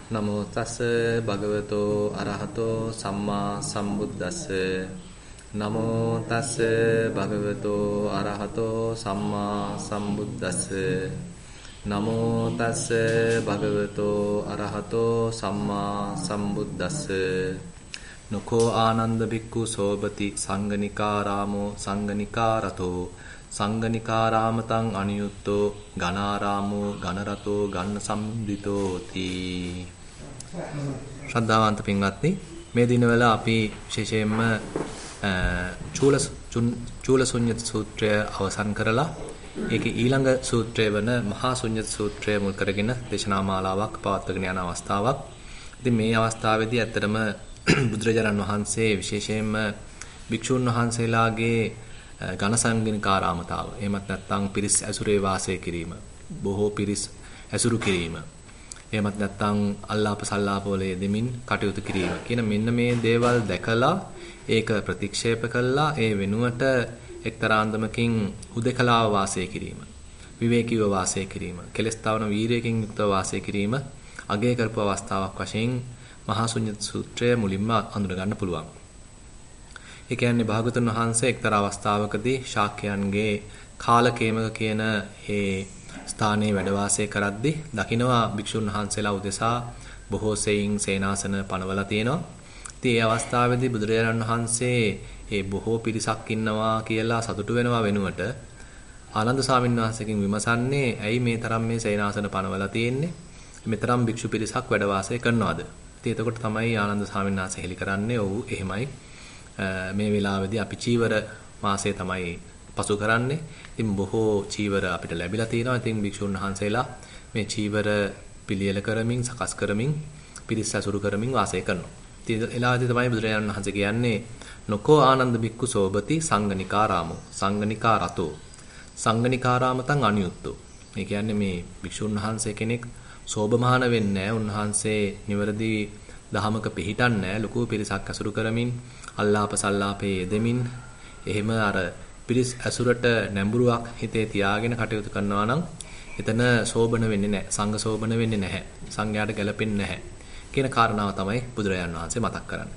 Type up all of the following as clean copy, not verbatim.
නමෝ තස් භගවතෝ අරහතෝ සම්මා සම්බුද්දස්ස නමෝ තස් භගවතෝ අරහතෝ සම්මා සම්බුද්දස්ස නමෝ තස් භගවතෝ අරහතෝ සම්මා සම්බුද්දස්ස නකෝ ආනන්ද බික්ඛු සෝබති සංගනිකාරාමෝ සංගනිකාරතෝ සංගනිකාරාමතං අනියුත්තෝ ගනාරාමෝ ගනරතෝ ගන්න සම්දිතෝ තී. ශ්‍රද්ධාවන්ත පින්වත්නි, මේ දිනවල අපි විශේෂයෙන්ම චූලසුඤ්ඤත සූත්‍රය අවසන් කරලා ඒකේ ඊළඟ සූත්‍රය වන මහා ශුඤ්ඤත සූත්‍රය මුල් කරගෙන දේශනා මාලාවක් පවත්වාගෙන යන අවස්ථාවක්. ඉතින් මේ අවස්ථාවේදී ඇත්තටම බුදුරජාණන් වහන්සේ විශේෂයෙන්ම භික්ෂුන් වහන්සේලාගේ ඝන සංගණිකාරාමතාව, එහෙමත් නැත්නම් පිරිස් ඇසුරේ වාසය කිරීම, බොහෝ පිරිස් ඇසුරු කිරීම, එහෙමත් නැත්නම් අල්ලාප සල්ලාප වල යෙදෙමින් කටයුතු කිරීම කියන මෙන්න මේ දේවල් දැකලා ඒක ප්‍රතික්ෂේප කළා. ඒ වෙනුවට එක්තරා අන්දමකින් හුදකලාව වාසය කිරීම, විවේකීව වාසය කිරීම, කෙලස්තාවන වීරයකින් යුක්තව වාසය කිරීම අගය කරපු අවස්ථාවක් වශයෙන් මහා ශුඤ්ඤත සූත්‍රය මුලින්ම අඳුර ගන්න පුළුවන්. ඒ කියන්නේ භාගතුන් වහන්සේ එක්තරා අවස්ථාවකදී ශාක්‍යයන්ගේ කාලකේමක කියන ඒ ස්ථානයේ වැඩ වාසය කරද්දී දකින්නවා භික්ෂුන් වහන්සේලා උදෙසා බොහෝ සෙයින් සේනාසන පනවලා තියෙනවා. ඉතින් ඒ අවස්ථාවේදී බුදුරජාණන් වහන්සේ ඒ බොහෝ පිරිසක් ඉන්නවා කියලා සතුටු වෙනවා වෙනුවට ආනන්ද ස්වාමීන් වහන්සේගෙන් විමසන්නේ ඇයි මේ තරම් මේ සේනාසන පනවලා තියෙන්නේ? මෙතරම් භික්ෂු පිරිසක් වැඩ වාසය කරනවාද? ඉතින් එතකොට තමයි ආනන්ද ස්වාමීන් වහන්සේ හෙළි කරන්නේ ඔව් එහෙමයි. මේ වෙලාවේදී අපි චීවර මාසය තමයි පසු කරන්නේ. ඉතින් බොහෝ චීවර අපිට ලැබිලා තියෙනවා. ඉතින් භික්ෂුන් වහන්සේලා මේ චීවර පිළියෙල කරමින්, සකස් කරමින්, පිරිස් ඇසුරු කරමින් වාසය කරනවා. ඉතින් එලාදී තමයි බුදුරජාණන් වහන්සේ කියන්නේ නකෝ ආනන්ද බික්ඛු සෝබති සංගනිකාරාමෝ සංගනිකාරතෝ සංගනිකාරාමතං අනියුත්තෝ. මේ කියන්නේ මේ භික්ෂුන් වහන්සේ කෙනෙක් සෝභමාන වෙන්නේ නැහැ. උන්වහන්සේ නිවැරදි දහමක පිළිටන්නේ නැහැ. ලොකු පිරිසක් ඇසුරු කරමින් අල්ලාප සල්ලාපේ යෙදෙමින් එහෙම අර පිරිස් ඇසුරට නැඹුරුවක් හිතේ තියාගෙන කටයුතු කරනවා නම් එතන සෝබන වෙන්නේ නැහැ. සංඝ සෝබන වෙන්නේ නැහැ. සංඝයාට ගැලපෙන්නේ නැහැ කියන කාරණාව තමයි බුදුරජාණන් වහන්සේ මතක් කරන්නේ.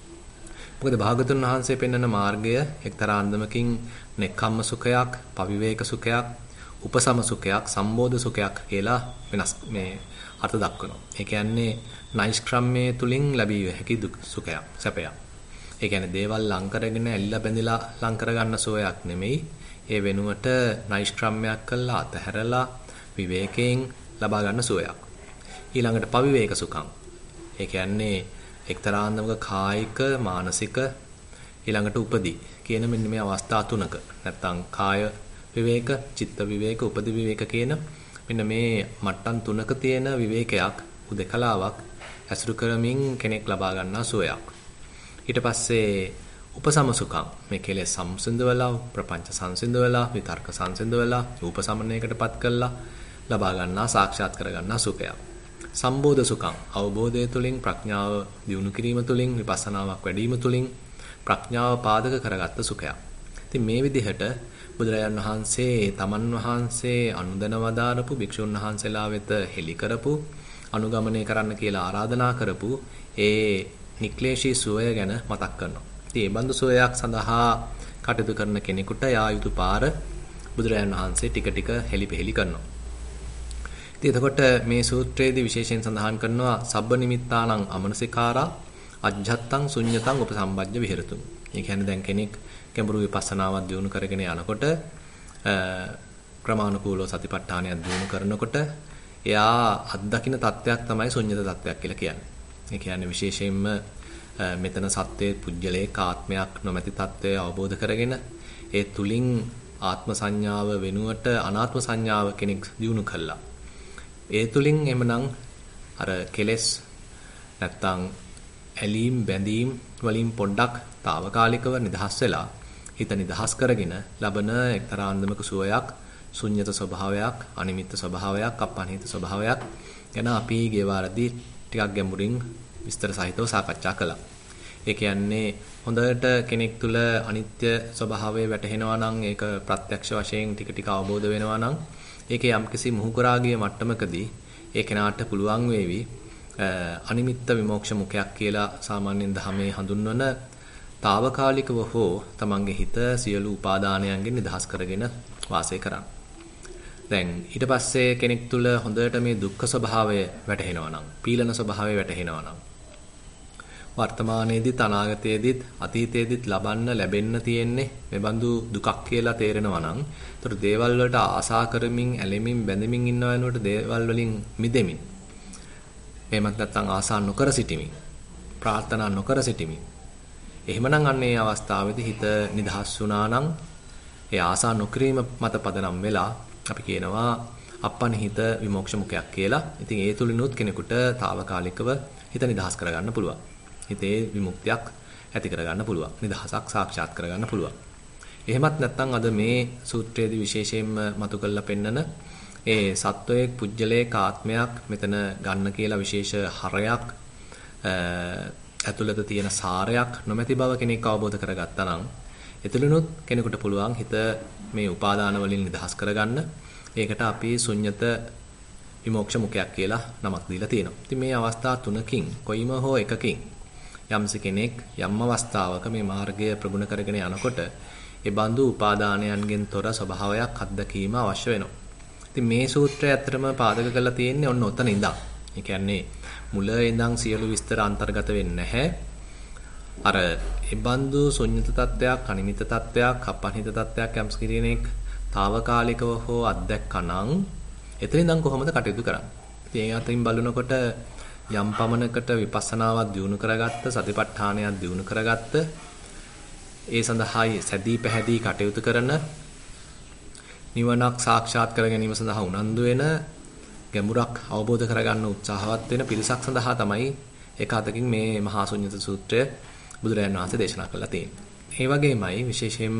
මොකද භාගතුන් වහන්සේ පෙන්වන මාර්ගය එක්තරා අන්දමකින් නෙක්ඛම්ම සුඛයක්, පවිවේක සුඛයක්, උපසම සුඛයක්, සම්බෝධ සුඛයක් කියලා වෙනස් මේ අර්ථ දක්වනවා. ඒ කියන්නේ නෛෂ්ක්‍රම්‍යයේ තුලින් ලැබිය හැකි සුඛයක්, සැපයක්. ඒ කියන්නේ දේවල් ලං කරගෙන ඇල්ල බැඳලා ලං කරගන්න සෝයක් නෙමෙයි. ඒ වෙනුවට නෛෂ්ක්‍රම්‍යයක් කළා අතහැරලා විවේකයෙන් ලබා ගන්න සෝයක්. ඊළඟට පවිවේක සුඛං. ඒ කියන්නේ එක්තරා අන්දමක කායික, මානසික ඊළඟට උපදී කියන මෙන්න මේ අවස්ථා තුනක. නැත්තම් කාය විවේක, චිත්ත විවේක, උපදී විවේක කියන මෙන්න මේ මට්ටම් තුනක තියෙන විවේකයක්, උදකලාවක් ඇසුරු කරමින් කෙනෙක් ලබා ගන්නා සෝයක්. ඊට පස්සේ උපසම සුඛං, මේ කෙලෙස් සංසිඳවලා, ප්‍රපංච සංසිඳවලා, විතර්ක සංසිඳවලා, උපසමනයකටපත් කළා ලබා ගන්නා, සාක්ෂාත් කර ගන්නා සුඛයක්. සම්බෝධ සුඛං, අවබෝධය තුළින්, ප්‍රඥාව දියුණු කිරීම තුළින්, විපස්සනාවක් වැඩිම තුළින් ප්‍රඥාව පාදක කරගත්ත සුඛයක්. ඉතින් මේ විදිහට බුදුරජාණන් වහන්සේ තමන් වහන්සේ අනුදැන වදාරපු භික්ෂුන් වහන්සේලා වෙත හෙළි කරපු, අනුගමනය කරන්න කියලා ආරාධනා කරපු ඒ නික්ලේශී සෝය ගැන මතක් කරනවා. ඉතින් මේ බඳු සෝයක් සඳහා කටයුතු කරන කෙනෙකුට යා යුතු පාර බුදුරජාණන් වහන්සේ ටික ටික හෙළිපෙහෙළි කරනවා. ඉතින් එතකොට මේ සූත්‍රයේදී විශේෂයෙන් සඳහන් කරනවා සබ්බ නිමිත්තානං අමනසිකාරා අජ්ජත්තං ශුඤ්ඤතං උපසම්බජ්ජ විහෙරතුම්. ඒ කියන්නේ දැන් කෙනෙක් ගැඹුරු විපස්සනාවක් දියුණු කරගෙන යනකොට ක්‍රමානුකූලව සතිපට්ඨානයක් දියුණු කරනකොට එයා අත්දකින්න තත්වයක් තමයි ශුඤ්ඤත තත්වයක් කියලා කියන්නේ. ඒ කියන්නේ විශේෂයෙන්ම මෙතන සත්‍යයේ පුජ්‍යලේක ආත්මයක් නොමැති තත්වය අවබෝධ කරගෙන ඒ තුලින් ආත්ම සංඥාව වෙනුවට අනාත්ම සංඥාව කෙනෙක් දියුණු කළා. ඒ තුලින් එමනම් අර කෙලෙස් නැත්තම් ඇලීම් බැඳීම් වලින් පොඩ්ඩක් తాවකාලිකව නිදහස් වෙලා හිත නිදහස් කරගෙන ලබන එක්තරා අන්දමක සුවයක්, ශුන්්‍යත ස්වභාවයක්, අනිමිත්ත ස්වභාවයක්, අපනිහිත ස්වභාවයක් ගැන අපි ගිය වාරදී ටිකක් ගැඹුරින් විස්තර සහිතව සාකච්ඡා කළා. ඒ කියන්නේ හොඳට කෙනෙක් තුළ අනිත්‍ය ස්වභාවය වැටහෙනවා නම් ඒක ප්‍රත්‍යක්ෂ වශයෙන් ටික ටික අවබෝධ වෙනවා නම් ඒකේ යම්කිසි මුහුකුරාගිය මට්ටමකදී ඒ කෙනාට පුළුවන් වේවි අනිමිත්ත විමෝක්ෂ මුඛයක් කියලා සාමාන්‍යයෙන් ධර්මයේ හඳුන්වන తాවකාලිකව හෝ තමන්ගේ හිත සියලු උපාදානයන්ගෙන් නිදහස් කරගෙන වාසය කරන්න. දැන් ඊට පස්සේ කෙනෙක් තුල හොඳට මේ දුක්ඛ ස්වභාවය වැටහෙනවා නම්, පීලන ස්වභාවය වැටහෙනවා නම් වර්තමානයේදීත් අනාගතයේදීත් අතීතයේදීත් ලබන්න ලැබෙන්න තියෙන්නේ මේ බඳු දුකක් කියලා තේරෙනවා නම්, ඒතර දේවල් වලට ආසා කරමින්, ඇලෙමින්, බැඳෙමින් ඉන්න වෙනකොට දේවල් වලින් මිදෙමින්, එහෙමත් නැත්නම් ආසා නොකර සිටීමේ, ප්‍රාර්ථනා නොකර සිටීමේ. එහෙමනම් අන්න ඒ අවස්ථාවේදී හිත නිදහස් වුණා නම්, ඒ ආසා නොකිරීම මත පදනම් වෙලා අපි කියනවා අප්පනිහිත විමෝක්ෂ මුඛයක් කියලා. ඉතින් ඒ තුලිනුත් කෙනෙකුට తాවකාලිකව හිත නිදහස් කරගන්න පුළුවන්. හිතේ විමුක්තියක් ඇති කරගන්න පුළුවන්. නිදහසක් සාක්ෂාත් කරගන්න පුළුවන්. එහෙමත් නැත්නම් අද මේ සූත්‍රයේදී විශේෂයෙන්ම මතු කරලා පෙන්නන ඒ සත්වයේ පුජ්‍යලේ ආත්මයක් මෙතන ගන්න කියලා විශේෂ හරයක් ඇතුළත තියෙන සාරයක් නොමැති බව කෙනෙක් අවබෝධ කරගත්තා නම් එතුළුනොත් කෙනෙකුට පුළුවන් හිත මේ උපාදාන වලින් නිදහස් කරගන්න. ඒකට අපි ශුන්්‍යත විමෝක්ෂ මුඛයක් කියලා නමක් දීලා තියෙනවා. ඉතින් මේ අවස්ථා තුනකින් කොයිම හෝ එකකින් යම්ස කෙනෙක් යම් අවස්ථාවක මේ මාර්ගය ප්‍රගුණ කරගෙන යනකොට ඒ බඳු උපාදානයන්ගෙන් තොර ස්වභාවයක් අත්දැකීම අවශ්‍ය වෙනවා. ඉතින් මේ සූත්‍රය ඇත්තටම පාදක කරලා තියෙන්නේ ඔන්න ඔතන ඉඳන්. ඒ කියන්නේ මුල ඉඳන් සියලු විස්තර අන්තර්ගත වෙන්නේ නැහැ. අර ඒ බඳු ශුන්්‍යත තත්ත්වයක්, අනිමිත තත්ත්වයක්, අපහිත තත්ත්වයක් යම්ස කෙනෙක් తాවකාලිකව හෝ අත්දැක්කනම් එතන ඉඳන් කොහොමද කටයුතු කරන්නේ? ඉතින් ඒ අතින් බලනකොට යම් පමණකට විපස්සනාවක් දියුණු කරගත්ත, සතිපට්ඨානයක් දියුණු කරගත්ත, ඒ සඳහායි සැදී පැහැදී කටයුතු කරන, නිවනක් සාක්ෂාත් කර ගැනීම සඳහා උනන්දු වෙන, ගැඹුරක් අවබෝධ කරගන්න උත්සාහවත් වෙන පිරිසක් සඳහා තමයි එක අතකින් මේ මහා ශුන්්‍යත සූත්‍රය බුදුරජාණන් වහන්සේ දේශනා කළා තියෙන්නේ. ඒ වගේමයි විශේෂයෙන්ම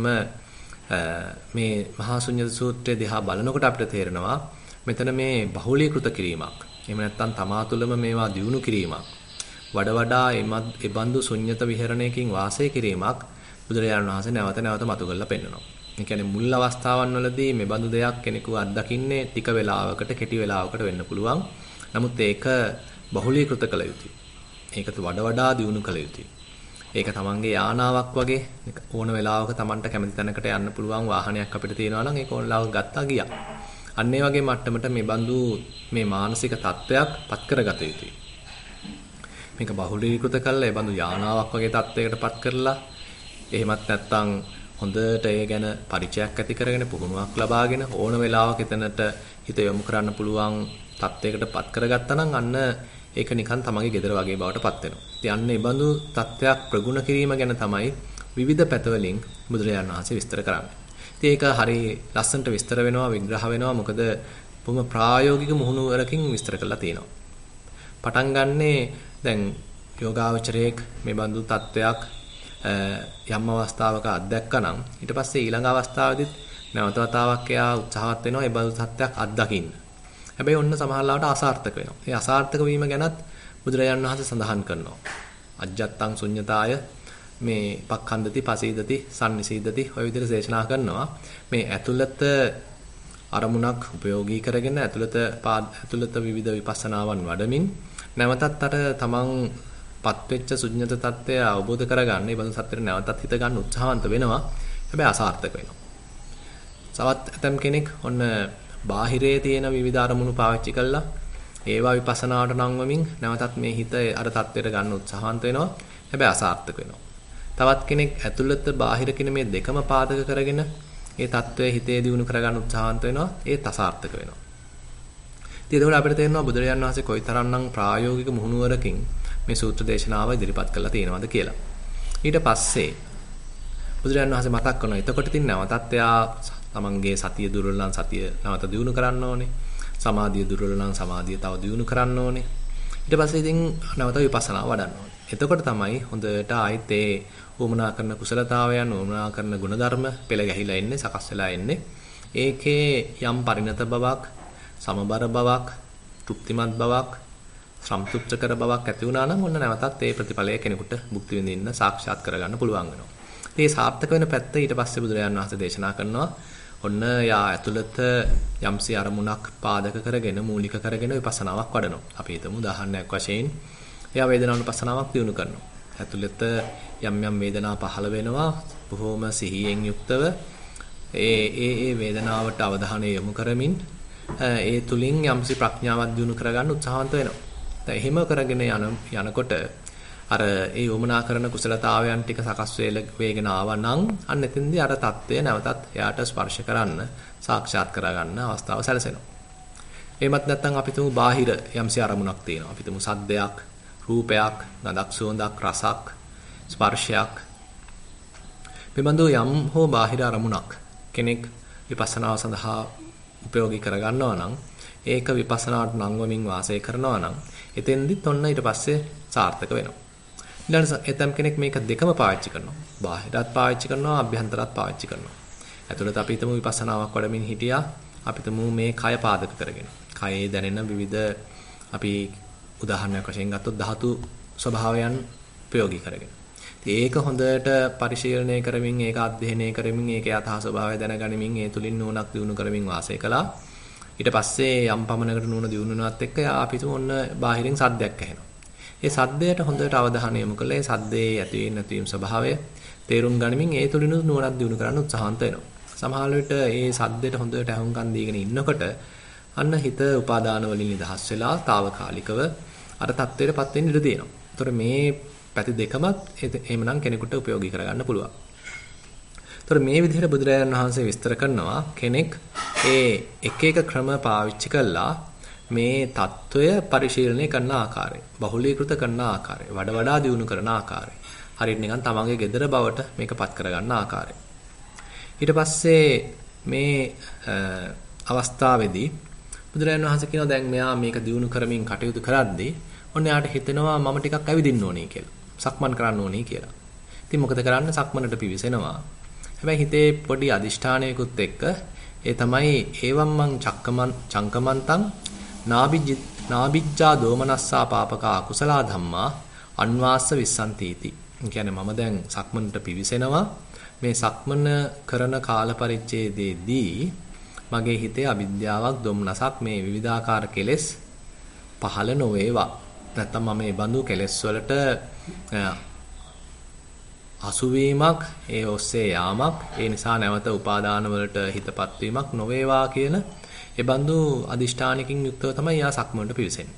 මේ මහා ශුන්්‍යත සූත්‍රය දිහා බලනකොට අපිට තේරෙනවා මෙතන මේ බහුලීකృత කිරීමක්. එහෙම නැත්නම් තමා තුළම මේවා දියුණු කිරීමක්. වඩා ඒ බඳු ශුන්්‍යත විහරණයකින් වාසය කිරීමක් බුදුරජාණන් වහන්සේ නැවත නැවත මතු කරලා පෙන්නනවා. ඒ කියන්නේ මුල් අවස්ථාවන් වලදී මේ බඳු දෙයක් කෙනෙකු අත්දකින්නේ ටික වෙලාවකට, කෙටි වෙලාවකට වෙන්න පුළුවන්. නමුත් ඒක බහුලීකృత කළ යුතුයි. ඒකත් වඩා දියුණු කළ යුතුයි. ඒක තමන්ගේ යානාවක් වගේ ඕන වෙලාවක තමන්ට කැමති තැනකට යන්න පුළුවන් වාහනයක් අපිට තියෙනවා නම් ඒක ඕන වෙලාවක ගත්තා ගියා. අන්න ඒ වගේ මට්ටමට මේ බඳු මේ මානසික තත්ත්වයක් පත් කරගත යුතුයි. මේක බහුලීකృత කළා ඒ බඳු යානාවක් වගේ තත්ත්වයකට පත් කරලා එහෙමත් නැත්නම් හොඳට ඒ ගැන පරිචයක් ඇති කරගෙන පුහුණුවක් ලබාගෙන ඕන වෙලාවක එතනට හිත යොමු කරන්න පුළුවන් තත්ත්වයකට පත් කරගත්තා නම් අන්න ඒක නිකන් තමන්ගේ gedara වගේ බවට පත් වෙනවා. ඉතින් අන්න ඒ බඳු තත්ත්වයක් ප්‍රගුණ කිරීම ගැන තමයි විවිධ පැතවලින් බුදුරජාණන් වහන්සේ විස්තර කරන්නේ. ඉතින් ඒක හරි ලස්සනට විස්තර වෙනවා, විග්‍රහ වෙනවා. මොකද බොහොම ප්‍රායෝගික මුහුණුවරකින් විස්තර කරලා තියෙනවා. පටන් ගන්නේ දැන් යෝගාවචරයේක් මේ බඳු තත්ත්වයක් යම් අවස්ථාවක අත්දැක්කනම් ඊට පස්සේ ඊළඟ අවස්ථාවේදීත් නැවත වතාවක් එයා උත්සාහවත් වෙනවා ඒ බඳු තත්ත්වයක් අත්දකින්න. හැබැයි ඔන්න සමහරවිට අසාර්ථක වෙනවා. ඒ අසාර්ථක වීම ගැනත් බුදුරජාණන් වහන්සේ සඳහන් කරනවා. අජ්ජත්තං ශුඤ්ඤතාය මේ පක්ඛන්දති පසීදති සම්නිසීදති ඔය විදිහට දේශනා කරනවා. මේ ඇතුළත අරමුණක් උපයෝගී කරගෙන ඇතුළත විවිධ විපස්සනාවන් වඩමින් නැවතත් අර තමන් පත්වෙච්ච ශුඤ්ඤත තත්ත්වය අවබෝධ කරගන්න, ඒ බඳු සත්‍යෙට නැවතත් හිත ගන්න උත්සාහන්ත වෙනවා. හැබැයි අසාර්ථක වෙනවා. සමහත් ඇතම් කෙනෙක් ඔන්න බාහිරයේ තියෙන විවිධ අරමුණු පාවිච්චි කළා ඒවා විපස්සනාවට නංවමින් නැවතත් මේ හිත අර තත්ත්වයට ගන්න උත්සාහන්ත වෙනවා. හැබැයි අසාර්ථක වෙනවා. තවත් කෙනෙක් ඇතුළත බාහිර කියන මේ දෙකම පාදක කරගෙන ඒ தত্ত্বය හිතේ දියුණු කරගන්න උත්සාහන්ත වෙනවා. ඒත් අසාර්ථක වෙනවා. ඉතින් ඒකෝල අපිට තේරෙනවා බුදුරජාණන් වහන්සේ කොයිතරම්නම් ප්‍රායෝගික මුහුණුවරකින් මේ සූත්‍ර දේශනාව ඉදිරිපත් කරලා තියෙනවද කියලා. ඊට පස්සේ බුදුරජාණන් වහන්සේ මතක් කරනවා එතකොට ඉතින් නැවතත් එයා තමන්ගේ සතිය දුර්වල නම් සතිය නැවත දියුණු කරන්න ඕනේ. සමාධිය දුර්වල නම් සමාධිය තව දියුණු කරන්න ඕනේ. ඊට පස්සේ ඉතින් නැවත විපස්සනා වඩන්න ඕනේ. එතකොට තමයි හොඳට ආයිත් ඒ උමනා කරන කුසලතාවයන්, උමනා කරන ගුණධර්ම පෙළ ගැහිලා එන්නේ, සකස් වෙලා එන්නේ. ඒකේ යම් පරිණත බවක්, සමබර බවක්, තෘප්තිමත් බවක්, සම්තුෂ්ඨකර බවක් ඇති වුණා නම් ඔන්න නැවතත් ඒ ප්‍රතිඵලය කෙනෙකුට භුක්ති විඳින්න, සාක්ෂාත් කරගන්න පුළුවන් වෙනවා. ඉතින් මේ සාර්ථක වෙන පැත්ත ඊට පස්සේ බුදුරජාණන් වහන්සේ දේශනා කරනවා ඔන්න යා ඇතුළත යම්සි අරමුණක් පාදක කරගෙන මූලික කරගෙන විපස්සනාවක් වඩනවා. අපි හිතමු උදාහරණයක් වශයෙන් එයා වේදනානුපස්සනාවක් දියුණු කරනවා. ඇතුළත යම් යම් වේදනා පහළ වෙනවා බොහොම සිහියෙන් යුක්තව ඒ වේදනාවට අවධානය යොමු කරමින් ඒ තුලින් යම්සි ප්‍රඥාවක් දියුණු කරගන්න උත්සාහන්ත වෙනවා. දැන් එහෙම කරගෙන යනකොට අර ඒ යොමුනා කරන කුසලතාවයන් ටික සකස් වේගෙන ආවනම් අන්න එතෙන්දී අර தත්ත්වය නැවතත් එයාට ස්පර්ශ කරන්න සාක්ෂාත් කරගන්න අවස්ථාව සැලසෙනවා. එහෙමත් නැත්නම් අපි තුමු බාහිර යම්සි අරමුණක් තියෙනවා. අපි තුමු සද්දයක්, රූපයක්, ගඳක්, සුවඳක්, රසක්, ස්පර්ශයක්. මෙබඳු යම් හෝ බාහිර අරමුණක් කෙනෙක් විපස්සනාව සඳහා උපයෝගී කරගන්නවා නම් ඒක විපස්සනාට නංවමින් වාසය කරනවා නම් එතෙන්දිත් ඔන්න ඊට පස්සේ සාර්ථක වෙනවා. ඊළඟට එතම් කෙනෙක් මේක දෙකම පාවිච්චි කරනවා. බාහිරත් පාවිච්චි කරනවා, අභ්‍යන්තරත් පාවිච්චි කරනවා. ඇතුළත අපි හිතමු විපස්සනාවක් වඩමින් හිටියා. අපි හිතමු මේ කය පාදක කරගෙන. කයේ දැනෙන විවිධ අපි උදාහරණයක් වශයෙන් ගත්තොත් ධාතු ස්වභාවයන් ප්‍රයෝගී කරගෙන. ඉතින් ඒක හොඳට පරිශීලනය කරමින්, ඒක අධ්‍යයනය කරමින්, ඒකේ යථා ස්වභාවය දැනගනිමින්, ඒ තුලින් නුවණක් දිනු කරමින් වාසය කළා. ඊට පස්සේ යම් පමණකට නුවණ දිනු වෙනවත් එක්ක අපි හිතමු ඔන්න බාහිරින් සද්දයක් ඇහෙනවා. ඒ සද්දයට හොඳට අවධානය යොමු කළා. ඒ සද්දේ ඇතිවීම නැතිවීම ස්වභාවය තේරුම් ගනිමින් ඒ තුලින් නුවණක් දිනු කරන්න උත්සාහන්ත වෙනවා. සමහර විට ඒ සද්දයට හොඳට අහුම්කම් දීගෙන ඉන්නකොට අන්න හිත උපාදාන වලින් නිදහස් වෙලා తాවකාලිකව අර தත්ත්වයටපත් වෙන්න ඉඩ දෙනවා. ඒතර මේ පැති දෙකමත් එහෙමනම් කෙනෙකුට ප්‍රයෝගී කරගන්න පුළුවන්. ඒතර මේ විදිහට බුදුරජාණන් වහන්සේ විස්තර කරනවා කෙනෙක් ඒ එක එක ක්‍රම පාවිච්චි කළා මේ தত্ত্বය පරිශීලනය කරන ආකාරය, බහුලීකృత කරන ආකාරය, වඩා දියුණු කරන ආකාරය. හරියට නිකන් තමන්ගේ gedara බවට මේකපත් කරගන්න ආකාරය. ඊට පස්සේ මේ අවස්ථාවේදී බුදුරජාණන් වහන්සේ කියනවා දැන් මෙයා මේක දියුණු කරමින් කටයුතු කරද්දී ඔන්න යාට හිතෙනවා මම ටිකක් ඇවිදින්න ඕනේ කියලා. සක්මන් කරන්න ඕනේ කියලා. ඉතින් මොකද කරන්න? සක්මනට පිවිසෙනවා. හැබැයි හිතේ පොඩි අදිෂ්ඨානයකුත් එක්ක ඒ තමයි ඒවම් මං චංකමන්තං නාබිජ්ජා දෝමනස්සා පාපකා අකුසලා ධම්මා අන්වාස්ස විස්සන්තිති. කියන්නේ මම දැන් සක්මනට පිවිසෙනවා. මේ සක්මන කරන කාල පරිච්ඡේදයේදී මගේ හිතේ අවිද්‍යාවක් දොම්නසක් මේ විවිධාකාර කෙලෙස් පහළ නොවේවා. නැත්තම් මම මේ බඳු කෙලෙස් වලට අසුවීමක්, ඒ ඔස්සේ යාමක්, ඒ නිසා නැවත උපාදාන වලට හිතපත් වීමක් නොවේවා කියන ඒ බඳු අදිෂ්ඨානකින් යුක්තව තමයි යා සක්මනට පිවිසෙන්නේ.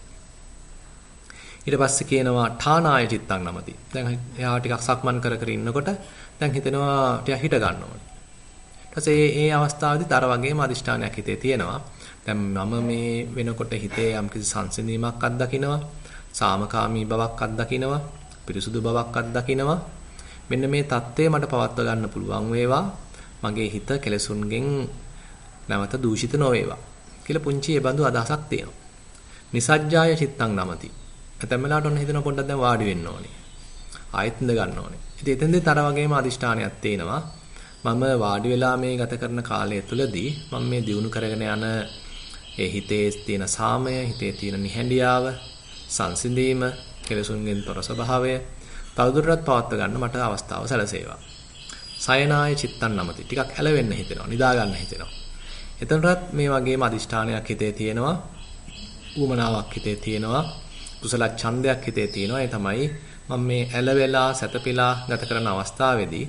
ඊට පස්සේ කියනවා ඨානාය චිත්තං නමති. දැන් එයා ටිකක් සක්මන් කර ඉන්නකොට දැන් හිතෙනවා ටික හිට ගන්න ඕනේ. ඊට පස්සේ ඒ අවස්ථාවේදීත් අර වගේම අදිෂ්ඨානයක් හිතේ තියෙනවා. දැන් මම මේ වෙනකොට හිතේ යම්කිසි සංසිඳීමක් අත්දකින්නවා, සාමකාමී බවක් අත්දකින්නවා, පිරිසුදු බවක් අත්දකින්නවා. මෙන්න මේ தත්ත්වය මට පවත්වා ගන්න පුළුවන් වේවා. මගේ හිත කෙලසුන්ගෙන් නැවත දූෂිත නොවේවා කියලා පුංචි ඒ බඳු අදහසක් තියෙනවා. නිසජ්ජාය චිත්තං නමති. නැත්නම් වෙලාවට ඔන්න හිතන පොඩ්ඩක් දැන් වාඩි වෙන්න ඕනේ. ආයෙත් ඉඳ ගන්න ඕනේ. ඉතින් එතෙන්දේ තර වගේම අදිෂ්ඨානයක් තියෙනවා. මම වාඩි වෙලා මේ ගත කරන කාලය තුලදී මම මේ දියුණු කරගෙන යන ඒ හිතේ තියෙන සාමය, හිතේ තියෙන නිහඬියාව, සංසිඳීම, කෙලසුන්ගෙන් තොර ස්වභාවය තවදුරටත් පවත්වා ගන්න මට අවස්ථාව සැලසේවා. සයනාය චිත්තං නමති. ටිකක් ඇලවෙන්න හිතෙනවා, නිදා ගන්න හිතෙනවා. එතනටත් මේ වගේම අදිෂ්ඨානයක් හිතේ තියෙනවා, උවමනාවක් හිතේ තියෙනවා, කුසල ඡන්දයක් හිතේ තියෙනවා. ඒ තමයි මම මේ ඇලවෙලා සැතපීලා ගත කරන අවස්ථාවේදී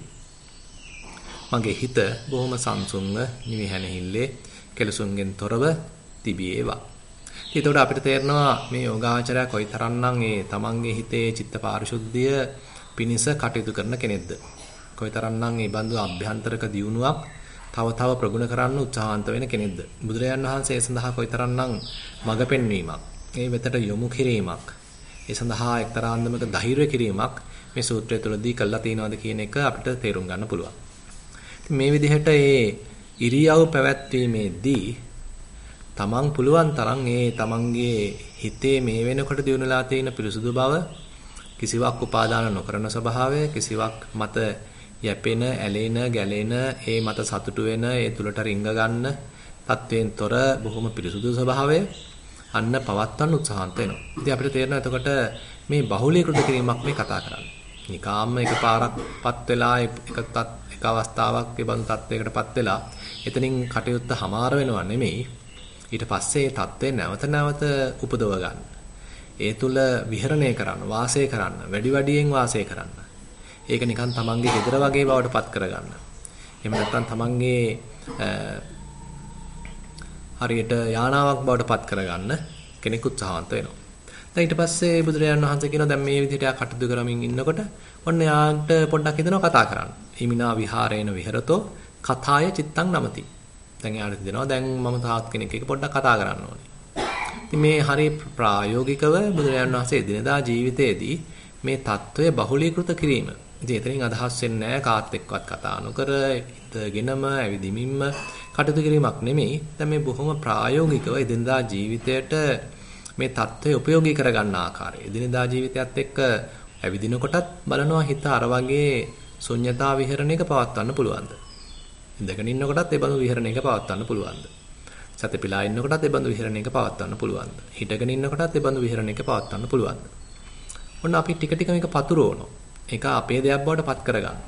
මගේ හිත බොහොම සංසුන්ව නිවිහැනහිල්ලේ කෙලසුන්ගෙන් තොරව තිබේවා. ඒතකොට අපිට තේරෙනවා මේ යෝගාචරය කොයිතරම්නම් ඒ තමන්ගේ හිතේ චිත්ත පාරිශුද්ධිය පිනිස කටයුතු කරන කෙනෙක්ද. කොයිතරම්නම් මේ බඳු අභ්‍යන්තරික දියුණුවක් තව ප්‍රගුණ කරන්න උත්සාහන්ත වෙන කෙනෙක්ද. බුදුරජාණන් වහන්සේ සඳහා කොයිතරම්නම් මඟ පෙන්වීමක්, ඒ වෙතට යොමු කිරීමක්, ඒ සඳහා එක්තරා අන්දමක ධෛර්ය කිරීමක් මේ සූත්‍රය තුළදී කළා තියෙනවද කියන එක අපිට තේරුම් ගන්න පුළුවන්. මේ විදිහට ඒ ඉරියව් පැවැත්වීමේදී තමන් පුළුවන් තරම් ඒ තමන්ගේ හිතේ මේ වෙනකොට දිනුනලා තියෙන පිරිසුදු බව, කිසිවක් උපාදාන නොකරන ස්වභාවය, කිසිවක් මත යැපෙන, ඇලෙන, ගැලෙන, ඒ මත සතුටු වෙන, ඒ තුලට රිංග ගන්න තත්වයෙන් තොර බොහොම පිරිසුදු ස්වභාවය අන්න පවත්වන්න උත්සාහන්ත වෙනවා. ඉතින් අපිට තේරෙනවා එතකොට මේ බහුලීකృత කිරීමක් මේ කතා කරන්නේ. නිකාම්ම එකපාරක්පත් වෙලා එක අවස්ථාවක් ඒ බඳු තත්වයකටපත් වෙලා එතනින් කටයුත්ත හමාර වෙනව නෙමෙයි. ඊට පස්සේ ඒ தත්ත්වය නැවත නැවත උපදව ගන්න. ඒ තුල විහරණය කරන්න, වාසය කරන්න, වැඩි වැඩියෙන් වාසය කරන්න. ඒක නිකන් තමන්ගේ ගෙදර වගේ බවට පත් කරගන්න. එහෙම නැත්නම් තමන්ගේ හරියට යානාවක් බවට පත් කරගන්න කෙනෙක් උත්සාහවන්ත වෙනවා. දැන් ඊට පස්සේ බුදුරජාණන් වහන්සේ කියනවා දැන් මේ විදිහට යා කටයුතු කරමින් ඉන්නකොට ඔන්න යාට පොඩ්ඩක් හිතනවා කතා කරන්න. හිමිනා විහාරේන විහෙරතෝ කථාය චිත්තං නමති. දැන් යාට හිතෙනවා දැන් මම තාත් කෙනෙක් එක්ක පොඩ්ඩක් කතා කරන්න ඕනේ. ඉතින් මේ හරිය ප්‍රායෝගිකව බුදුරජාණන් වහන්සේ එදිනදා ජීවිතයේදී මේ தত্ত্বය බහුලීකృత කිරීම. ඉතින් එතනින් අදහස් වෙන්නේ නැහැ කාත් එක්කවත් කතා නොකර ඉඳගෙනම ඇවිදිමින්ම කටයුතු කිරීමක් නෙමෙයි. දැන් මේ බොහොම ප්‍රායෝගිකව එදිනදා ජීවිතයට මේ தত্ত্বය උපයෝගී කරගන්න ආකාරය. එදිනදා ජීවිතයත් එක්ක ඇවිදිනකොටත් බලනවා හිත අර වගේ ශුන්‍යතා විහරණයක පවත්වන්න පුළුවන්ද? ඉඳගෙන ඉන්නකොටත් ඒ බඳු විහරණයක පවත්වන්න පුළුවන්ද? සතපිලා ඉන්නකොටත් ඒ බඳු විහරණයක පවත්වන්න පුළුවන්ද? හිටගෙන ඉන්නකොටත් ඒ බඳු විහරණයක පවත්වන්න පුළුවන්ද? ඔන්න අපි ටික ටික මේක පතුරවනවා. ඒක අපේ දෙයක් බවට පත් කරගන්න.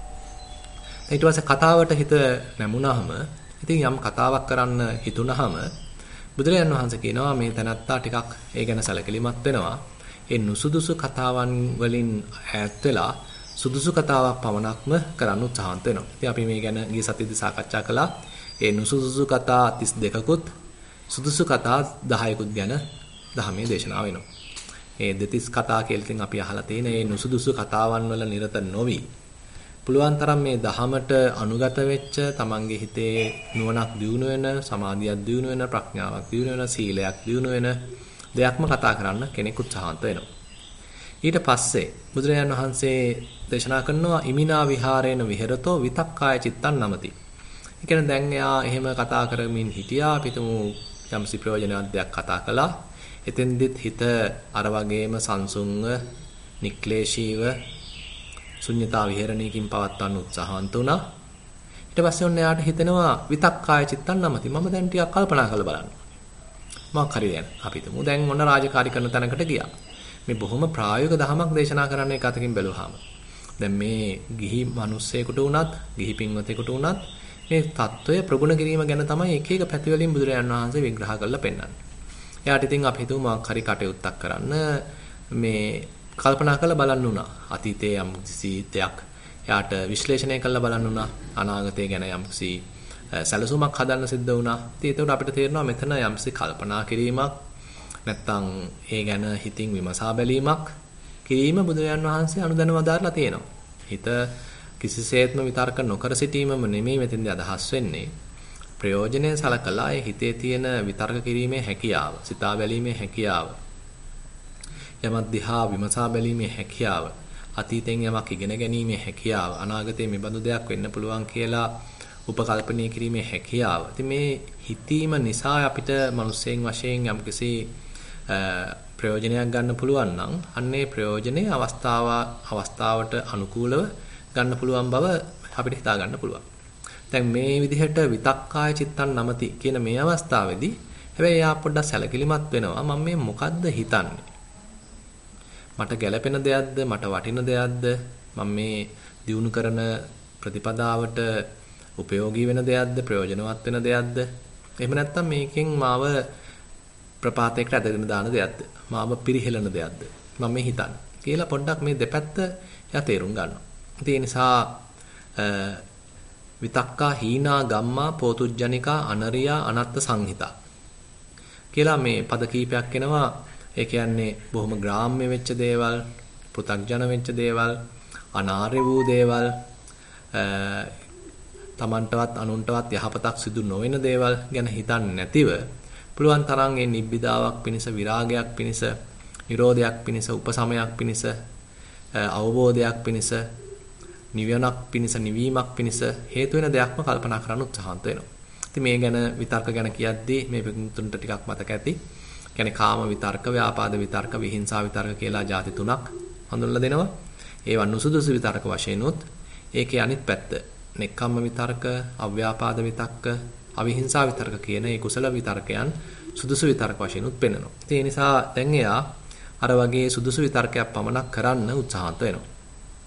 ඊට පස්සේ කතාවට හිත නැමුණාම ඉතින් යම් කතාවක් කරන්න හිතුණාම බුදුරජාණන් වහන්සේ කියනවා මේ තැනත්තා ටිකක් ඒ ගැන සැලකිලිමත් වෙනවා. ඒ නුසුදුසු කතාවන් වලින් ඈත් වෙලා සුදුසු කතාවක් පමණක්ම කරන්න උත්සාහන්ත වෙනවා. ඉතින් අපි මේ ගැන ගිය සතියේදී සාකච්ඡා කළා. ඒ නුසුදුසු කතා 32කුත් සුදුසු කතා 10කුත් ගැන ධර්මයේ දේශනා වෙනවා. ඒ දෙතිස් කතා කියලා ඉතින් අපි අහලා තියෙන මේ නුසුදුසු කතාවන් වල නිරත නොවි පුළුවන් තරම් මේ දහමට අනුගත වෙච්ච තමන්ගේ හිතේ නුවණක් දියුණු වෙන, සමාධියක් දියුණු වෙන, ප්‍රඥාවක් දියුණු වෙන, සීලයක් දියුණු වෙන දෙයක්ම කතා කරන්න කෙනෙක් උත්සාහන්ත වෙනවා. ඊට පස්සේ බුදුරජාණන් වහන්සේ දේශනා කරනවා ඉමිනා විහාරේන විහෙරතෝ විතක්කාය චිත්තං නමති. ඒ කියන්නේ දැන් එයා එහෙම කතා කරමින් හිටියා පිටුමු යම්සි ප්‍රයෝජනවත් දෙයක් කතා කළා. එතෙන්දිත් හිත අර වගේම සංසුන්ව, නික්ලේශීව ශුන්‍යතා විහරණයකින් පවත්වන්න උත්සාහවන්ත වුණා. ඊට පස්සේ ඔන්න එයාට හිතෙනවා විතක්කාය චිත්තං නමති. මම දැන් ටිකක් කල්පනා කරලා බලන්න. මොකක් හරි දැන් අපි හිතමු දැන් ඔන්න රාජකාරී කරන තැනකට ගියා. මේ බොහොම ප්‍රායෝගික දහමක් දේශනා කරන්න එක අතකින් බැලුවාම දැන් මේ ගිහි මිනිස්සෙකුට උනත් ගිහි පින්වතෙකුට උනත් මේ தত্ত্বය ප්‍රගුණ කිරීම ගැන තමයි එක එක පැති වලින් බුදුරජාණන් වහන්සේ විග්‍රහ කරලා පෙන්නන්නේ. එයාට ඉතින් අපි හිතමු මොකක් හරි කටයුත්තක් කරන්න මේ කල්පනා කරලා බලන්න උනා. අතීතයේ යම් කිසි දෙයක් එයාට විශ්ලේෂණය කරලා බලන්න උනා. අනාගතය ගැන යම් කිසි සැලසුමක් හදන්න සිද්ධ වුණා. ඉතින් ඒකට අපිට තේරෙනවා මෙතන යම් කිසි කල්පනා කිරීමක් නැත්තම් ඒ ගැන හිතින් විමසා බැලීමක් කිරීම බුදුරජාන් වහන්සේ අනුදැනව දාලා තියෙනවා. හිත කිසිසේත්ම විතර්ක නොකර සිටීමම නෙමෙයි මෙතෙන්දී අදහස් වෙන්නේ. ප්‍රයෝජනය සලකලා ඒ හිතේ තියෙන විතර්ක කිරීමේ හැකියාව, සිතා බැලීමේ හැකියාව, යමක් දිහා විමසා බැලීමේ හැකියාව, අතීතෙන් යමක් ඉගෙන ගැනීමේ හැකියාව, අනාගතයේ මෙබඳු දෙයක් වෙන්න පුළුවන් කියලා උපකල්පනය කිරීමේ හැකියාව. ඉතින් මේ හිතීම නිසා අපිට මිනිස්සෙන් වශයෙන් යම්කිසි ප්‍රයෝජනයක් ගන්න පුළුවන් නම් අන්නේ ප්‍රයෝජනේ අවස්ථාවට අනුකූලව ගන්න පුළුවන් බව අපිට හිතා ගන්න පුළුවන්. දැන් මේ විදිහට විතක්කාය චිත්තං නමති කියන මේ අවස්ථාවේදී හැබැයි යා පොඩ්ඩක් සැලකිලිමත් වෙනවා මම මේ මොකද්ද හිතන්නේ? මට ගැළපෙන දෙයක්ද මට වටින දෙයක්ද මම මේ දියුණු කරන ප්‍රතිපදාවට උපයෝගී වෙන දෙයක්ද ප්‍රයෝජනවත් වෙන දෙයක්ද එහෙම නැත්නම් මේකෙන් මාව ප්‍රපාතයකට ඇදගෙන දාන දෙයක්ද මාව පිරිහෙලන දෙයක්ද මම මේ හිතන්නේ කියලා පොඩ්ඩක් මේ දෙපැත්ත යා තේරුම් ගන්නවා. ඒ නිසා විතක්කා හීනා ගම්මා පෝතුජ්ජනිකා අනරියා අනත්ත සංහිතා කියලා මේ පද කීපයක් එනවා. ඒ කියන්නේ බොහොම ග්‍රාම්‍ය වෙච්ච දේවල්, පෘථග්ජන වෙච්ච දේවල්, අනාර්ය වූ දේවල්, තමන්ටවත් අනුන්ටවත් යහපතක් සිදු නොවන දේවල් ගැන හිතන්නේ නැතිව පුළුවන් තරම් මේ නිබ්බිදාවක් පිණිස, විරාගයක් පිණිස, නිරෝධයක් පිණිස, උපසමයක් පිණිස, අවබෝධයක් පිණිස, නිවනක් පිණිස, නිවීමක් පිණිස හේතු වෙන දෙයක්ම කල්පනා කරන්න උත්සාහන්ත වෙනවා. ඉතින් මේ ගැන විතර්ක ගැන කියද්දී මේ පිටුන්ට ටිකක් මතක ඇති. කියන්නේ කාම විතර්ක, ව්‍යාපාද විතර්ක, විහිංසා විතර්ක කියලා ಜಾති තුනක් හඳුන්වලා දෙනවා. ඒවා නුසුදුසු විතර්ක වශයෙන් උත් ඒකේ අනිත් පැත්ත. නෙක්ඛම්ම විතර්ක, අව්‍යාපාද විතක්ක, අවිහිංසා විතර්ක කියන මේ කුසල විතර්කයන් සුදුසු විතර්ක වශයෙන් උත් පෙන්වනවා. ඒ නිසා දැන් එයා අර වගේ සුදුසු විතර්කයක් පමණක් කරන්න උත්සාහන්ත වෙනවා.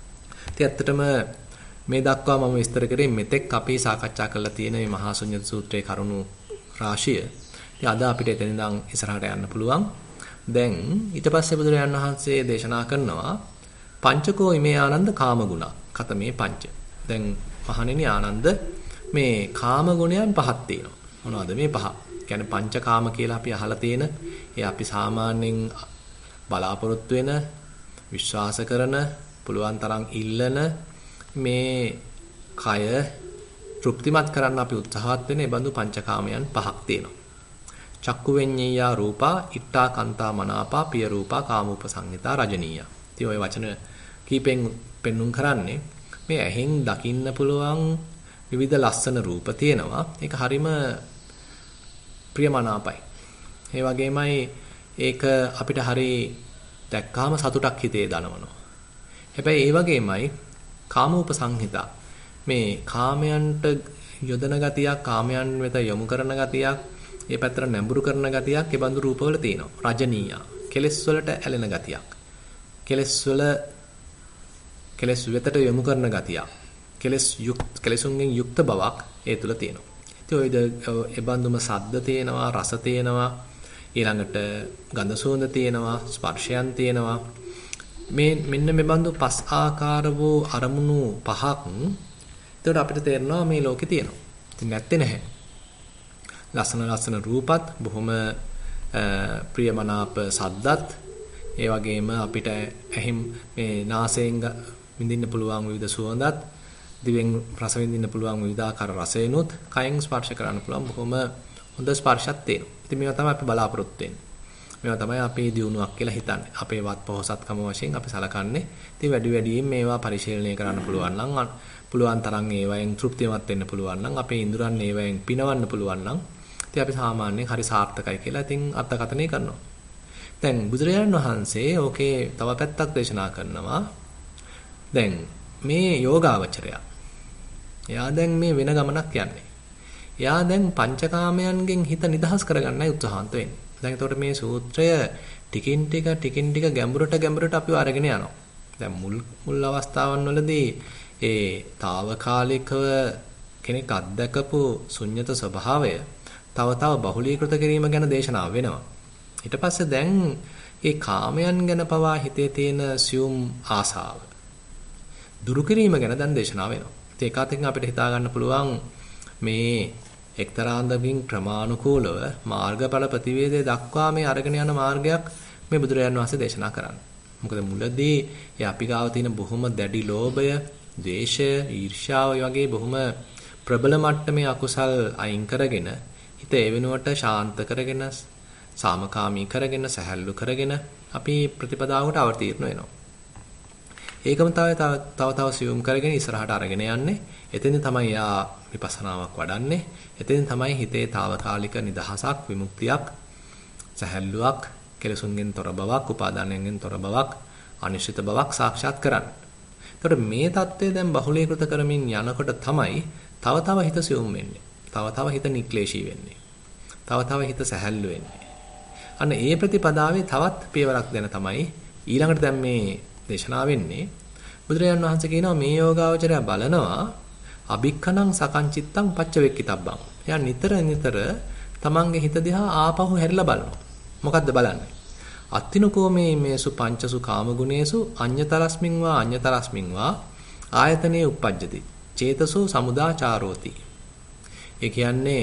ඉතින් ඇත්තටම මේ දක්වා මම විස්තර කරේ මෙතෙක් අපි සාකච්ඡා කරලා තියෙන මේ මහා ශුන්්‍යත සූත්‍රයේ කරුණු රාශිය. ඉතින් අද අපිට එතනින් ඉඳන් ඉස්සරහට යන්න පුළුවන්. දැන් ඊට පස්සේ බුදුරජාණන් වහන්සේ දේශනා කරනවා පංචකෝ ඉමේ ආනන්ද කාම ගුණ. කතමේ පංච. දැන් මහණෙනි ආනන්ද මේ කාම ගුණයන් පහක් තියෙනවා. මොනවද මේ පහ? කියන්නේ පංචකාම කියලා අපි අහලා තියෙන, ඒ අපි සාමාන්‍යයෙන් බලාපොරොත්තු වෙන, විශ්වාස කරන, පුළුවන් තරම් ඉල්ලන මේ කය තෘප්තිමත් කරන්න අපි උත්සාහවත් වෙන ඒ බඳු පංචකාමයන් පහක් තියෙනවා. චක්කු වෙඤ්ඤේයා රූපා, ඉට්ඨා කන්තා මනාපා, පිය රූපා, කාමූපසංහිතා, රජනීය. ඉතින් ওই වචන කීපෙන් පෙන්눔 කරන්නේ මේ ඇහෙන් දකින්න පුළුවන් විවිධ ලස්සන රූප තියෙනවා. ඒක හරිම ප්‍රියමනාපයි. ඒ වගේමයි ඒක අපිට හරි දැක්කාම සතුටක් හිතේ දනවනවා. හැබැයි ඒ වගේමයි කාමූපසංහිතා මේ කාමයන්ට යොදන ගතියක්, කාමයන් වෙත යොමු කරන ගතියක්, ඒ පැත්තට නැඹුරු කරන ගතියක් ඒ බඳු රූපවල තියෙනවා. රජනීය, කෙලෙස් වලට ඇලෙන ගතියක්. කෙලෙස් වෙතට යොමු කරන ගතියක්. කෙලෙසුන්ගෙන් යුක්ත බවක් ඒ තුල තියෙනවා. ඉතින් ඔය ඒ බඳුම සද්ද තියෙනවා, රස තියෙනවා, ඊළඟට ගඳ සුවඳ තියෙනවා, ස්පර්ශයන් තියෙනවා. මෙන්න මේ බඳු පස් ආකාර වූ අරමුණු පහක් එතකොට අපිට තේරෙනවා මේ ලෝකේ තියෙනවා. ඉතින් නැත්තේ නැහැ. ලස්සන රූපත්, බොහොම ප්‍රියමනාප සද්දත්, ඒ වගේම අපිට ඇහිම් මේ නාසයෙන් විඳින්න පුළුවන් විවිධ සුවඳත්, දිවෙන් රස විඳින්න පුළුවන් විවිධාකාර රසයනොත්, කයෙන් ස්පර්ශ කරන්න පුළුවන් බොහොම හොඳ ස්පර්ශයක් තියෙනවා. ඉතින් මේවා තමයි අපි බලාපොරොත්තු වෙන්නේ. මේවා තමයි අපේ දියුණුවක් කියලා හිතන්නේ. අපේ වත් පොහසත්කම වශයෙන් අපි සලකන්නේ. ඉතින් වැඩියෙන් මේවා පරිශීලනය කරන්න පුළුවන් නම්, පුළුවන් තරම් ඒවායෙන් තෘප්තිමත් වෙන්න පුළුවන් නම්, අපේ ඉඳුරන් ඒවායෙන් පිනවන්න පුළුවන් නම්, ඉතින් අපි සාමාන්‍යයෙන් හරි සාර්ථකයි කියලා ඉතින් අර්ථකථනය කරනවා. දැන් බුදුරජාණන් වහන්සේ ඕකේ තව පැත්තක් දේශනා කරනවා. දැන් මේ යෝගාවචරය එයා දැන් මේ වෙන ගමනක් යන්නේ. එයා දැන් පංචකාමයන්ගෙන් හිත නිදහස් කරගන්නයි උත්සාහන්ත වෙන්නේ. දැන් එතකොට මේ සූත්‍රය ටිකින් ටික ගැඹුරට අපිව අරගෙන යනවා. දැන් මුල් අවස්ථාවන් වලදී ඒ తాවකාලිකව කෙනෙක් අත්දකපු ශුන්්‍යත ස්වභාවය තව බහුලීකృత කිරීම ගැන දේශනා වෙනවා. ඊට පස්සේ දැන් ඒ කාමයන් ගැන පවා හිතේ තියෙන සියුම් ආසාව දුරු කිරීම ගැන දැන් දේශනා වෙනවා. ඉතින් ඒකත් අපිට හිතා ගන්න පුළුවන් මේ එක්තරා අන්දමින් ක්‍රමානුකූලව මාර්ගඵල ප්‍රතිවේදයේ දක්වා මේ අරගෙන යන මාර්ගයක් මේ බුදුරජාණන් වහන්සේ දේශනා කරන්නේ. මොකද මුලදී ඒ අපි ගාව තියෙන බොහොම දැඩි ලෝභය, ද්වේෂය, ඊර්ෂ්‍යාව වගේ බොහොම ප්‍රබල මට්ටමේ අකුසල් අයින් කරගෙන හිත ඒ වෙනුවට ශාන්ත කරගෙන, සාමකාමී කරගෙන, සැහැල්ලු කරගෙන අපි ප්‍රතිපදාවට අවතීර්ණ වෙනවා. ඒකම තව සියුම් කරගෙන ඉස්සරහට අරගෙන යන්නේ. එතෙන් තමයි යා විපස්සනාවක් වඩන්නේ. එතෙන් තමයි හිතේ తాවකාලික නිදහසක්, විමුක්තියක්, සැහැල්ලුවක්, කෙලසුන්ගෙන් තොර බවක්, උපාදානයෙන් තොර බවක්, අනිශ්චිත බවක් සාක්ෂාත් කරන්නේ. එතකොට මේ தත්ත්වය දැන් බහුලීකృత කරමින් යනකොට තමයි තව හිත සියුම් වෙන්නේ. තව හිත නික්ලේශී වෙන්නේ. තව හිත සැහැල්ලු වෙන්නේ. අන්න ඒ ප්‍රතිපදාවේ තවත් පියවරක් දෙන තමයි ඊළඟට දැන් මේ දේශනා වෙන්නේ. බුදුරජාණන් වහන්සේ කියනවා මේ යෝගාවචරය බලනවා අභික්ඛනං සකංචිත්තං පච්චවෙක්කිතබ්බං. එයා නිතර තමන්ගේ හිත දිහා ආපහු හැරිලා බලනවා. මොකද්ද බලන්නේ? අත්තිනකෝ මේසු පංචසු කාම ගුණේසු අඤ්‍යතරස්මින් වා ආයතනේ uppajjati. චේතසෝ සමුදාචාරෝති. ඒ කියන්නේ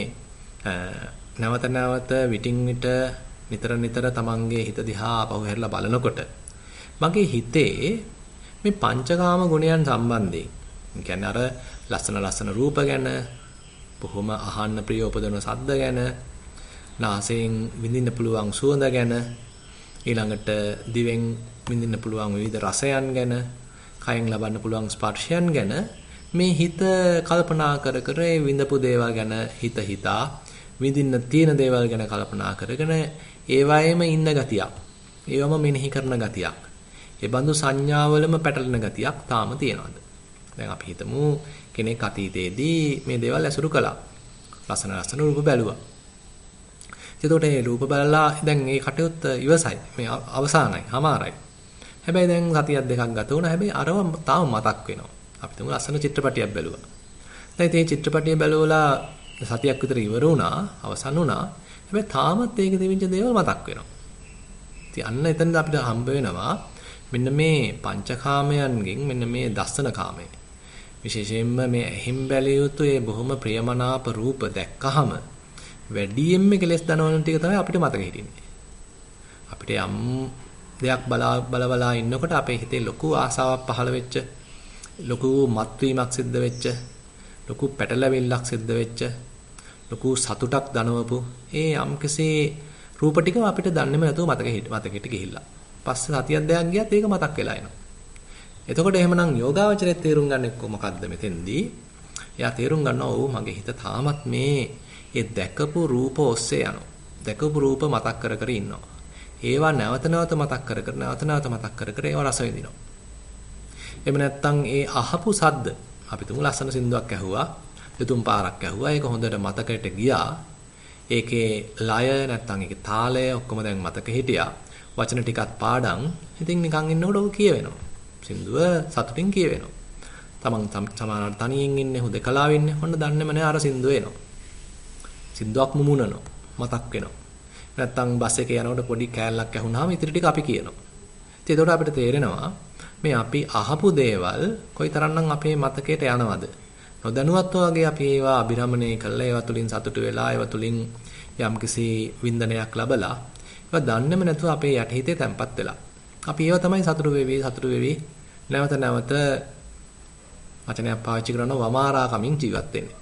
නැවත විටින් විට නිතර තමන්ගේ හිත දිහා ආපහු හැරිලා බලනකොට මගේ හිතේ මේ පංචකාම ගුණයන් සම්බන්ධයෙන්, කියන්නේ අර ලස්සන රූප ගැන, බොහොම අහන්න ප්‍රිය උපදවන ශබ්ද ගැන, නාසයෙන් විඳින්න පුළුවන් සුවඳ ගැන, ඊළඟට දිවෙන් විඳින්න පුළුවන් විවිධ රසයන් ගැන, කයෙන් ලබන්න පුළුවන් ස්පර්ශයන් ගැන මේ හිත කල්පනා කර විඳපු දේවල් ගැන හිතා විඳින්න තියෙන දේවල් ගැන කල්පනා කරගෙන ඒවායේම ඉන්න ගතියක්, ඒවම මෙනෙහි කරන ගතියක්, ඒ බඳු සංඥාවලම පැටලෙන ගතියක් තාම තියෙනවාද? දැන් අපි හිතමු කෙනෙක් අතීතයේදී මේ දේවල් ඇසුරු කළා. ලස්සන රූප බැලුවා. එතකොට මේ රූප බලලා දැන් මේ කටයුත්ත ඉවසයි. මේ අවසానයි, හමාරයි. හැබැයි දැන් සතියක් දෙකක් ගත වුණා. හැබැයි අරව තාම මතක් වෙනවා. අපි තුමු ලස්සන චිත්‍රපටියක් බැලුවා. දැන් මේ චිත්‍රපටිය බැලුවලා සතියක් විතර ඉවර වුණා, අවසන් වුණා. හැබැයි තාමත් ඒකේ තිබිච්ච දේවල් මතක් වෙනවා. ඉතින් අන්න එතනද අපිට හම්බ වෙනවා මෙන්න මේ පංචකාමයන්ගෙන් මෙන්න මේ දස්සන කාමය. විශේෂයෙන්ම මේ ඇහිම් බැලිය යුතු ඒ බොහොම ප්‍රියමනාප රූප දැක්කහම වැඩියෙන්ම කෙලස් දනවන ටික තමයි අපිට මතක හිටින්නේ. අපිට යම් දෙයක් බලා ඉන්නකොට අපේ හිතේ ලොකු ආසාවක් පහළ වෙච්ච, ලොකු මත්වීමක් සිද්ධ වෙච්ච, ලොකු පැටලෙවිල්ලක් සිද්ධ වෙච්ච, ලොකු සතුටක් දනවපු ඒ යම්කිසි රූප ටික අපිට දන්නේම නැතුව මතකෙට ගිහිල්ලා. පස්සේ සතියක් දෙකක් ගියත් ඒක මතක් වෙලා එනවා. එතකොට එහෙමනම් යෝගාවචරයේ තේරුම් ගන්න එක්ක මොකද්ද මෙතෙන්දී? එයා තේරුම් ගන්නවා ඔව් මගේ හිත තාමත් මේ දැකපු රූප ඔස්සේ යනවා. දැකපු රූප මතක් කර කර ඉන්නවා. ඒවා නැවත නැවත මතක් කර කර නැවත නැවත මතක් කර කර ඒවා රස විඳිනවා. එහෙම නැත්නම් ඒ අහපු සද්ද අපි තුමු ලස්සන සින්දුවක් ඇහුවා, දෙතුන් පාරක් ඇහුවා. ඒක හොඳට මතකයට ගියා. ඒකේ ලය නැත්නම් ඒකේ තාලය ඔක්කොම දැන් මතක හිටියා. වචන ටිකක් පාඩම්. ඉතින් නිකන් ඉන්නකොට ඔක කියවෙනවා. සින්දුව සතුටින් කියවෙනවා. තමන් සමානව තනියෙන් ඉන්නේ හුදකලාව ඉන්නේ. හොන්න දන්නේම නෑ අර සින්දුව එනවා. සින්දුවක් මුමුණනවා. මතක් වෙනවා. නැත්තම් බස් එකේ යනකොට පොඩි කෑල්ලක් ඇහුනහම ඉතින් ටික අපි කියනවා. ඉතින් ඒකට අපිට තේරෙනවා මේ අපි අහපු දේවල් කොයිතරම්නම් අපේ මතකයට යනවද? නොදැනුවත්ව වගේ අපි ඒවා අභිරමණය කරලා ඒවා තුලින් සතුටු වෙලා ඒවා තුලින් යම්කිසි වින්දනයක් ලබලා ඒවා දන්නේම නැතුව අපේ යටිහිතේ තැම්පත් වෙලා. අපි ඒවා තමයි සතුටු වෙවි නැවත නැවත වචනයක් පාවිච්චි කරන වමාරා කමින් ජීවත් වෙන්නේ.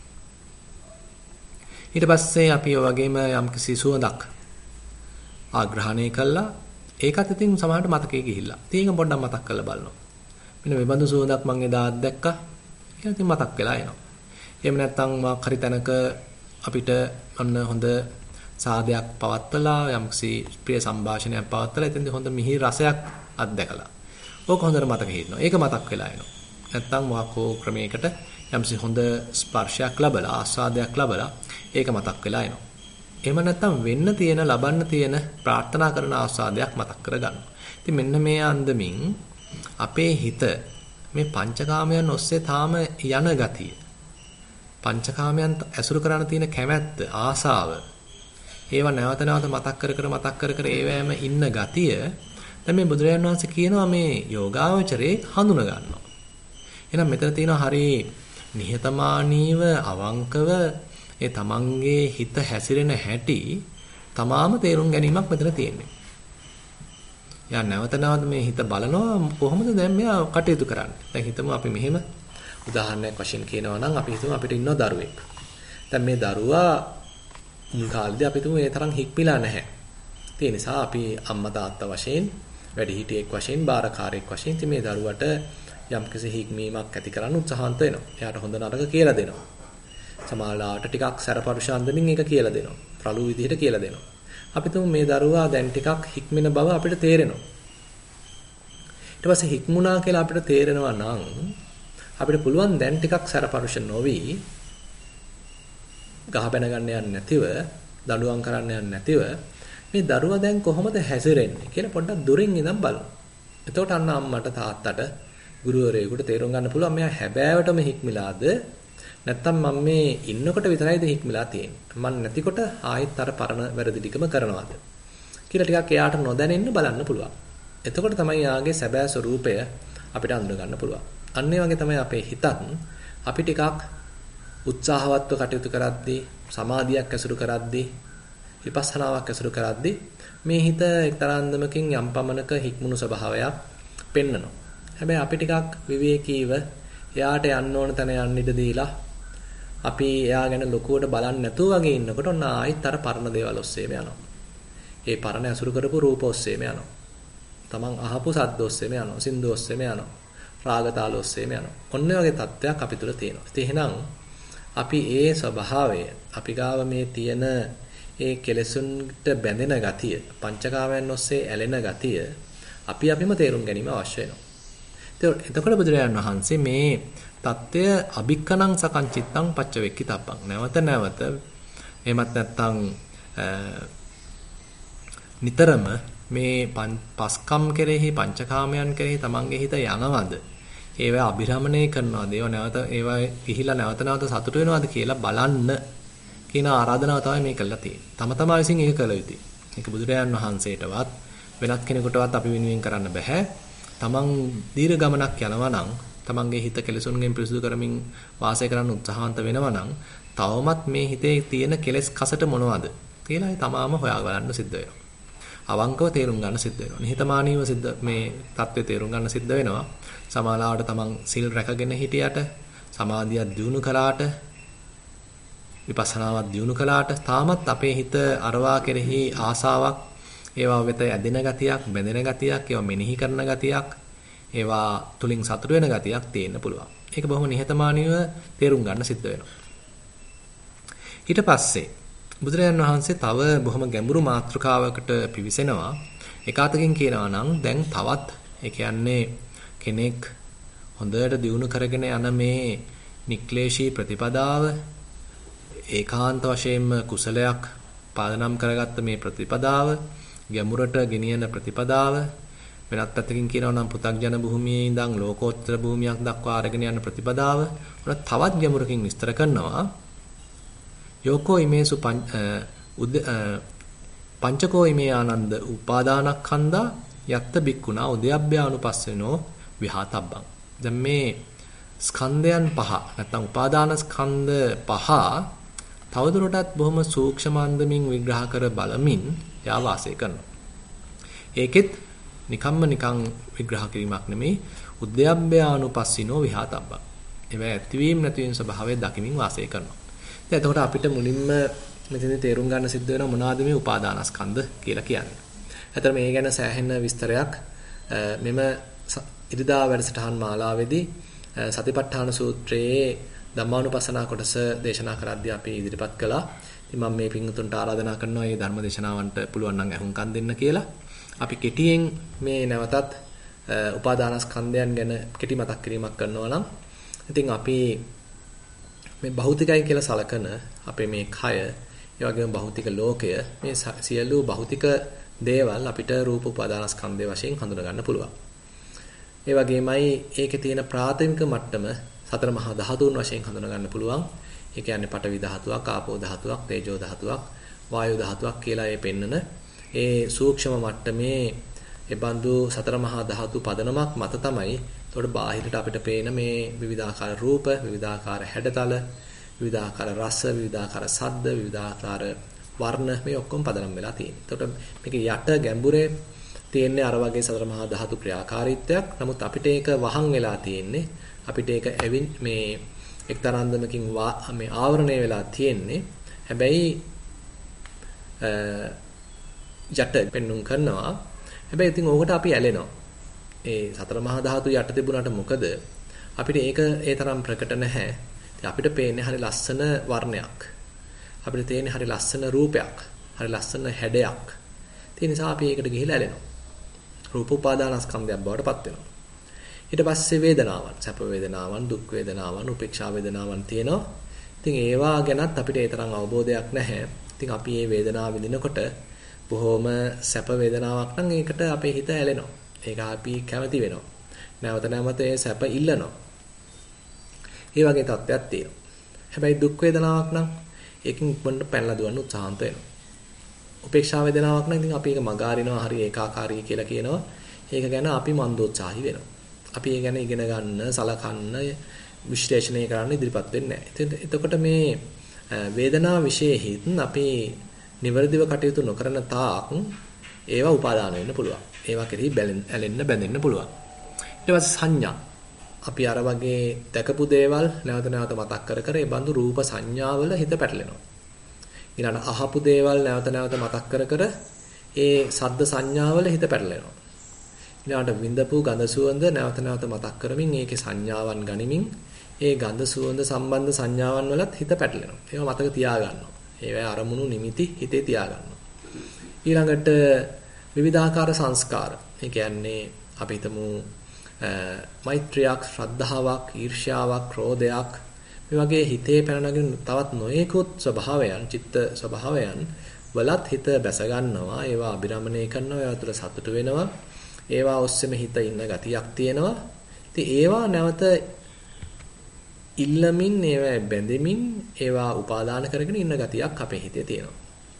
ඊට පස්සේ අපි ඔය වගේම යම්කිසි සුවඳක් ආග්‍රහණය කළා. ඒකත් ඉතින් සමහරට මතකයේ ගිහිල්ලා. ඉතින් ඒක පොඩ්ඩක් මතක් කරලා බලනවා. මෙන්න මේ බඳු සුවඳක් මම එදා දැක්කා. ඒක ඉතින් මතක් වෙලා එනවා. එහෙම නැත්නම් මාක් හරි තැනක අපිට අන්න හොඳ සාදයක් පවත්වලා යම්කිසි ප්‍රිය සංഭാෂණයක් පවත්වලා එතෙන්දී හොඳ මිහිරි රසයක් අත්දැකලා. ඕක හොඳට මතක හිටිනවා. ඒක මතක් වෙලා එනවා. නැත්නම් වාකෝ ක්‍රමයකට යම්කිසි හොඳ ස්පර්ශයක් ලැබලා ආස්වාදයක් ලැබලා ඒක මතක් වෙලා එනවා. එහෙම නැත්නම් වෙන්න තියෙන ලබන්න තියෙන ප්‍රාර්ථනා කරන ආස්වාදයක් මතක් කරගන්නවා. ඉතින් මෙන්න මේ අන්දමින් අපේ හිත මේ පංචකාමයන් ඔස්සේ තාම යන ගතිය. පංචකාමයන් ඇසුරු කරන තියෙන කැමැත්ත, ආසාව. ඒවා නැවත නැවත මතක් කර කර ඒවැම ඉන්න ගතිය දැන් මේ බුදුරජාණන් වහන්සේ කියනවා මේ යෝගාවචරේ හඳුන ගන්නවා. එහෙනම් මෙතන තියෙනවා හරි නිහතමානීව අවංකව ඒ තමන්ගේ හිත හැසිරෙන හැටි තමාම තේරුම් ගැනීමක් මෙතන තියෙන්නේ. යා නැවත නැවත මේ හිත බලනවා කොහොමද දැන් මෙයා කටයුතු කරන්නේ. දැන් හිතමු අපි මෙහෙම උදාහරණයක් වශයෙන් කියනවා නම් අපි හිතමු අපිට ඉන්න දරුවෙක්. දැන් මේ දරුවා මුල් කාලේදී අපි හිතමු ඒ තරම් හික්මිලා නැහැ. ඒ නිසා අපි අම්මා තාත්තා වශයෙන් වැඩිහිටියෙක් වශයෙන් බාරකාරයෙක් වශයෙන් ඉතින් මේ දරුවට යම්කිසි හික්මීමක් ඇති කරන්න උත්සාහන්ත වෙනවා. එයාට හොඳ නරක කියලා දෙනවා. සමාලාවට ටිකක් සැරපරුෂ අන්දමින් ඒක කියලා දෙනවා. ප්‍රලු විදිහට කියලා දෙනවා. අපි තුමු මේ දරුවා දැන් ටිකක් හික්මෙන බව අපිට තේරෙනවා. ඊට පස්සේ හික්මුණා කියලා අපිට තේරෙනවා නම් අපිට පුළුවන් දැන් ටිකක් සැරපරුෂ නොවි ගහ බැන ගන්න යන්නේ නැතිව, දඬුවම් කරන්න යන්නේ නැතිව මේ දරුවා දැන් කොහොමද හැසිරෙන්නේ කියලා පොඩ්ඩක් දුරින් ඉඳන් බලන්න. එතකොට අන්න අම්මට තාත්තට ගුරුවරයෙකුට තේරුම් ගන්න පුළුවන් මෙයා හැබෑවටම හික්මිලාද නැත්තම් මම මේ ඉන්නකොට විතරයිද හික්මිලා තියෙන්නේ. මම නැතිකොට ආයෙත් අර පරණ වැරදි ටිකම කරනවාද කියලා ටිකක් එයාට නොදැනෙන්න බලන්න පුළුවන්. එතකොට තමයි යාගේ සැබෑ ස්වરૂපය අපිට අඳුර ගන්න පුළුවන්. අන්න ඒ වගේ තමයි අපේ හිතත් අපි ටිකක් උත්සාහවත්ව කටයුතු කරද්දී, සමාධියක් ඇසුරු කරද්දී, විපස්සනාවක් ඇසුරු කරද්දී මේ හිත එක්තරා අන්දමකින් යම් පමණක හික්මුණු ස්වභාවයක් පෙන්නනවා. හැබැයි අපි ටිකක් විවේකීව එයාට යන්න ඕන තැන යන්න ඉඩ දීලා අපි එයා ගැන ලොකුවට බලන්නේ නැතුව වගේ ඉන්නකොට ඔන්න ආයෙත් අර පරණ දේවල් ඔස්සේම යනවා. ඒ පරණ ඇසුරු කරපු රූප ඔස්සේම යනවා. තමන් අහපු සද්ද ඔස්සේම යනවා. සින්දු ඔස්සේම යනවා. රාගතාල ඔස්සේම යනවා. ඔන්න වගේ තත්ත්වයක් අපි තුල තියෙනවා. ඉතින් එහෙනම් අපි ඒ ස්වභාවය අපි ගාව මේ තියෙන ඒ කෙලෙසුන්ට බැඳෙන ගතිය, පංචකාමයන් ඔස්සේ ඇලෙන ගතිය අපි අපිම තේරුම් ගැනීම අවශ්‍ය වෙනවා. එතකොට බුදුරජාණන් වහන්සේ මේ தත්ත්වය අභික්කනං සකංචිත්තං පච්චවෙක්කිතබ්බං නැවත නැවත එහෙමත් නැත්නම් නිතරම මේ පස්කම් කෙරෙහි පංචකාමයන් කෙරෙහි තමන්ගේ හිත යනවද? ඒවා අභිරමණය කරනවද? ඒවා නැවත ඒවා ගිහිලා නැවත සතුට වෙනවද කියලා බලන්න කියන ආරාධනාව තමයි මේ කළා තියෙන්නේ. තම තමා විසින් ඒක කළ යුතුයි. ඒක බුදුරජාණන් වහන්සේටවත් වෙනත් කෙනෙකුටවත් අපි වෙනුවෙන් කරන්න බෑ. තමන් දීර්ඝ ගමනක් යනවා නම් තමන්ගේ හිත කෙලෙසුන්ගෙන් පිරිසුදු කරමින් වාසය කරන්න උත්සාහන්ත වෙනවා නම් තවමත් මේ හිතේ තියෙන කෙලෙස් කසට මොනවද කියලා ඒ තමාම හොයා බලන්න සිද්ධ වෙනවා. අවංකව තේරුම් ගන්න සිද්ධ වෙනවා. නිහතමානීව මේ தත්ත්වය තේරුම් ගන්න සිද්ධ වෙනවා. සමාලාවට තමන් සිල් රැකගෙන හිටියට, සමාධියක් දියුණු කළාට, විපස්සනාවක් දියුණු කළාට තාමත් අපේ හිත අරවා කෙරෙහි ආසාවක්, ඒවා වෙත ඇදෙන ගතියක්, බැඳෙන ගතියක්, ඒවා මෙනෙහි කරන ගතියක්, ඒවා තුලින් සතුට වෙන ගතියක් තියෙන්න පුළුවන්. ඒක බොහොම නිහතමානීව තේරුම් ගන්න සිද්ධ වෙනවා. ඊට පස්සේ බුදුරජාණන් වහන්සේ තව බොහොම ගැඹුරු මාතෘකාවකට පිවිසෙනවා. එකාතකින් කියනවා නම් දැන් තවත් ඒ කියන්නේ කෙනෙක් හොඳට දියුණු කරගෙන යන මේ නික්ලේශී ප්‍රතිපදාව ඒකාන්ත වශයෙන්ම කුසලයක් පාදනම් කරගත්ත මේ ප්‍රතිපදාව ගැඹුරට ගෙනියන ප්‍රතිපදාව වෙනත් පැත්තකින් කියනවා නම් පෘථග්ජන භූමියේ ඉඳන් ලෝකෝත්තර භූමියක් දක්වා අරගෙන යන ප්‍රතිපදාව උන තවත් ගැඹුරකින් විස්තර කරනවා. යෝකෝ ඉමේසු පංචකෝ ඉමේ ආනන්ද උපාදානස්කන්ධා යත්ත බික්කුණා උද්‍යප්පයානුපස්සනෝ විහාතබ්බං. දැන් මේ ස්කන්ධයන් පහ නැත්නම් උපාදාන ස්කන්ධ පහ තවදුරටත් බොහොම සූක්ෂම අන්දමින් විග්‍රහ කර බලමින් යා වාසය කරනවා. ඒකෙත් නිකම්ම නිකං විග්‍රහ කිරීමක් නෙමෙයි උද්‍යප්පයානුපස්සිනෝ විහාතබ්බං. ඒවා ඇතිවීම නැතිවීම ස්වභාවය දකිමින් වාසය කරනවා. දැන් එතකොට අපිට මුලින්ම මෙතනදී තේරුම් ගන්න සිද්ධ වෙනවා මොනවාද මේ උපාදානස්කන්ධ කියලා කියන්නේ. ඇත්තට මේ ගැන සෑහෙන විස්තරයක් මෙම ඉරිදා වැඩසටහන් මාලාවේදී සතිපට්ඨාන සූත්‍රයේ ධම්මානුපස්සනා කොටස දේශනා කරද්දී අපි ඉදිරිපත් කළා. ඉතින් මම මේ පින්තුන්ට ආරාධනා කරනවා මේ ධර්ම දේශනාවන්ට පුළුවන් නම් අහුම්කම් දෙන්න කියලා. අපි කෙටියෙන් මේ නැවතත් උපාදානස්කන්ධයන් ගැන කෙටි මතක් කිරීමක් කරනවා නම් ඉතින් අපි මේ භෞතිකයි කියලා සලකන අපේ මේ කය, ඒ වගේම භෞතික ලෝකය, මේ සියලු භෞතික දේවල් අපිට රූප උපාදානස්කන්ධය වශයෙන් හඳුනා ගන්න පුළුවන්. ඒ වගේමයි ඒකේ තියෙන ප්‍රාථමික මට්ටම සතර මහා ධාතුන් වශයෙන් හඳුනා ගන්න පුළුවන්. ඒ කියන්නේ පඨවි ධාතුවක්, ආපෝ ධාතුවක්, තේජෝ ධාතුවක්, වායු ධාතුවක් කියලා ඒ පෙන්නන ඒ සූක්ෂම මට්ටමේ ඒ බඳු සතර මහා ධාතු පදනමක් මත තමයි එතකොට බාහිරට අපිට පේන මේ විවිධාකාර රූප, විවිධාකාර හැඩතල, විවිධාකාර රස, විවිධාකාර ශබ්ද, විවිධාකාර වර්ණ මේ ඔක්කොම පදනම් වෙලා තියෙනවා. එතකොට මේක යට ගැඹුරේ තියෙන්නේ අර වගේ සතර මහා ධාතු ක්‍රියාකාරීත්වයක්. නමුත් අපිට ඒක වහන් වෙලා තියෙන්නේ. අපිට ඒක මේ එක්තරාන්දමකින් මේ ආවරණය වෙලා තියෙන්නේ. හැබැයි යට පෙන්눔 කරනවා. හැබැයි ඉතින් ඕකට අපි ඇලෙනවා. ඒ සතර මහා ධාතු යට තිබුණාට මොකද අපිට ඒක ඒ තරම් ප්‍රකට නැහැ. ඉතින් අපිට පේන්නේ හරි ලස්සන වර්ණයක්. අපිට තේන්නේ හරි ලස්සන රූපයක්. හරි ලස්සන හැඩයක්. ඒ නිසා අපි ඒකට ගිහිලා ඇලෙනවා. රූප උපාදානස්කන්ධයක් බවට පත් වෙනවා. ඊට පස්සේ වේදනාවන්, සැප වේදනාවන්, දුක් වේදනාවන්, උපේක්ෂා වේදනාවන් තියෙනවා. ඉතින් ඒවා ගැනත් අපිට ඒ තරම් අවබෝධයක් නැහැ. ඉතින් අපි මේ වේදනාව විඳිනකොට බොහොම සැප වේදනාවක් නම් ඒකට අපේ හිත ඇලෙනවා. ඒක අපි කැමති වෙනවා. නැවත නැවත ඒ සැප ඉල්ලනවා. ඒ වගේ තත්ත්වයක් තියෙනවා. හැබැයි දුක් වේදනාවක් නම් ඒකෙන් ඉක්මනට පැනලා දුවන්න උත්සාහන්ත වෙනවා. උපේක්ෂා වේදනාවක් නම් ඉතින් අපි ඒක මගහරිනවා, හරි ඒකාකාරී කියලා කියනවා. ඒක ගැන අපි මන්දෝත්සාහී වෙනවා. අපි ඒ ගැන ඉගෙන ගන්න, සලකන්න, විශ්ලේෂණය කරන්න ඉදිරිපත් වෙන්නේ නැහැ. එතකොට මේ වේදනාව විශේෂිත අපි නිවර්දිව කටයුතු නොකරන තාක් ඒවා උපාදාන වෙන්න පුළුවන්. ඒවා කෙරෙහි ඇලෙන්න බැඳෙන්න පුළුවන්. ඊට පස්සේ සංඥා. අපි අර වගේ දැකපු දේවල් නැවත නැවත මතක් කර කර ඒ බඳු රූප සංඥාවල හිත පැටලෙනවා. ඊළඟ අහපු දේවල් නැවත නැවත මතක් කර කර ඒ සද්ද සංඥාවල හිත පැටලෙනවා. ඊළඟට විඳපු ගඳ සුවඳ නැවත නැවත මතක් කරමින් ඒකේ සංඥාවන් ගනිමින් ඒ ගඳ සුවඳ සම්බන්ධ සංඥාවන් වලත් හිත පැටලෙනවා. ඒවා මතක තියාගන්නවා. ඒවා අරමුණු නිමිති හිතේ තියාගන්නවා. ඊළඟට විවිධාකාර සංස්කාර. ඒ කියන්නේ අපි හිතමු මෛත්‍රියක්, ශ්‍රද්ධාවක්, ඊර්ෂ්‍යාවක්, ක්‍රෝධයක් මේ වගේ හිතේ පැන නගින තවත් නොයෙකුත් ස්වභාවයන්, චිත්ත ස්වභාවයන් වලත් හිත බැස ගන්නවා. ඒවා අභිරමණය කරනවා. ඒවා තුළ සතුට වෙනවා. ඒවා ඔස්සේම හිත ඉන්න ගතියක් තියෙනවා. ඉතින් ඒවා නැවත ඉල්ලමින් ඒවා බැඳෙමින් ඒවා උපාදාන කරගෙන ඉන්න ගතියක් අපේ හිතේ තියෙනවා.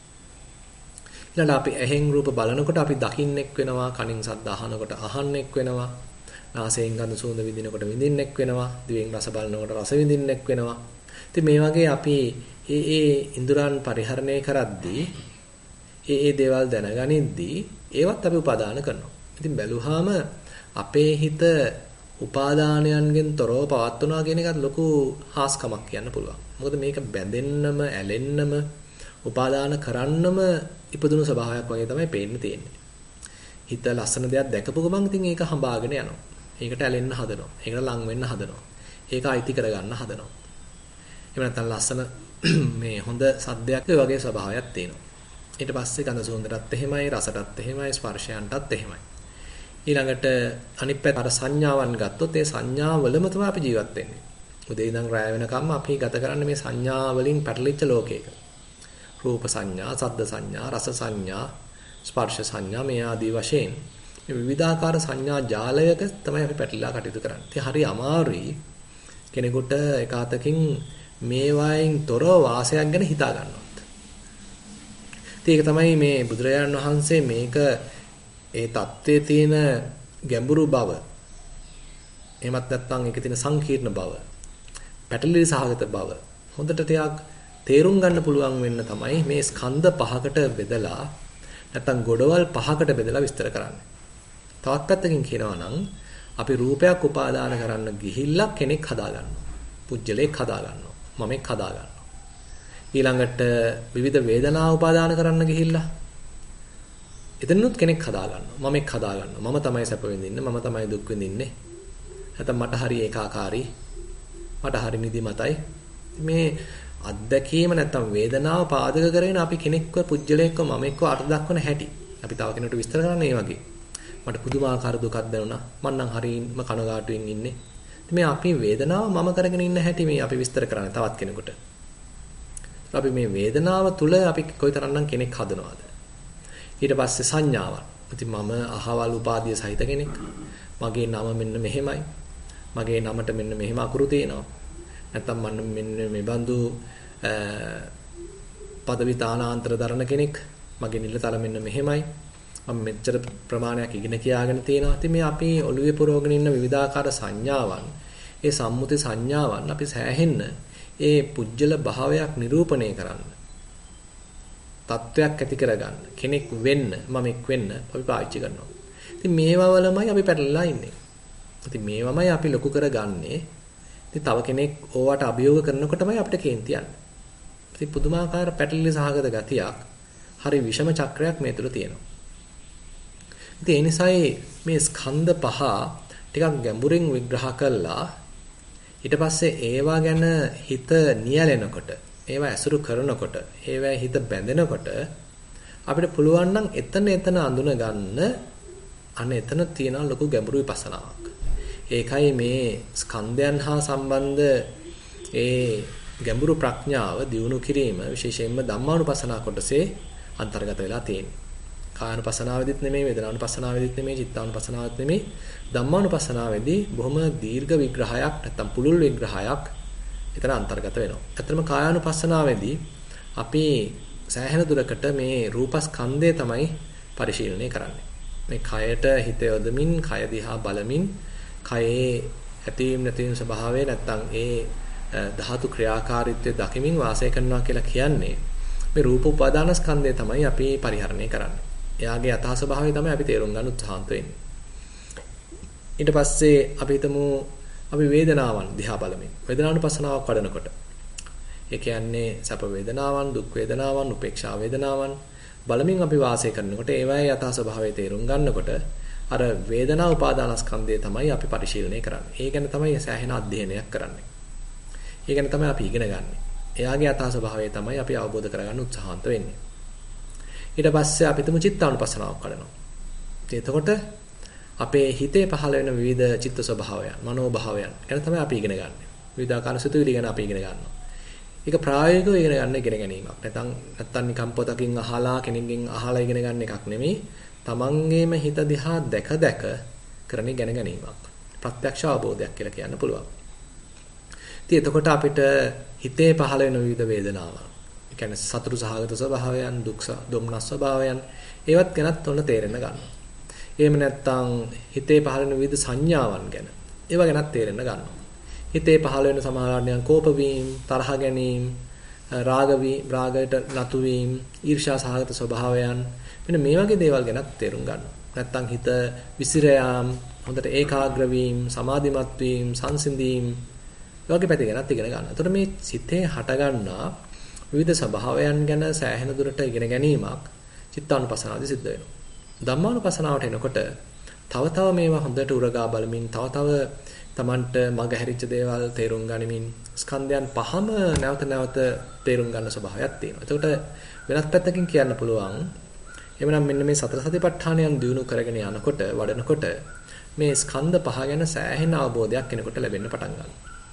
ඊළඟට අපි ඇහෙන් රූප බලනකොට අපි දකින්නෙක් වෙනවා, කනින් ශබ්ද අහනකොට අහන්නෙක් වෙනවා, නාසයෙන් ගඳ සුවඳ විඳිනකොට විඳින්නෙක් වෙනවා, දිවෙන් රස බලනකොට රස විඳින්නෙක් වෙනවා. ඉතින් මේ වගේ අපි ඒ ඉන්ද්‍රයන් පරිහරණය කරද්දී ඒ දේවල් දැනගනිද්දී ඒවත් අපි උපාදාන කරනවා. ඉතින් බැලුවාම අපේ හිත උපාදානයන්ගෙන් තොරව පවත්වනවා කියන එකත් ලොකු හාස්කමක් කියන්න පුළුවන්. මොකද මේක බැඳෙන්නම, ඇලෙන්නම, උපාදාන කරන්නම ඉපදුණු ස්වභාවයක් වගේ තමයි පේන්න තියෙන්නේ. හිත ලස්සන දෙයක් දැකපු ගමන් ඉතින් ඒක හඹාගෙන යනවා. ඒකට ඇලෙන්න හදනවා. ඒකට ලං වෙන්න හදනවා. ඒක අයිති කරගන්න හදනවා. එහෙම නැත්නම් ලස්සන මේ හොඳ සද්දයක් ඒ වගේ ස්වභාවයක් තියෙනවා. ඊට පස්සේ ගඳ සුවඳටත් එහෙමයි, රසටත් එහෙමයි, ස්පර්ශයන්ටත් එහෙමයි. ඊළඟට අනිත් පැත්ත අර සංඥාවන් ගත්තොත් ඒ සංඥාවලම තමයි අපි ජීවත් වෙන්නේ. උදේ ඉඳන් රැය වෙනකම්ම අපි ගත කරන්නේ මේ සංඥා වලින් පැටලිච්ච ලෝකයක. රූප සංඥා, ශබ්ද සංඥා, රස සංඥා, ස්පර්ශ සංඥා මේ ආදී වශයෙන් මේ විවිධාකාර සංඥා ජාලයක තමයි අපි පැටලලා කටයුතු කරන්නේ. ඉතින් හරි අමාරුයි කෙනෙකුට එකාතකින් මේ වයින් තොරව වාසයක් ගැන හිතා ගන්නවත්. ඉතින් ඒක තමයි මේ බුදුරජාණන් වහන්සේ මේක ඒ தත්ත්වයේ තියෙන ගැඹුරු බව. එහෙමත් නැත්නම් ඒකේ තියෙන සංකීර්ණ බව, පැටලිලි සහගත බව හොඳට ටිකක් තේරුම් ගන්න පුළුවන් වෙන්න තමයි මේ ස්කන්ධ පහකට බෙදලා නැත්නම් ගොඩවල් පහකට බෙදලා විස්තර කරන්නේ. තවත් පැත්තකින් කියනවා නම් අපි රූපයක් උපාදාන කරන්න ගිහිල්ලා කෙනෙක් හදා ගන්නවා. පුජ්‍යලයක් හදා ගන්නවා. මමෙක් හදා ගන්නවා. ඊළඟට විවිධ වේදනා උපාදාන කරන්න ගිහිල්ලා එතනනුත් කෙනෙක් හදා ගන්නවා. මමෙක් හදා ගන්නවා. මම තමයි සැප විඳින්නේ. මම තමයි දුක් විඳින්නේ. නැත්නම් මට හරි ඒකාකාරී. මට හරි නිදිමතයි. මේ අත්දැකීම නැත්නම් වේදනාව පාදක කරගෙන අපි කෙනෙක්ව පුජ්‍යලයක්ව මමෙක්ව අර්ථ දක්වන හැටි. අපි තව කෙනෙකුට විස්තර කරන්නේ මේ වගේ. මට පුදුමාකාර දුකක් දැනුණා. මම නම් හරිම කනගාටුවෙන් ඉන්නේ. මේ අපි වේදනාව මම කරගෙන ඉන්න හැටි මේ අපි විස්තර කරන්නේ තවත් කෙනෙකුට. අපි මේ වේදනාව තුල අපි කොයිතරම්නම් කෙනෙක් හදනවද? ඊට පස්සේ සංඥාවන්. ඉතින් මම අහවල් උපාධිය සහිත කෙනෙක්. මගේ නම මෙන්න මෙහෙමයි. මගේ නමට මෙන්න මෙහෙම අකුරු තියෙනවා. නැත්තම් මම මෙන්න මේ බඳු পদවි තානාන්තර දරන කෙනෙක්. මගේ නිලතල මෙන්න මෙහෙමයි. මම මෙච්චර ප්‍රමාණයක් ඉගෙන කියාගෙන තියෙනවා. ඉතින් මේ අපි ඔළුවේ පුරවගෙන ඉන්න විවිධාකාර සංඥාවන්, ඒ සම්මුති සංඥාවන් අපි සෑහෙන්න ඒ පුජ්‍යල භාවයක් නිරූපණය කරන්න, තත්වයක් ඇති කරගන්න, කෙනෙක් වෙන්න, මමෙක් වෙන්න අපි පාවිච්චි කරනවා. ඉතින් මේවා වලමයි අපි පැටලලා ඉන්නේ. ඉතින් මේවමයි අපි ලොකු කරගන්නේ. ඉතින් තව කෙනෙක් ඕවට අභියෝග කරනකොටමයි අපිට කේන්ති යන්නේ. ඉතින් පුදුමාකාර පැටලිලි සහගත ගතියක්, හරි විෂම චක්‍රයක් මේ තුල තියෙනවා. ඉතින් ඒ නිසායි මේ ස්කන්ධ පහ ටිකක් ගැඹුරින් විග්‍රහ කළා. ඊට පස්සේ ඒවා ගැන හිත නියැලෙනකොට, ඒවා ඇසුරු කරනකොට, ඒවා හිත බැඳෙනකොට අපිට පුළුවන් නම් එතන අඳුන ගන්න අන්න එතන තියෙන ලොකු ගැඹුරු විපස්සනාවක්. ඒකයි මේ ස්කන්ධයන් හා සම්බන්ධ ඒ ගැඹුරු ප්‍රඥාව දියුණු කිරීම විශේෂයෙන්ම ධම්මානුපස්සනා කොටසේ අන්තර්ගත වෙලා තියෙන්නේ. කායानुපස්සනාවෙදිත් නෙමෙයි, වේදනානුපස්සනාවෙදිත් නෙමෙයි, චිත්තානුපස්සනාවෙදිත් නෙමෙයි, ධම්මානුපස්සනාවේදී බොහොම දීර්ඝ විග්‍රහයක් නැත්තම් පුළුල් විග්‍රහයක් එතන අන්තර්ගත වෙනවා. ඇත්තටම කායानुපස්සනාවේදී අපි සෑහෙන දුරකට මේ රූපස්කන්ධය තමයි පරිශීලනය කරන්නේ. මේ කයට හිත යොදමින්, කය දිහා බලමින්, කයේ ඇතීම් නැතිවීම ස්වභාවය නැත්තම් ඒ ධාතු ක්‍රියාකාරීත්වය දකිමින් වාසය කරනවා කියලා කියන්නේ මේ රූප උපාදානස්කන්ධය තමයි අපි පරිහරණය කරන්නේ. එයාගේ යථා ස්වභාවය තමයි අපි තේරුම් ගන්න උත්සාහන්ත වෙන්නේ. ඊට පස්සේ අපි හිතමු අපි වේදනාවන් දිහා බලමින් වේදනානුපස්සනාවක් වඩනකොට ඒ කියන්නේ සැප වේදනාවන්, දුක් වේදනාවන්, උපේක්ෂා වේදනාවන් බලමින් අපි වාසය කරනකොට ඒවායේ යථා ස්වභාවය තේරුම් ගන්නකොට අර වේදනා උපාදානස්කන්ධය තමයි අපි පරිශීලනය කරන්නේ. ඒ ගැන තමයි සෑහෙන අධ්‍යයනයක් කරන්නේ. ඒ ගැන තමයි අපි ඉගෙන ගන්න. එයාගේ යථා ස්වභාවය තමයි අපි අවබෝධ කරගන්න උත්සාහන්ත වෙන්නේ. ඊට පස්සේ අපි තුමු චිත්තානුපස්සනාවක් කරනවා. එතකොට අපේ හිතේ පහළ වෙන විවිධ චිත්ත ස්වභාවයන්, මනෝභාවයන් ගැන තමයි අපි ඉගෙන ගන්න. විවිධාකාර සිතුවිලි ගැන අපි ඉගෙන ගන්නවා. ඒක ප්‍රායෝගිකව ඉගෙන ගැනීමක්. නැත්නම් නිකම් පොතකින් අහලා කෙනෙක්ගෙන් අහලා ඉගෙන ගන්න එකක් නෙමෙයි. තමන්ගේම හිත දිහා දැක කරන ඉගෙන ගැනීමක්. ප්‍රත්‍යක්ෂ අවබෝධයක් කියලා කියන්න පුළුවන්. ඉතින් එතකොට අපිට හිතේ පහළ වෙන විවිධ වේදනාවන්, ඒ කියන්නේ සතුටු සහගත ස්වභාවයන්, දුක් දුම්නස් ස්වභාවයන්, ඒවත් ගැනත් ඔන්න තේරෙන්න ගන්නවා. එහෙම නැත්නම් හිතේ පහළ වෙන විවිධ සංඥාවන් ගැන, ඒවා ගැනත් තේරෙන්න ගන්නවා. හිතේ පහළ වෙන සමාහරණයන් කෝප වීම, තරහ ගැනීම, රාගයට නතු වීම, ඊර්ෂ්‍යා සහගත ස්වභාවයන්, මෙන්න මේ වගේ දේවල් ගැනත් තේරුම් ගන්නවා. නැත්නම් හිත විසිර යාම, හොඳට ඒකාග්‍ර වීම, සමාධිමත් වීම, සංසිඳීම, වගේ පැති ගැනත් ඉගෙන ගන්නවා. එතකොට මේ සිතේ හටගන්නා විවිධ ස්වභාවයන් ගැන සෑහෙන දුරට ඉගෙන ගැනීමක් චිත්තානුපස්සනාවේදී සිද්ධ වෙනවා. ධම්මානුපස්සනාවට එනකොට තව මේවා හොඳට උරගා බලමින් තව තමන්ට මග හැරිච්ච දේවල් තේරුම් ගනිමින් ස්කන්ධයන් පහම නැවත තේරුම් ගන්න ස්වභාවයක් තියෙනවා. එතකොට වෙනත් පැත්තකින් කියන්න පුළුවන් එhmenan මෙන්න මේ සතර සතිපට්ඨානයන් දිනු කරගෙන යනකොට වඩනකොට මේ ස්කන්ධ පහ ගැන සෑහෙන අවබෝධයක් කෙනෙකුට ලැබෙන්න පටන් ගන්නවා.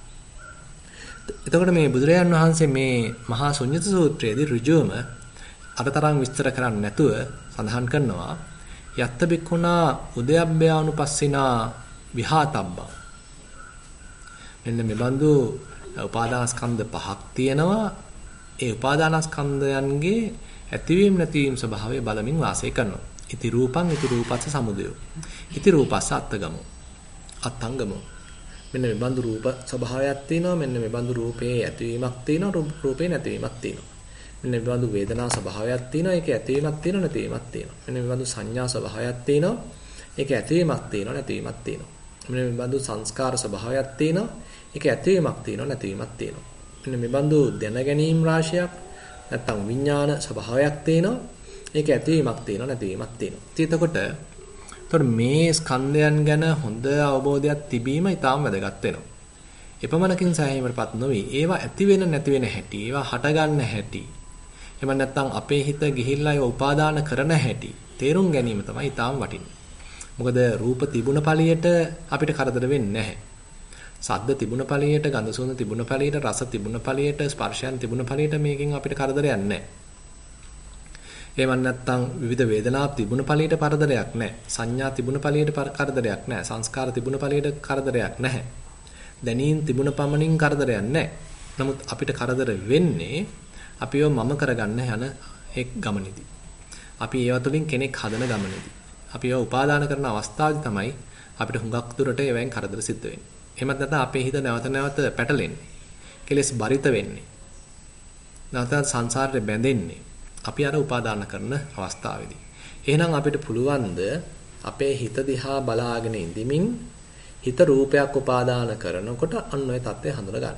එතකොට මේ බුදුරජාන් වහන්සේ මේ මහා ශුන්්‍යත සූත්‍රයේදී ඍජුවම අරතරන් විස්තර කරන්නේ නැතුව සඳහන් කරනවා යත්ත බික්ඛුනා උදයබ්බයානුපස්සිනා විහාතබ්බං. මෙන්න මේ බඳු උපාදානස්කන්ධ පහක් තියෙනවා. ඒ උපාදානස්කන්ධයන්ගේ ඇතිවීම නැතිවීම ස්වභාවය බලමින් වාසය කරනවා. ඉති රූපං ඉති රූපස්ස සමුදයෝ. ඉති රූපස්ස අත්තගමෝ. අත්තංගමෝ. මෙන්න මේ බඳු රූප ස්වභාවයක් තියෙනවා. මෙන්න මේ බඳු රූපේ ඇතිවීමක් තියෙනවා. රූපේ නැතිවීමක් තියෙනවා. මෙන්න මේ බඳු වේදනා ස්වභාවයක් තියෙනවා. ඒකේ ඇතිවීමක් තියෙනවා නැතිවීමක් තියෙනවා. මෙන්න මේ බඳු සංඥා ස්වභාවයක් තියෙනවා. ඒකේ ඇතිවීමක් තියෙනවා නැතිවීමක් තියෙනවා. මෙන්න මේ බඳු සංස්කාර ස්වභාවයක් තියෙනවා. ඒකේ ඇතිවීමක් තියෙනවා නැතිවීමක් තියෙනවා. මෙන්න මේ බඳු දැන ගැනීම රාශියක් නැත්තම් විඥාන ස්වභාවයක් තියෙනවා. ඒකේ ඇතිවීමක් තියෙනවා නැතිවීමක් තියෙනවා. ඉතින් එතකොට මේ ස්කන්ධයන් ගැන හොඳ අවබෝධයක් තිබීම ඉතාම වැදගත් වෙනවා. එපමණකින් සෑහීමටපත් නොවි ඒවා ඇති වෙන නැති වෙන හැටි, ඒවා හට ගන්න හැටි. එහෙම නැත්නම් අපේ හිත ගිහිල්ලා ඒවා උපාදාන කරන හැටි තේරුම් ගැනීම තමයි ඉතාම වටින්නේ. මොකද රූප තිබුණ ඵලියට අපිට කරදර වෙන්නේ නැහැ. සද්ද තිබුණ ඵලියට, ගඳ සුවඳ තිබුණ ඵලියට, රස තිබුණ ඵලියට, ස්පර්ශයන් තිබුණ ඵලියට මේකෙන් අපිට කරදරයක් නැහැ. එහෙම නැත්නම් විවිධ වේදනා තිබුණ ඵලියට කරදරයක් නැහැ. සංඥා තිබුණ ඵලියට කරදරයක් නැහැ. සංස්කාර තිබුණ ඵලියට කරදරයක් නැහැ. දැනීම් තිබුණ පමණින් කරදරයක් නැහැ. නමුත් අපිට කරදර වෙන්නේ අපිව මම කරගන්න යන ඒ ගමනේදී. අපි ඒව තුළින් කෙනෙක් හදන ගමනේදී. අපි ඒව උපාදාන කරන අවස්ථාවේදී තමයි අපිට හුඟක් දුරට ඒවෙන් කරදර සිද්ධ වෙන්නේ. එහෙමත් නැත්නම් අපේ හිත නැවත පැටලෙන්නේ. කෙලෙස් බරිත වෙන්නේ. නැවත සංසාරේ බැඳෙන්නේ. අපි අර උපාදාන කරන අවස්ථාවේදී. එහෙනම් අපිට පුළුවන් ද අපේ හිත දිහා බලාගෙන ඉඳිමින් හිත රූපයක් උපාදාන කරනකොට අන්න ඔය தත්ත්වය හඳුන ගන්න.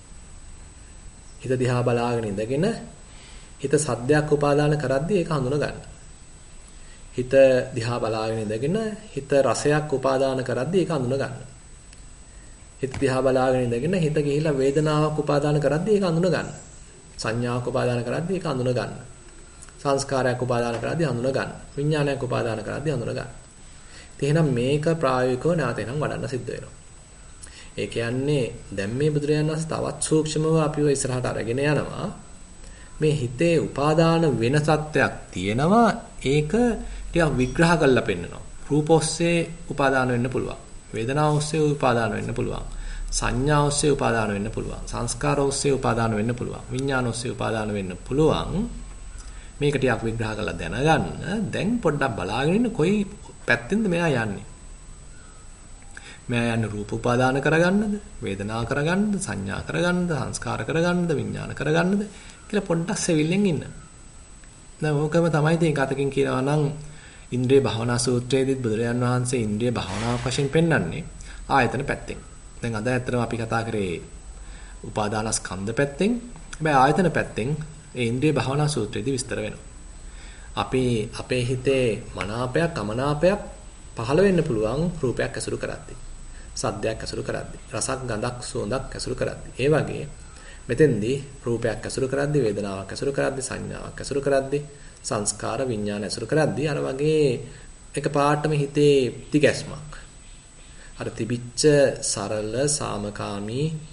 හිත දිහා බලාගෙන ඉඳගෙන හිත සද්දයක් උපාදාන කරද්දී ඒක හඳුන ගන්න. හිත දිහා බලාගෙන ඉඳගෙන හිත රසයක් උපාදාන කරද්දී ඒක හඳුන ගන්න. හිත දිහා බලාගෙන ඉඳගෙන හිත ගිහිලා වේදනාවක් උපාදාන කරද්දී ඒක හඳුන ගන්න. සංඥාවක් උපාදාන කරද්දී ඒක හඳුන ගන්න. සංස්කාරයක් උපාදාන කරද්දී හඳුන ගන්න. විඥානයක් උපාදාන කරද්දී හඳුන ගන්න. එහෙනම් මේක ප්‍රායෝගිකව නැවතෙනම් වඩන්න සිද්ධ වෙනවා. ඒ කියන්නේ දැන් මේ බුදුරජාණන් වහන්සේ තවත් සූක්ෂමව අපිව ඉස්සරහට අරගෙන යනවා. මේ හිතේ උපාදාන වෙන සත්‍යයක් තියෙනවා. ඒක ටිකක් විග්‍රහ කරලා පෙන්නනවා. රූප ඔස්සේ උපාදාන වෙන්න පුළුවන්. වේදනාව ඔස්සේ උපාදාන වෙන්න පුළුවන්. සංඥා ඔස්සේ උපාදාන වෙන්න පුළුවන්. සංස්කාර ඔස්සේ උපාදාන වෙන්න පුළුවන්. විඥාන ඔස්සේ උපාදාන වෙන්න පුළුවන්. මේක ටිකක් විග්‍රහ කරලා දැනගන්න. දැන් පොඩ්ඩක් බලාගෙන ඉන්න කොයි පැත්තෙන්ද මෙයා යන්නේ? මෙයා යන්නේ රූප උපාදාන කරගන්නද? වේදනා කරගන්නද? සංඥා කරගන්නද? සංස්කාර කරගන්නද? විඥාන කරගන්නද? කියලා පොඩ්ඩක් සෙවිල්ලෙන් ඉන්න. දැන් ඕකම තමයි ඉතින් කතකින් කියනවා නම් ඉන්ද්‍රිය භාවනා සූත්‍රයේදීත් බුදුරජාන් වහන්සේ ඉන්ද්‍රිය භාවනාවක් වශයෙන් පෙන්වන්නේ ආයතන පැත්තෙන්. දැන් අද ඇත්තටම අපි කතා කරේ උපාදානස්කන්ධ පැත්තෙන්. හැබැයි ආයතන පැත්තෙන් ඒ ඉන්ද්‍රිය භාවනා සූත්‍රයේදී විස්තර වෙනවා. අපේ හිතේ මනාපයක් අමනාපයක් පහළ වෙන්න පුළුවන් රූපයක් ඇසුරු කරද්දී. සද්දයක් ඇසුරු කරද්දී. රසක් ගඳක් සුවඳක් ඇසුරු කරද්දී. ඒ වගේ මෙතෙන්දී රූපයක් ඇසුරු කරද්දී, වේදනාවක් ඇසුරු කරද්දී, සංඥාවක් ඇසුරු කරද්දී, සංස්කාර විඥාන ඇසුරු කරද්දී අර වගේ එකපාරටම හිතේ තිගැස්මක්. අර තිබිච්ච සරල සාමකාමී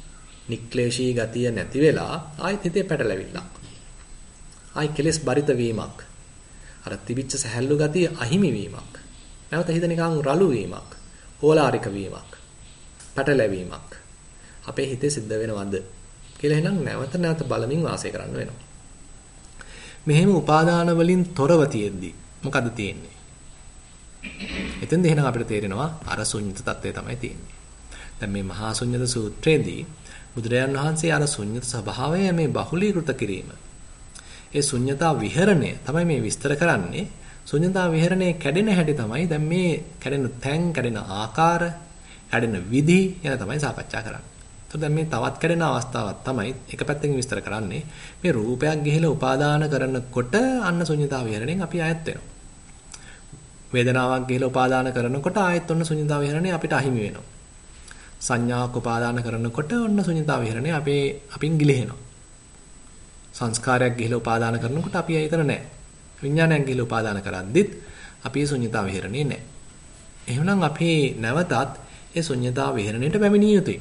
නික්ලේශී ගතිය නැති වෙලා ආයෙත් හිතේ පැටලෙවිල්ලක්. ආයි කෙලෙස් බරිත වීමක්. අර තිබිච්ච සැහැල්ලු ගතිය අහිමි වීමක්. නැවත හිත නිකන් රළු වීමක්. ඕලාරික වීමක්. පැටලැවීමක්. අපේ හිතේ සිද්ධ වෙනවද කියලා එහෙනම් නැවත බලමින් වාසය කරන්න වෙනවා. මෙහෙම උපාදාන වලින් තොරව තියෙද්දි මොකද තියෙන්නේ? එතෙන්ද එහෙනම් අපිට තේරෙනවා අර ශුන්්‍යත තත්ත්වය තමයි තියෙන්නේ. දැන් මේ මහා ශුන්්‍යත සූත්‍රයේදී බුදුරජාන් වහන්සේ අර ශුන්්‍යත ස්වභාවය මේ බහුලීකృత කිරීම. ඒ ශුන්්‍යතා විහරණය තමයි මේ විස්තර කරන්නේ. ශුන්්‍යතා විහරණය කැඩෙන හැටි තමයි දැන් මේ කැඩෙන තැන්, කැඩෙන ආකාර, කැඩෙන විදි යන තමයි සාකච්ඡා කරන්නේ. එතකොට දැන් මේ තවත් කැඩෙන අවස්ථාවක් තමයි එක පැත්තකින් විස්තර කරන්නේ. මේ රූපයක් ගිහිලා උපාදාන කරනකොට අන්න ශුන්්‍යතා විහරණයෙන් අපි ආයත් වෙනවා. වේදනාවක් ගිහිලා උපාදාන කරනකොට ආයත් ඔන්න ශුන්්‍යතා විහරණය අපිට අහිමි වෙනවා. සංඥාවක් උපාදාන කරනකොට ඔන්න ශුන්්‍යතා විහරණය අපින් ගිලිහෙනවා. සංස්කාරයක් ගිහිලා උපාදාන කරනකොට අපි ඒතර නැහැ. විඥානයක් ගිහිලා උපාදාන කරද්දිත් අපි ශුන්්‍යතා විහරණේ නැහැ. එහෙනම් අපි නැවතත් ඒ ශුන්්‍යතා විහරණයට පැමිණිය යුතුයි.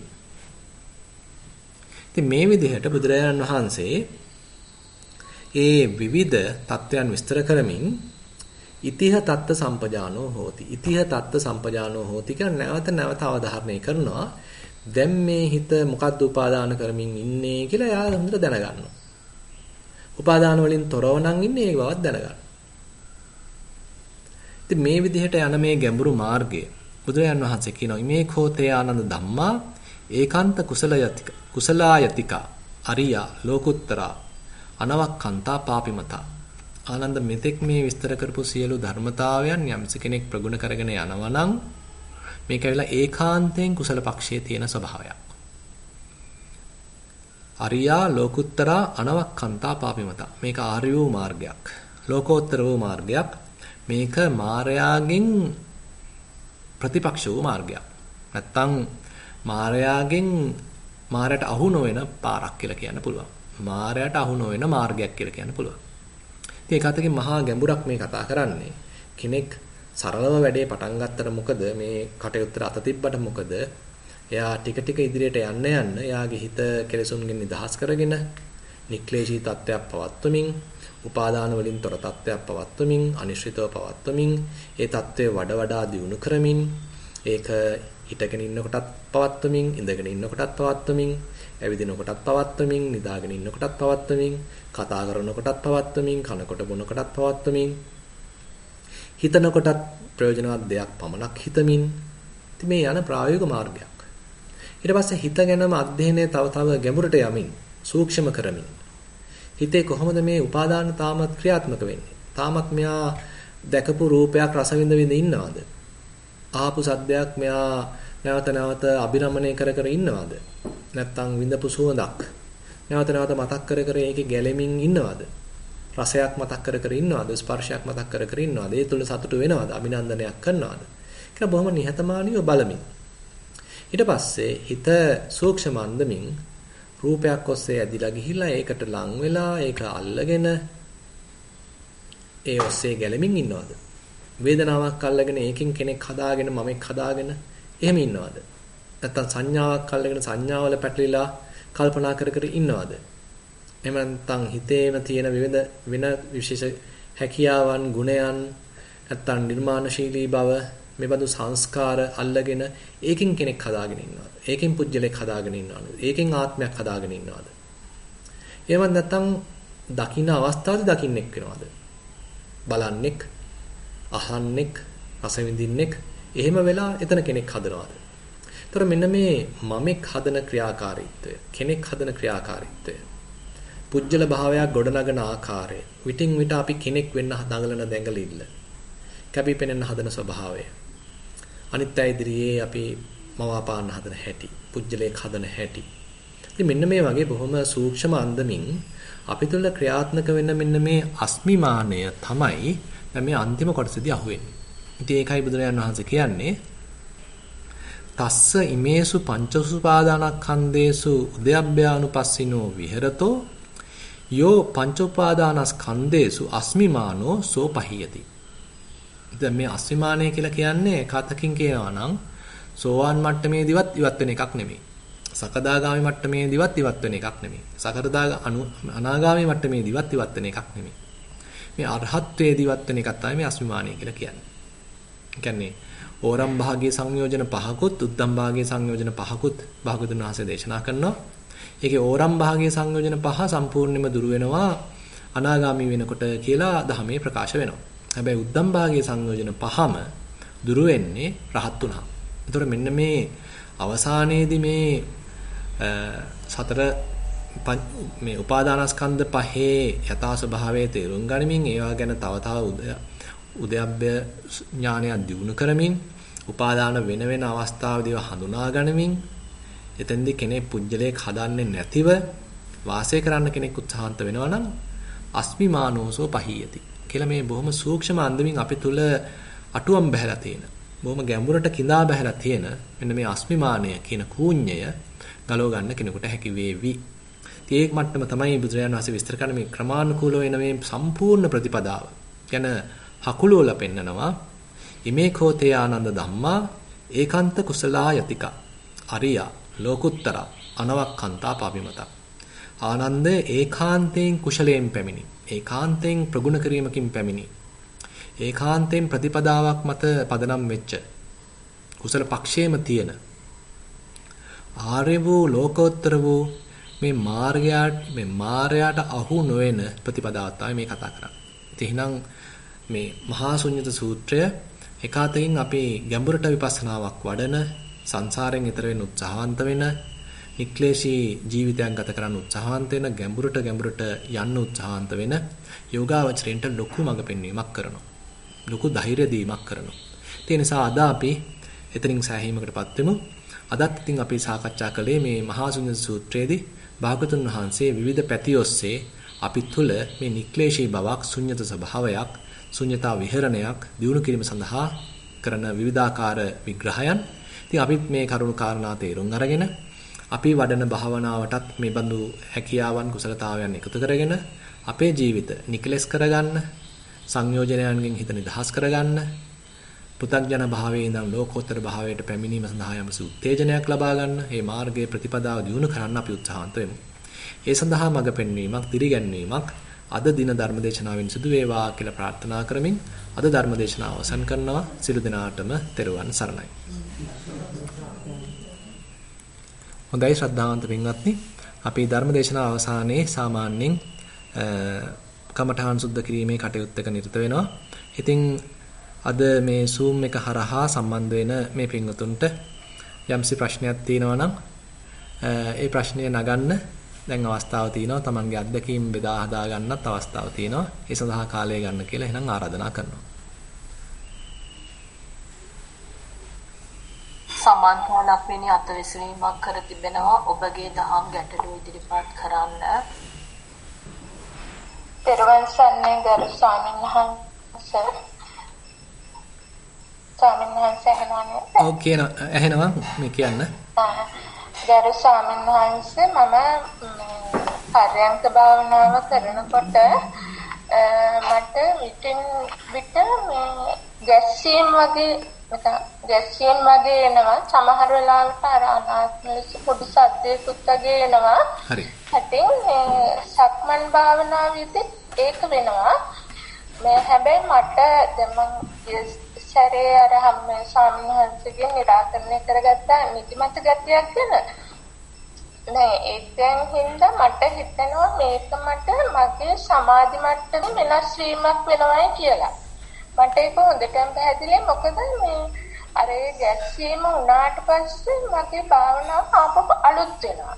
ඉතින් මේ විදිහට බුදුරජාණන් වහන්සේ ඒ විවිධ தත්වයන් විස්තර කරමින් ඉතිහ තත්ත සම්පජානෝ හෝති. ඉතිහ තත්ත සම්පජානෝ හෝති කියලා නැවත අවධාරණය කරනවා. දැන් මේ හිත මොකද්ද උපාදාන කරමින් ඉන්නේ කියලා එයා හොඳට දැනගන්නවා. උපාදාන වලින් තොරව නම් ඉන්නේ ඒ බවත් දැනගන්න. ඉතින් මේ විදිහට යන මේ ගැඹුරු මාර්ගය බුදුරජාන් වහන්සේ කියනවා මේ කෝතේ ආනන්ද ධම්මා ඒකාන්ත කුසලායතික අරියා ලෝකුත්තරා අනවක්ඛන්තා පාපිමතා. ආනන්ද මෙතෙක් මේ විස්තර කරපු සියලු ධර්මතාවයන් යම්ස කෙනෙක් ප්‍රගුණ කරගෙන යනවා නම් මේක ඇවිල්ලා ඒකාන්තයෙන් කුසල පක්ෂයේ තියෙන ස්වභාවයක්. අරියා ලෝකුත්තරා අනවක්ඛන්තා පාපිමතා. මේක ආර්ය වූ මාර්ගයක්. ලෝකෝත්තර වූ මාර්ගයක්. මේක මායාවෙන් ප්‍රතිපක්ෂ වූ මාර්ගයක්. නැත්තම් මායයට අහු නොවන පාරක් කියලා කියන්න පුළුවන්. මායයට අහු නොවන මාර්ගයක් කියලා කියන්න පුළුවන්. ඉතින් ඒක අතකින් මහා ගැඹුරක් මේ කතා කරන්නේ. කෙනෙක් සරලව වැඩේ පටන් ගත්තට මොකද මේ කටයුත්තට අත තිබ්බට මොකද? එයා ටික ඉදිරියට යන්න එයාගේ හිත කෙලෙසුන්ගෙන් නිදහස් කරගෙන නික්ලේශී තත්ත්වයක් පවත්වමින් උපාදාන වලින් තොර තත්ත්වයක් පවත්වමින් අනිශ්චිතව පවත්වමින් ඒ තත්ත්වය වඩා දියුණු කරමින් ඒක හිටගෙන ඉන්නකොටත් පවත්වමින් ඉඳගෙන ඉන්නකොටත් පවත්වමින් ඇවිදිනකොටත් පවත්වමින් නිදාගෙන ඉන්නකොටත් පවත්වමින් කතා කරනකොටත් පවත්වමින් කනකොට බොනකොටත් පවත්වමින් හිතනකොටත් ප්‍රයෝජනවත් දෙයක් පමණක් හිතමින් ඉතින් මේ යන ප්‍රායෝගික මාර්ගයක්. ඊට පස්සේ හිත ගැනම අධ්‍යයනය තව ගැඹුරට යමින් සූක්ෂම කරමින් හිතේ කොහොමද මේ උපාදාන තාමත් ක්‍රියාත්මක වෙන්නේ? තාමත් මෙයා දැකපු රූපයක් රස විඳ ඉන්නවද? ආපු සද්දයක් මෙයා නැවත අභිරමණය කර ඉන්නවද? නැත්තම් විඳපු සුවඳක් නැවත මතක් කර ඒකේ ගැලෙමින් ඉන්නවද? රසයක් මතක් කර ඉන්නවද? ස්පර්ශයක් මතක් කර ඉන්නවද? ඒ තුල සතුටු වෙනවද? අභිනන්දනයක් කරනවද? කියලා බොහොම නිහතමානීව බලමින් ඊට පස්සේ හිත සූක්ෂම අන්දමින් රූපයක් ඔස්සේ ඇදිලා ගිහිලා ඒකට ලං වෙලා ඒක අල්ලගෙන ඒ ඔස්සේ ගැලෙමින් ඉන්නවද? වේදනාවක් අල්ලගෙන ඒකෙන් කෙනෙක් හදාගෙන මමෙක් හදාගෙන එහෙම ඉන්නවද? නැත්තම් සංඥාවක් අල්ලගෙන සංඥාවල පැටලිලා කල්පනා කර ඉන්නවද? එහෙම නැත්තම් හිතේම තියෙන වෙන විශේෂ හැකියාවන් ගුණයන් නැත්තම් නිර්මාණශීලී බව මේබඳු සංස්කාර අල්ලගෙන ඒකෙන් කෙනෙක් හදාගෙන ඉන්නවද? ඒකෙන් පුජ්‍යලෙක් හදාගෙන ඉන්නවද? ඒකෙන් ආත්මයක් හදාගෙන ඉන්නවද? එහෙම නැත්තම් දකින්න අවස්ථාවේ දකින්නෙක් වෙනවද? බලන්නෙක්, අහන්නෙක්, රස විඳින්නෙක් එහෙම වෙලා එතන කෙනෙක් හදනවද? ඒතර මෙන්න මේ මමෙක් හදන ක්‍රියාකාරීත්වය, කෙනෙක් හදන ක්‍රියාකාරීත්වය, පුජ්‍යල භාවයක් ගොඩනගන ආකාරය, විටින් විට අපි කෙනෙක් වෙන්න දඟලන දැඟලිල්ල, කැපිපෙනෙන හදන ස්වභාවය, අනිත් අය ඉදිරියේ අපි මවාපාන්න හදන හැටි, පුජ්‍යලයක් හදන හැටි. ඉතින් මෙන්න මේ වගේ බොහොම සූක්ෂම අන්දමින් අපි තුළ ක්‍රියාත්මක වෙන්න මෙන්න මේ අස්මිමානය තමයි දැන් මේ අන්තිම කොටසදී අහුවෙන්නේ. ඉතින් ඒකයි බුදුරජාණන් වහන්සේ කියන්නේ තස්ස ඉමේසු පංචසුපාදානස්කන්ධේසු උද්‍යප්පයානුපස්සිනෝ විහෙරතෝ යෝ පංචෝපාදානස්කන්ධේසු අස්මිමානෝ සෝ පහියති. දැන් මේ අස්මිමානය කියලා කියන්නේ කතකින් කියනවා නම් සෝවාන් මට්ටමේදීවත් ඉවත් වෙන එකක් නෙමෙයි. සකදාගාමි මට්ටමේදීවත් ඉවත් වෙන එකක් නෙමෙයි. අනාගාමි මට්ටමේදීවත් ඉවත් වෙන එකක් නෙමෙයි. මේ අරහත්ත්වයේදීවත් වෙන එකක් තමයි මේ අස්මිමානය කියලා කියන්නේ. ඒ කියන්නේ ඕරම් භාගයේ සංයෝජන පහකුත් උද්දම් භාගයේ සංයෝජන පහකුත් භාගතුන් වහන්සේ දේශනා කරනවා. ඒකේ ඕරම් භාගයේ සංයෝජන පහ සම්පූර්ණයෙන්ම දුරු වෙනවා අනාගාමී වෙනකොට කියලා ධර්මයේ ප්‍රකාශ වෙනවා. හැබැයි උද්දම් භාගයේ සංයෝජන පහම දුරු වෙන්නේ රහත් වුණා. ඒතකොට මෙන්න මේ අවසානයේදී මේ සතර මේ උපාදානස්කන්ධ පහේ යථා ස්වභාවය තේරුම් ගනිමින් ඒවා ගැන තව උද්‍යප්පය ඥානය දියුණු කරමින් උපාදාන වෙන වෙන අවස්ථාවදී හඳුනා ගනිමින් එතෙන්දී කෙනෙක් පුජ්‍යලයක් හදන්නේ නැතිව වාසය කරන්න කෙනෙක් උත්සාහන්ත වෙනවා නම් අස්මිමානෝසෝ පහීයති කියලා මේ බොහොම සූක්ෂම අන්දමින් අපි තුල අටුවම් බහැලා තියෙන බොහොම ගැඹුරට කිඳා බහැලා තියෙන මෙන්න මේ අස්මිමානය කියන කූඤ්ඤය ගලව ගන්න කෙනෙකුට හැකි වේවි. ඒක මට්ටම තමයි බුදුරජාණන් වහන්සේ විස්තර කරන මේ ක්‍රමානුකූලව එන මේ සම්පූර්ණ ප්‍රතිපදාව. කියන හකුලෝල පෙන්නනවා ඉමේ කෝතේ ආනන්ද ධම්මා ඒකාන්ත කුසලා යතික අරියා ලෝකුත්තර අනවක්ඛන්තා පාපිමතා. ආනන්ද ඒකාන්තයෙන් කුශලයෙන් පැමිණි. ඒකාන්තයෙන් ප්‍රගුණ කිරීමකින් පැමිණි. ඒකාන්තයෙන් ප්‍රතිපදාවක් මත පදනම් වෙච්ච කුසල පක්ෂයේම තියෙන ආර්ය වූ ලෝකෝත්තර වූ මේ මාර්ගයට අහු නොවන ප්‍රතිපදාවක් තමයි මේ කතා කරන්නේ. ඉතින් මේ මහා ශුන්්‍යත සූත්‍රය එකාතකින් අපි ගැඹුරට විපස්සනාවක් වඩන සංසාරයෙන් ඈතර වෙන්න උත්සාහන්ත වෙන නික්ලේශී ජීවිතයක් ගත කරන්න උත්සාහන්ත වෙන ගැඹුරට යන්න උත්සාහන්ත වෙන යෝගාවචරයෙන්ට ලොකු මඟ පෙන්වීමක් කරනවා. ලොකු ධෛර්ය දීමක් කරනවා. ඒ නිසා අද අපි එතනින් සෑහීමකටපත් වෙමු. අදත් ඉතින් අපි සාකච්ඡා කළේ මේ මහා ශුන්්‍යත සූත්‍රයේදී භාගතුන් වහන්සේ විවිධ පැති ඔස්සේ අපි තුල මේ නික්ලේශී බවක් ශුන්්‍යත ස්වභාවයක් ශුන්්‍යතා විහරණයක් දියුණු කිරීම සඳහා කරන විවිධාකාර විග්‍රහයන්. ඉතින් අපිත් මේ කරුණු කාරණා තේරුම් අරගෙන අපි වඩන භාවනාවටත් මේ බඳු හැකියාවන් කුසලතාවයන් එකතු කරගෙන අපේ ජීවිත නිකලස් කරගන්න සංයෝජනයන්ගෙන් හිත නිදහස් කරගන්න පුතග්ජන භාවයේ ඉඳන් ලෝකෝත්තර භාවයට පැමිණීම සඳහා යම් උත්තේජනයක් ලබා ගන්න මේ මාර්ගයේ ප්‍රතිපදාව දියුණු කරන්න අපි උත්සාහන්ත වෙමු. ඒ සඳහා මඟ පෙන්වීමක්, දිරිගැන්වීමක් අද දින ධර්මදේශනාවෙන් සිදු වේවා කියලා ප්‍රාර්ථනා කරමින් අද ධර්මදේශනාව අවසන් කරනවා. සියලු දෙනාටම තෙරුවන් සරණයි. හොඳයි ශ්‍රද්ධාවන්ත පින්වත්නි, අපි ධර්මදේශනාව අවසානයේ සාමාන්‍යයෙන් කමඨහන් සුද්ධ කිරීමේ කටයුත්තක නිරත වෙනවා. ඉතින් අද මේ Zoom එක හරහා සම්බන්ධ වෙන මේ පින්වතුන්ට යම්සි ප්‍රශ්නයක් තියෙනවා නම් ඒ ප්‍රශ්නය නගන්න දැන් අවස්ථාව තියෙනවා. Tamange අත්දැකීම් බෙදා හදා ගන්නත් අවස්ථාව තියෙනවා. ඒ සඳහා කාලය ගන්න කියලා එහෙනම් ආරාධනා කරනවා. සමාන්තරයක් වෙන අතවිසීමක් කර තිබෙනවා. ඔබගේ දහම් ගැටළු ඉදිරිපත් කරන්න. පෙරවන් සන්නේ ගරු ස්වාමීන් වහන්සේ. ස්වාමීන් වහන්සේ අහනවානේ. ඔව් කියන ඇහෙනවා මේ කියන්න. ගරු ස්වාමීන් වහන්සේ මම පරයන්ක භාවනාව කරනකොට මට විටින් විට ගැස්සීම් වගේ එනවා. සමහර වෙලාවට අර අනාත්ම ලෙස පොඩි සද්දයකුත් වගේ එනවා. හරි. හැටින් සක්මන් භාවනාවේදී ඒක වෙනවා. හැබැයි මට දැන් මම සැරේ අර හැම ස්වාමීන් වහන්සේගෙන් නිරාකරණය කරගත්ත නිදිමත ගතියක් ගැන නෑ ඒකෙන් හින්දා මට හිතෙනවා මේක මට මගේ සමාධි මට්ටමේ වෙනස් වීමක් වෙනවයි කියලා. මට ඒක හොඳටම පැහැදිලි. මොකද මේ අර ගැස්සීම උනාට පස්සේ මගේ භාවනාව ආපහු අලුත් වෙනවා.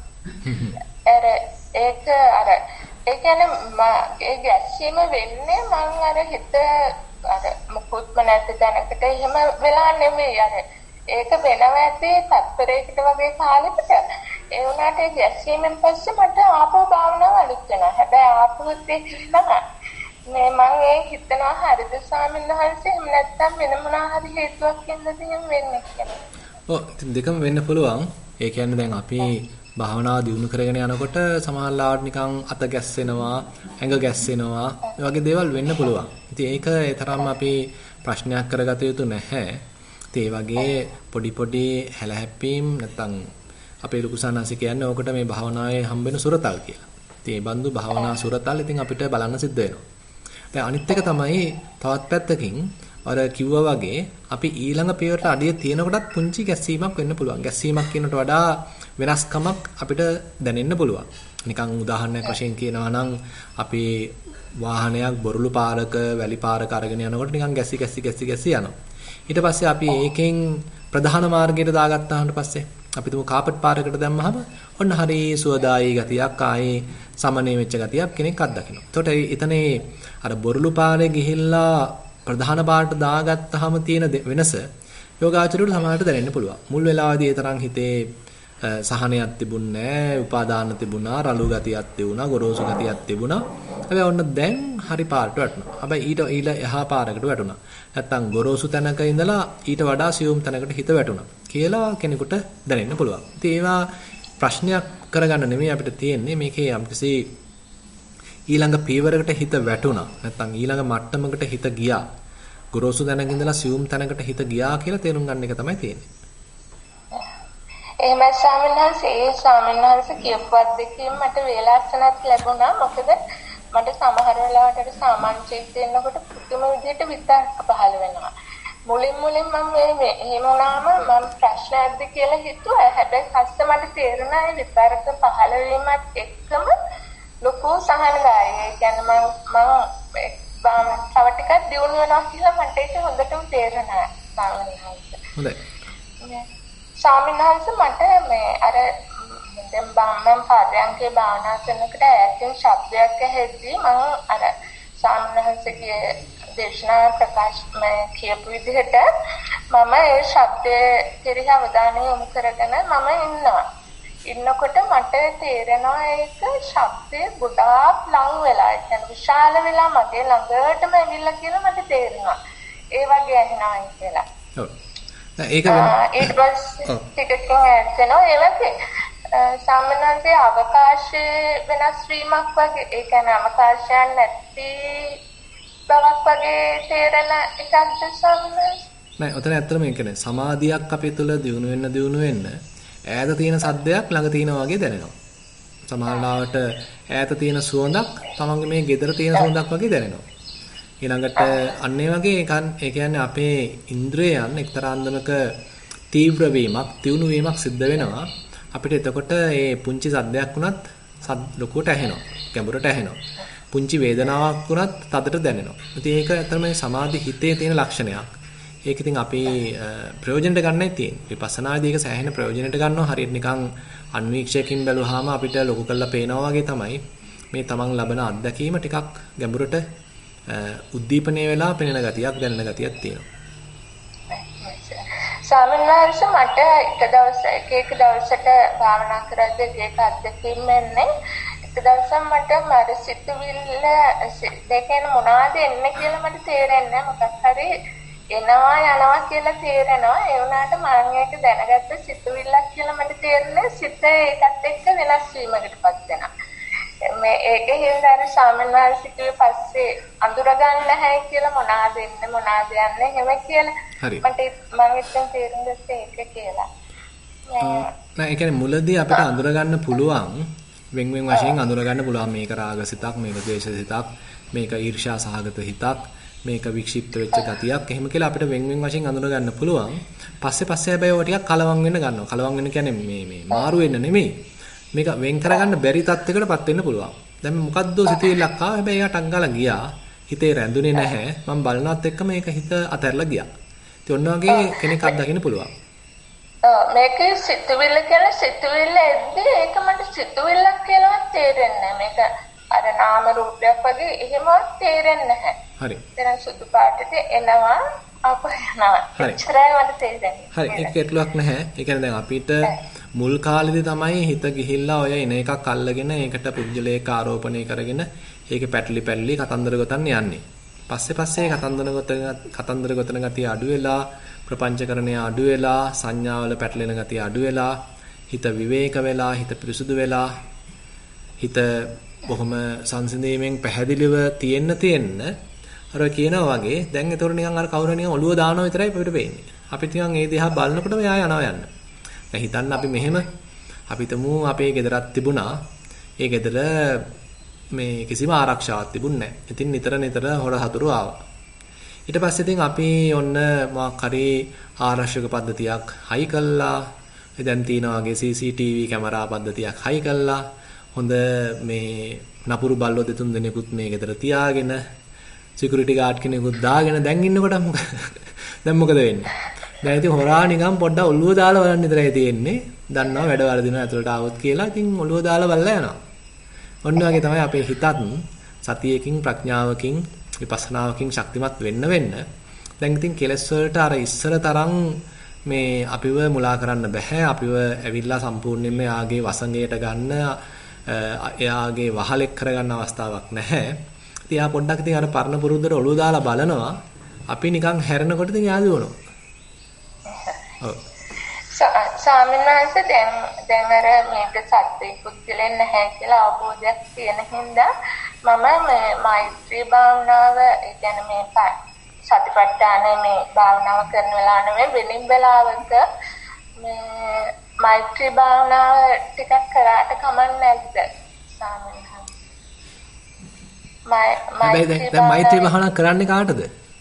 ඒ කියන්නේ ඒ ගැස්සීම වෙන්නේ මම අර හිත අර මොකොත්ම නැති දැනකට එහෙම වෙලා නෙමෙයි. අර ඒක වෙනවා ඇති තත්පරයකට වගේ කාලෙකට. ඒ වුණාට ඒ ගැස්සීමෙන් පස්සේ මට ආපහු භාවනාව අලුත් වෙනවා. හැබැයි ආපහු තියෙනවා මේ මම ඒ හිතනවා හරිද ස්වාමීන් වහන්සේ එහෙම නැත්නම් වෙන මොනවා හරි හේතුවක් හින්දාද එහෙම වෙන්නේ කියලා. ඔව් දෙකම වෙන්න පුළුවන්. ඒ කියන්නේ දැන් අපි භාවනාව දියුණු කරගෙන යනකොට සමහරවිට නිකන් අත ගැස්සෙනවා, ඇඟ ගැස්සෙනවා, මේ වගේ දේවල් වෙන්න පුළුවන්. ඉතින් ඒක ඒ තරම් අපි ප්‍රශ්නයක් කරගත යුතු නැහැ. ඉතින් ඒ වගේ පොඩි හැලහැප්පීම් නැත්නම් අපේ ලොකු සානාසි කියන්නේ ඕකට මේ භාවනාවේ හම්බෙන සුරතල් කියලා. ඉතින් මේ බඳු භාවනා සුරතල් ඉතින් අපිට බලන්න සිද්ධ වෙනවා. දැන් අනිත් එක තමයි තවත් පැත්තකින් අර කිව්වා වගේ අපි ඊළඟ පියවරට අඩිය තියෙනකොටත් පුංචි ගැස්සීමක් වෙන්න පුළුවන්. ගැස්සීමක් කියනට වඩා වෙනස්කමක් අපිට දැනෙන්න පුළුවන්. නිකන් උදාහරණයක් වශයෙන් කියනවා නම් අපි වාහනයක් බොරළු පාරක වැලි පාරක අරගෙන යනකොට නිකන් ගැස්සි යනවා. ඊට පස්සේ අපි ඒකෙන් ප්‍රධාන මාර්ගයට දාගත්තාට පස්සේ අපි තුමු කාපට් පාරකට දැම්මහම ඔන්න හරි සුවදායී ගතියක් ආයේ සමනය වෙච්ච ගතියක් කෙනෙක් අත්දකිනවා. එතකොට එතනේ අර බොරළු පාරේ ගිහිල්ලා ප්‍රධාන පාරට දාගත්තාම තියෙන වෙනස යෝගාචරයට සමහරට දැනෙන්න පුළුවන්. මුල් වෙලාවේදී ඒ තරම් හිතේ සහනයක් තිබුණේ නැහැ, උපාදාන තිබුණා, රළු ගතියක් තිබුණා, ගොරෝසු ගතියක් තිබුණා. හැබැයි ඔන්න දැන් හරි පාරට වැටුණා. හැබැයි ඊට එහා පාරකට වැටුණා. නැත්තම් ගොරෝසු තැනක ඉඳලා ඊට වඩා සියුම් තැනකට හිත වැටුණා කියලා කෙනෙකුට දැනෙන්න පුළුවන්. ඉතින් ඒවා ප්‍රශ්නයක් කරගන්න නෙමෙයි අපිට තියෙන්නේ. මේකේ යම්කිසි ඊළඟ පීවරකට හිත වැටුණා. නැත්තම් ඊළඟ මට්ටමකට හිත ගියා. ගොරෝසු තැනක ඉඳලා සියුම් තැනකට හිත ගියා කියලා තේරුම් ගන්න එක තමයි තියෙන්නේ. එහෙම ස්වාමීන් කියපු අත්දැකීම් මට වේලාසනක් ලැබුණා. මොකද මට සමහර වෙලාවට සාමාන්‍ය ජීවිතේ ඉන්නකොට පුදුම විදිහට විතර්ක පහළ වෙනවා. මුලින් මම මේ එහෙම වුණාම මම ප්‍රශ්නයක්ද කියලා හිතුවා. හැබැයි පස්සේ මට තේරුණා ඒ විතර්ක පහළ වීමත් එක්කම ලොකු සහනදායී. ඒ කියන්නේ මම තව ටිකක් දියුණු වෙනවා කියලා මට ඒක හොඳටම තේරුණා. හොඳයි. ස්වාමීන් වහන්සේ මට මේ අර දැන් මම පාදයන්ගේ භාවනා කරනකොට ඈතින් ශබ්දයක් ඇහෙද්දී මම අර ස්වාමීන් වහන්සේගේ දේශනා ප්‍රකාශ කියපු විදිහට මම ඒ ශබ්දයේ කෙරෙහි අවධානය යොමු කරගෙන මම ඉන්නකොට මට තේරෙනවා ඒක ශබ්දේ ගොඩාක් ලඟ වෙලා ඉන්න විශාල වෙලා මගේ ළඟටම ඇවිල්ලා කියලා මට තේරෙනවා. ඒ වගේ ඇහෙනවා කියලා. ඔව්. ඒක වෙන ඊට පස්සේ ටිකකින් ඇත්තනවා ඒ වගේ සාමාන්‍යයෙන් අවකාශයේ වෙනස් වීමක් වගේ ඒ කියන්නේ අවකාශයන් නැති බවක් වගේ තේරෙන එකක්ද සාමාන්‍යයෙන් නෑ ඔතන ඇත්තටම ඒ කියන්නේ සමාධියක් අපේ තුළ දියුණු වෙන්න ඈත තියෙන සද්දයක් ළඟ තියෙනා වගේ දැනෙනවා. සමහරවිට ඈත තියෙන සුවඳක් තමන්ගේ මේ gedara තියෙන සුවඳක් වගේ දැනෙනවා. ඊළඟට අන්න ඒ වගේ ඒ කියන්නේ අපේ ඉන්ද්‍රයන් එක්තරා අන්දමක තීව්‍ර වීමක්, තියුණු වීමක් සිද්ධ වෙනවා. අපිට එතකොට මේ පුංචි සද්දයක් වුණත් ලොකුවට ඇහෙනවා, ගැඹුරට ඇහෙනවා. පුංචි වේදනාවක් වුණත් තදට දැනෙනවා. ඉතින් ඒක ඇත්තටම සමාධි හිතේ තියෙන ලක්ෂණයක්. ඒක ඉතින් අපි ප්‍රයෝජනට ගන්නයි තියෙන්නේ. විපස්සනාදී ඒක සෑහෙන ප්‍රයෝජනට ගන්නවා. හරියට නිකන් අන්වීක්ෂයකින් බැලුවාම අපිට ලොකු කරලා පේනවා වගේ තමයි මේ තමන් ලබන අත්දැකීම ටිකක් ගැඹුරට උද්දීපනය වෙලා පෙනෙන ගතියක් දැනෙන ගතියක් තියෙනවා. ස්වාමීන් වහන්සේ මට එක දවසට භාවනා කරද්දී ඒක අත්දැකීම් එන්නේ එක දවසක් මට මර සිතුවිල්ල දෙකෙන් මොනවද එන්නේ කියලා මට තේරෙන්නේ නැහැ. මොකක් හරි එනවා යනවා කියලා තේරෙනවා. ඒ වුණාට මම ඒක දැනගත්ත සිතුවිල්ලක් කියලා මට තේරෙන්නේ සිත ඒකත් එක්ක වෙනස් වීමකටපත් වෙනවා. මේ ඒකේ හින්දාර ස්වාමීන් වහන්සේ පස්සේ අඳුර ගන්න නැහැ කියලා මොනවාද එන්නේ මොනවාද යන්නේ එහෙම කියලා මට මම ඉතින් තේරුම් ගත්තේ ඒක කියලා. නෑ ඒ කියන්නේ මුලදී අපිට අඳුර ගන්න පුළුවන් වෙන් වශයෙන් අඳුර ගන්න පුළුවන් මේක රාගසිතක් මේක ද්වේෂසිතක් මේක ඊර්ෂ්‍යා සහගත හිතක් මේක වික්ෂිප්ත වෙච්ච ගතියක් එහෙම කියලා අපිට වෙන් වශයෙන් අඳුර ගන්න පුළුවන්. පස්සේ හැබැයි ඔය ටිකක් කලවම් වෙන්න ගන්නවා. කලවම් වෙන්න කියන්නේ මේ මාරු වෙන්න නෙමෙයි. මේක වෙන් කරගන්න බැරි තත්යකටපත් වෙන්න පුළුවන්. දැන් මොකද්ද සිතුවිල්ලක් ආවා. හැබැයි ඒකට අංගලා ගියා. හිතේ රැඳුනේ නැහැ. මම බලනවත් එක්ක මේක හිත අතහැරලා ගියා. ඉතින් ඔන්න වගේ කෙනෙක් අත්දකින්න පුළුවන්. මේක සිතුවිල්ල කියලා සිතුවිල්ල එද්දී ඒක මට සිතුවිල්ලක් කියලාවත් තේරෙන්නේ නැහැ. මේක අර නාම රූපයක් වගේ එහෙමවත් තේරෙන්නේ නැහැ. හරි. දැන් සුදු පාටට එනවා අප යනවා. එච්චරයි මට තේරෙන්නේ. හරි. ඒක ගැටලුවක් නැහැ. ඒ කියන්නේ දැන් අපිට මුල් කාලෙදි තමයි හිත ගිහිල්ලා ඔය එන එකක් අල්ලගෙන ඒකට පුජ්‍යලේක ආරෝපණය කරගෙන ඒකේ පැටලි කතන්දර ගොතන්න යන්නේ. පස්සේ කතන්දර ගොතන ගතිය අඩු වෙලා ප්‍රපංචකරණය අඩු වෙලා සංඥාවල පැටලෙන ගතිය අඩු වෙලා හිත විවේක වෙලා හිත පිරිසුදු වෙලා හිත බොහොම සංසිඳීමෙන් පැහැදිලිව තියෙන්න අර කියනවා වගේ දැන් ඒතොර නිකන් අර කවුරු නිකන් ඔළුව දානවා විතරයි අපිට පේන්නේ. අපි නිකන් ඒ දිහා බලනකොටම එයා යනවා යන්න. දැන් හිතන්න අපි මෙහෙම අපි තමු අපේ ගෙදරක් තිබුණා. ඒ ගෙදර මේ කිසිම ආරක්ෂාවක් තිබුණේ නැහැ. ඉතින් නිතර හොර හතුරු ආවා. ඊට පස්සේ ඉතින් අපි ඔන්න මොකක් හරි ආරක්ෂක පද්ධතියක් හයි කළා. දැන් තියෙනවා වගේ CCTV කැමරා පද්ධතියක් හයි කළා. හොඳ මේ නපුරු බල්ලෝ දෙතුන් දෙනෙකුත් මේ ගෙදර තියාගෙන සිකියුරිටි ගාඩ් කෙනෙකුත් දාගෙන දැන් ඉන්නකොට දැන් මොකද වෙන්නේ? දැන් ඉතින් හොරා නිකන් පොඩ්ඩක් ඔළුව දාලා බලන්න විතරයි තියෙන්නේ. දන්නවා වැඩ වර්ධිනවා ඇතුළට ආවොත් කියලා. ඉතින් ඔළුව දාලා බලලා යනවා. ඔන්න වගේ තමයි අපේ හිතත් සතියකින් ප්‍රඥාවකින් විපස්සනාවකින් ශක්තිමත් වෙන්න දැන් ඉතින් කෙලස් වලට අර ඉස්සර තරම් මේ අපිව මුලා කරන්න බෑ. අපිව ඇවිල්ලා සම්පූර්ණයෙන්ම යාගේ වසඟයට ගන්න එයාගේ වහලෙක් කරගන්න අවස්ථාවක් නැහැ. ඉතින් යා පොඩ්ඩක් ඉතින් අර පරණ පුරුද්දට ඔළුව දාලා බලනවා. අපි නිකන් හැරෙනකොට ඉතින් යා දුවනවා. ඔව්. ස්වාමීන් වහන්සේ දැන් අර මේක සත්‍ය පුද්ගලෙන් නැහැ කියලා අවබෝධයක් තියෙන හින්දා මම මේ මෛත්‍රී භාවනාව කියන්නේ මේ සතිපට්ඨාන මේ භාවනාව කරන වෙලාව නෙවෙයි වෙනින් වෙලාවක මේ මෛත්‍රී භාවනාව ටිකක් කරාට කමක් නැද්ද ස්වාමීන් වහන්සේ? දැන් මෛත්‍රී භාවනාව කරන්නේ කාටද?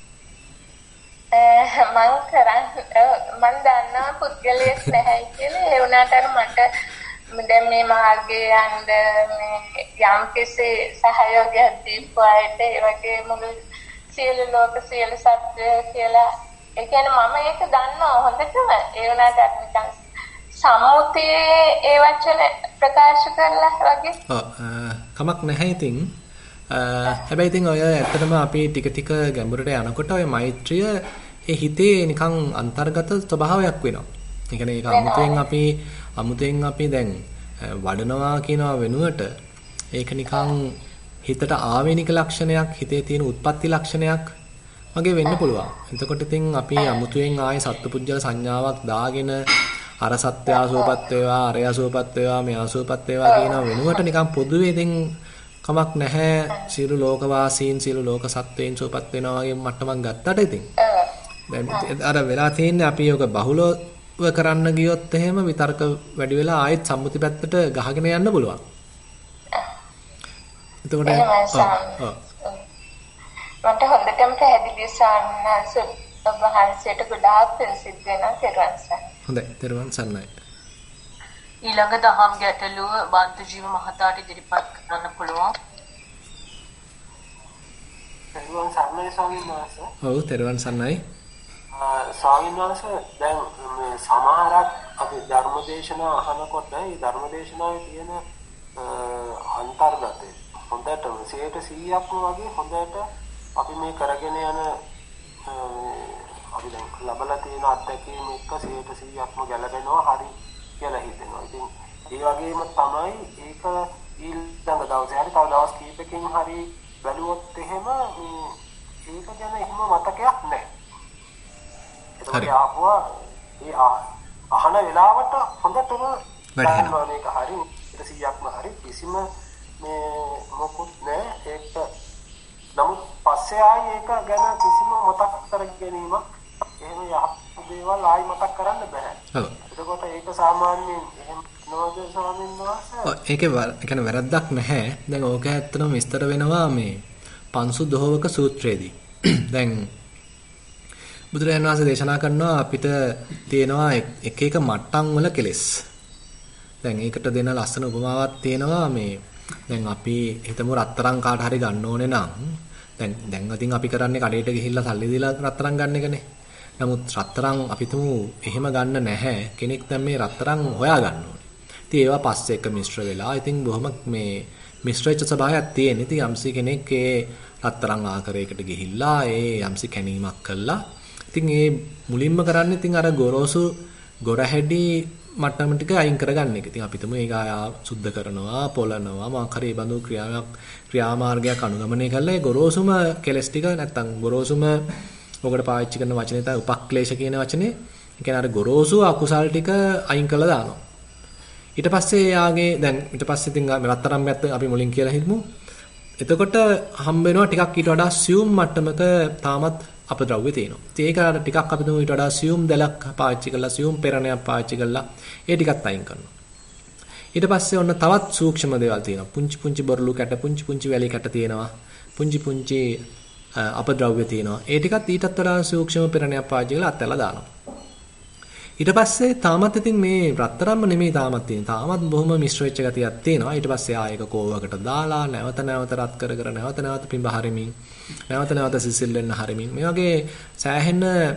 මම දන්නා පුද්ගලයෙක් නැහැ කියලා ඒ වුණාට අර මට දැන් මේ මාර්ගයේ යන්න මේ යම් කෙසේ සහයෝගයක් දීපුවාට ඒ වගේ මුළු සියලු ලෝක සියලු සත්‍ය කියලා ඒ කියන්නේ මම ඒක දන්නවා හොඳටම ඒ වුණාට අර නිකන් සම්මුතියේ ඒ වචන ප්‍රකාශ කරලා වගේ කමක් නැහැ ඉතින් හැබැයි ඉතින් ඔය ඇත්තටම අපි ටික ගැඹුරට යනකොට ඔය මෛත්‍රිය ඒ හිතේ නිකන් අන්තර්ගත ස්වභාවයක් වෙනවා. ඒ කියන්නේ ඒක අමුතෙන් අපි දැන් වඩනවා කියනවා වෙනුවට ඒක නිකන් හිතට ආවේනික ලක්ෂණයක්, හිතේ තියෙන උත්පත්ති ලක්ෂණයක් වගේ වෙන්න පුළුවන්. එතකොට ඉතින් අපි අමුතුවෙන් ආයේ සත්පුජ්‍යල සංඥාවක් දාගෙන අර සත්‍ය ආසෝපත් වේවා, අරය ආසෝපත් වේවා, මේ ආසෝපත් වේවා කියන වෙනුවට නිකන් පොදුවේ ඉතින් කමක් නැහැ සියලු ලෝකවාසීන් සියලු ලෝක සත්වයන් සෝපත් වෙනවා වගේ මට්ටමක් ගත්තට ඉතින් දැන් අර වෙලා තියෙන්නේ අපි යෝග බහුලව කරන්න ගියොත් එහෙම විතර්ක වැඩි වෙලා ආයෙත් සම්මුති පැත්තට ගහගෙන යන්න පුළුවන්. එතකොට මට හොඳටම පැහැදිලි සාන්නස වහන්සේට ගොඩාක් සිද්ධ වෙනවා තෙරුවන්. හොඳයි තෙරුවන් සරණයි. ඊළඟ දහම් ගැටලුව බන්තු ජීව මහතාට ඉදිරිපත් කරන්න පුළුවන්. තෙරුවන් සරණයි ස්වාමීන් වහන්සේ. ඔව් තෙරුවන් සරණයි. ස්වාමීන් වහන්සේ දැන් මේ සමහරක් අපි ධර්මදේශනා අහනකොට ඒ ධර්මදේශනාවේ තියෙන අන්තර්ගතය හොඳටම 100%ක්ම වගේ හොඳට අපි මේ කරගෙන යන අපි දැන් ලබලා තියෙන අත්දැකීම් එක්ක 100%ක්ම ගැලපෙනවා හරි කියලා හිතෙනවා. ඉතින් ඒ වගේම තමයි ඒක ඊළඟ දවසේ හරි තව දවස් කීපකින් හරි බැලුවොත් එහෙම ඒක ගැන එහෙම මතකයක් නැහැ. ඒක ආපුවා ඒ අහන වෙලාවට හොඳටම වැඩෙනවා. මේක හරි 100%ක්ම හරි කිසිම මේ මොකුත් නැහැ. ඒක නමුත් පස්සේ ආයේ ඒක ගැන කිසිම මතක් කර ගැනීමක් එහෙම යහපත් දේවල් ආයි මතක් කරන්න බෑ. ඔව්. එතකොට ඒක සාමාන්‍යයෙන් එහෙම නෝද ස්වාමීන් වහන්සේ? ඔව් ඒකේ කියන්නේ වැරද්දක් නැහැ. දැන් ඕක ඇත්තටම විස්තර වෙනවා මේ පංසු දොහවක සූත්‍රයේදී. දැන් බුදුරජාණන් වහන්සේ දේශනා කරනවා අපිට තියෙනවා එක එක මට්ටම් වල කෙලෙස්. දැන් ඒකට දෙන ලස්සන උපමාවක් තියෙනවා මේ දැන් අපි හිතමු රත්තරන් කාට හරි ගන්න ඕනේ නම් දැන් ඉතින් අපි කරන්නේ කඩේට ගිහිල්ලා සල්ලි දීලා රත්තරන් ගන්න එකනේ. නමුත් රත්තරන් අපි තුමු එහෙම ගන්න නැහැ. කෙනෙක් දැන් මේ රත්තරන් හොයා ගන්න ඕනේ. ඉතින් ඒවා පස්සේ එක මිශ්‍ර වෙලා ඉතින් බොහොම මේ මිශ්‍රච්ච ස්වභාවයක් තියෙන. ඉතින් යම්සි කෙනෙක් ඒ රත්තරන් ආකාරයකට ගිහිල්ලා ඒ යම්සි කැණීමක් කළා. ඉතින් ඒ මුලින්ම කරන්නේ ඉතින් අර ගොරෝසු ගොරහැඩි මට්ටම ටික අයින් කරගන්න එක. ඉතින් අපි තුමු ඒක සුද්ධ කරනවා, පොළනවා, මාකරේ බඳු ක්‍රියාමාර්ගයක් අනුගමනය කරලා ඒ ගොරෝසුම කෙලස් ටික නැත්තම් ගොරෝසුම ඔකට පාවිච්චි කරන වචනේ තමයි උපක්ලේශ කියන වචනේ. ඒ කියන්නේ අර ගොරෝසු අකුසල් ටික අයින් කරලා දානවා. ඊට පස්සේ යාගේ දැන් ඊට පස්සේ ඉතින් රත්තරන් පැත්ත අපි මුලින් කියලා හිතමු. එතකොට හම්බ වෙනවා ටිකක් ඊට වඩා සියුම් මට්ටමක තාමත් අපද්‍රව්‍ය තියෙනවා. ඉතින් ඒක අර ටිකක් අපි තුමු ඊට වඩා සියුම් දැලක් පාවිච්චි කරලා සියුම් පෙරණයක් පාවිච්චි කරලා ඒ ටිකත් අයින් කරනවා. ඊට පස්සේ ඔන්න තවත් සූක්ෂම දේවල් තියෙනවා. පුංචි පුංචි බොරළු කැට, පුංචි පුංචි වැලි කැට තියෙනවා. පුංචි පුංචි අපද්‍රව්‍ය තියෙනවා. ඒ ටිකත් ඊටත් වඩා සූක්ෂම පෙරණයක් පාවිච්චි කරලා අත්හැරලා දානවා. ඊට පස්සේ තාමත් ඉතින් මේ රත්තරන්ම නෙමෙයි තාමත් තියෙන්නේ. තාමත් බොහොම මිශ්‍ර වෙච්ච ගතියක් තියෙනවා. ඊට පස්සේ ආයෙක කෝවකට දාලා නැවත නැවත රත් කර කර නැවත නැවත පිඹ හරිමින් නැවත නැවත සිසිල් වෙන්න හරිමින් මේ වගේ සෑහෙන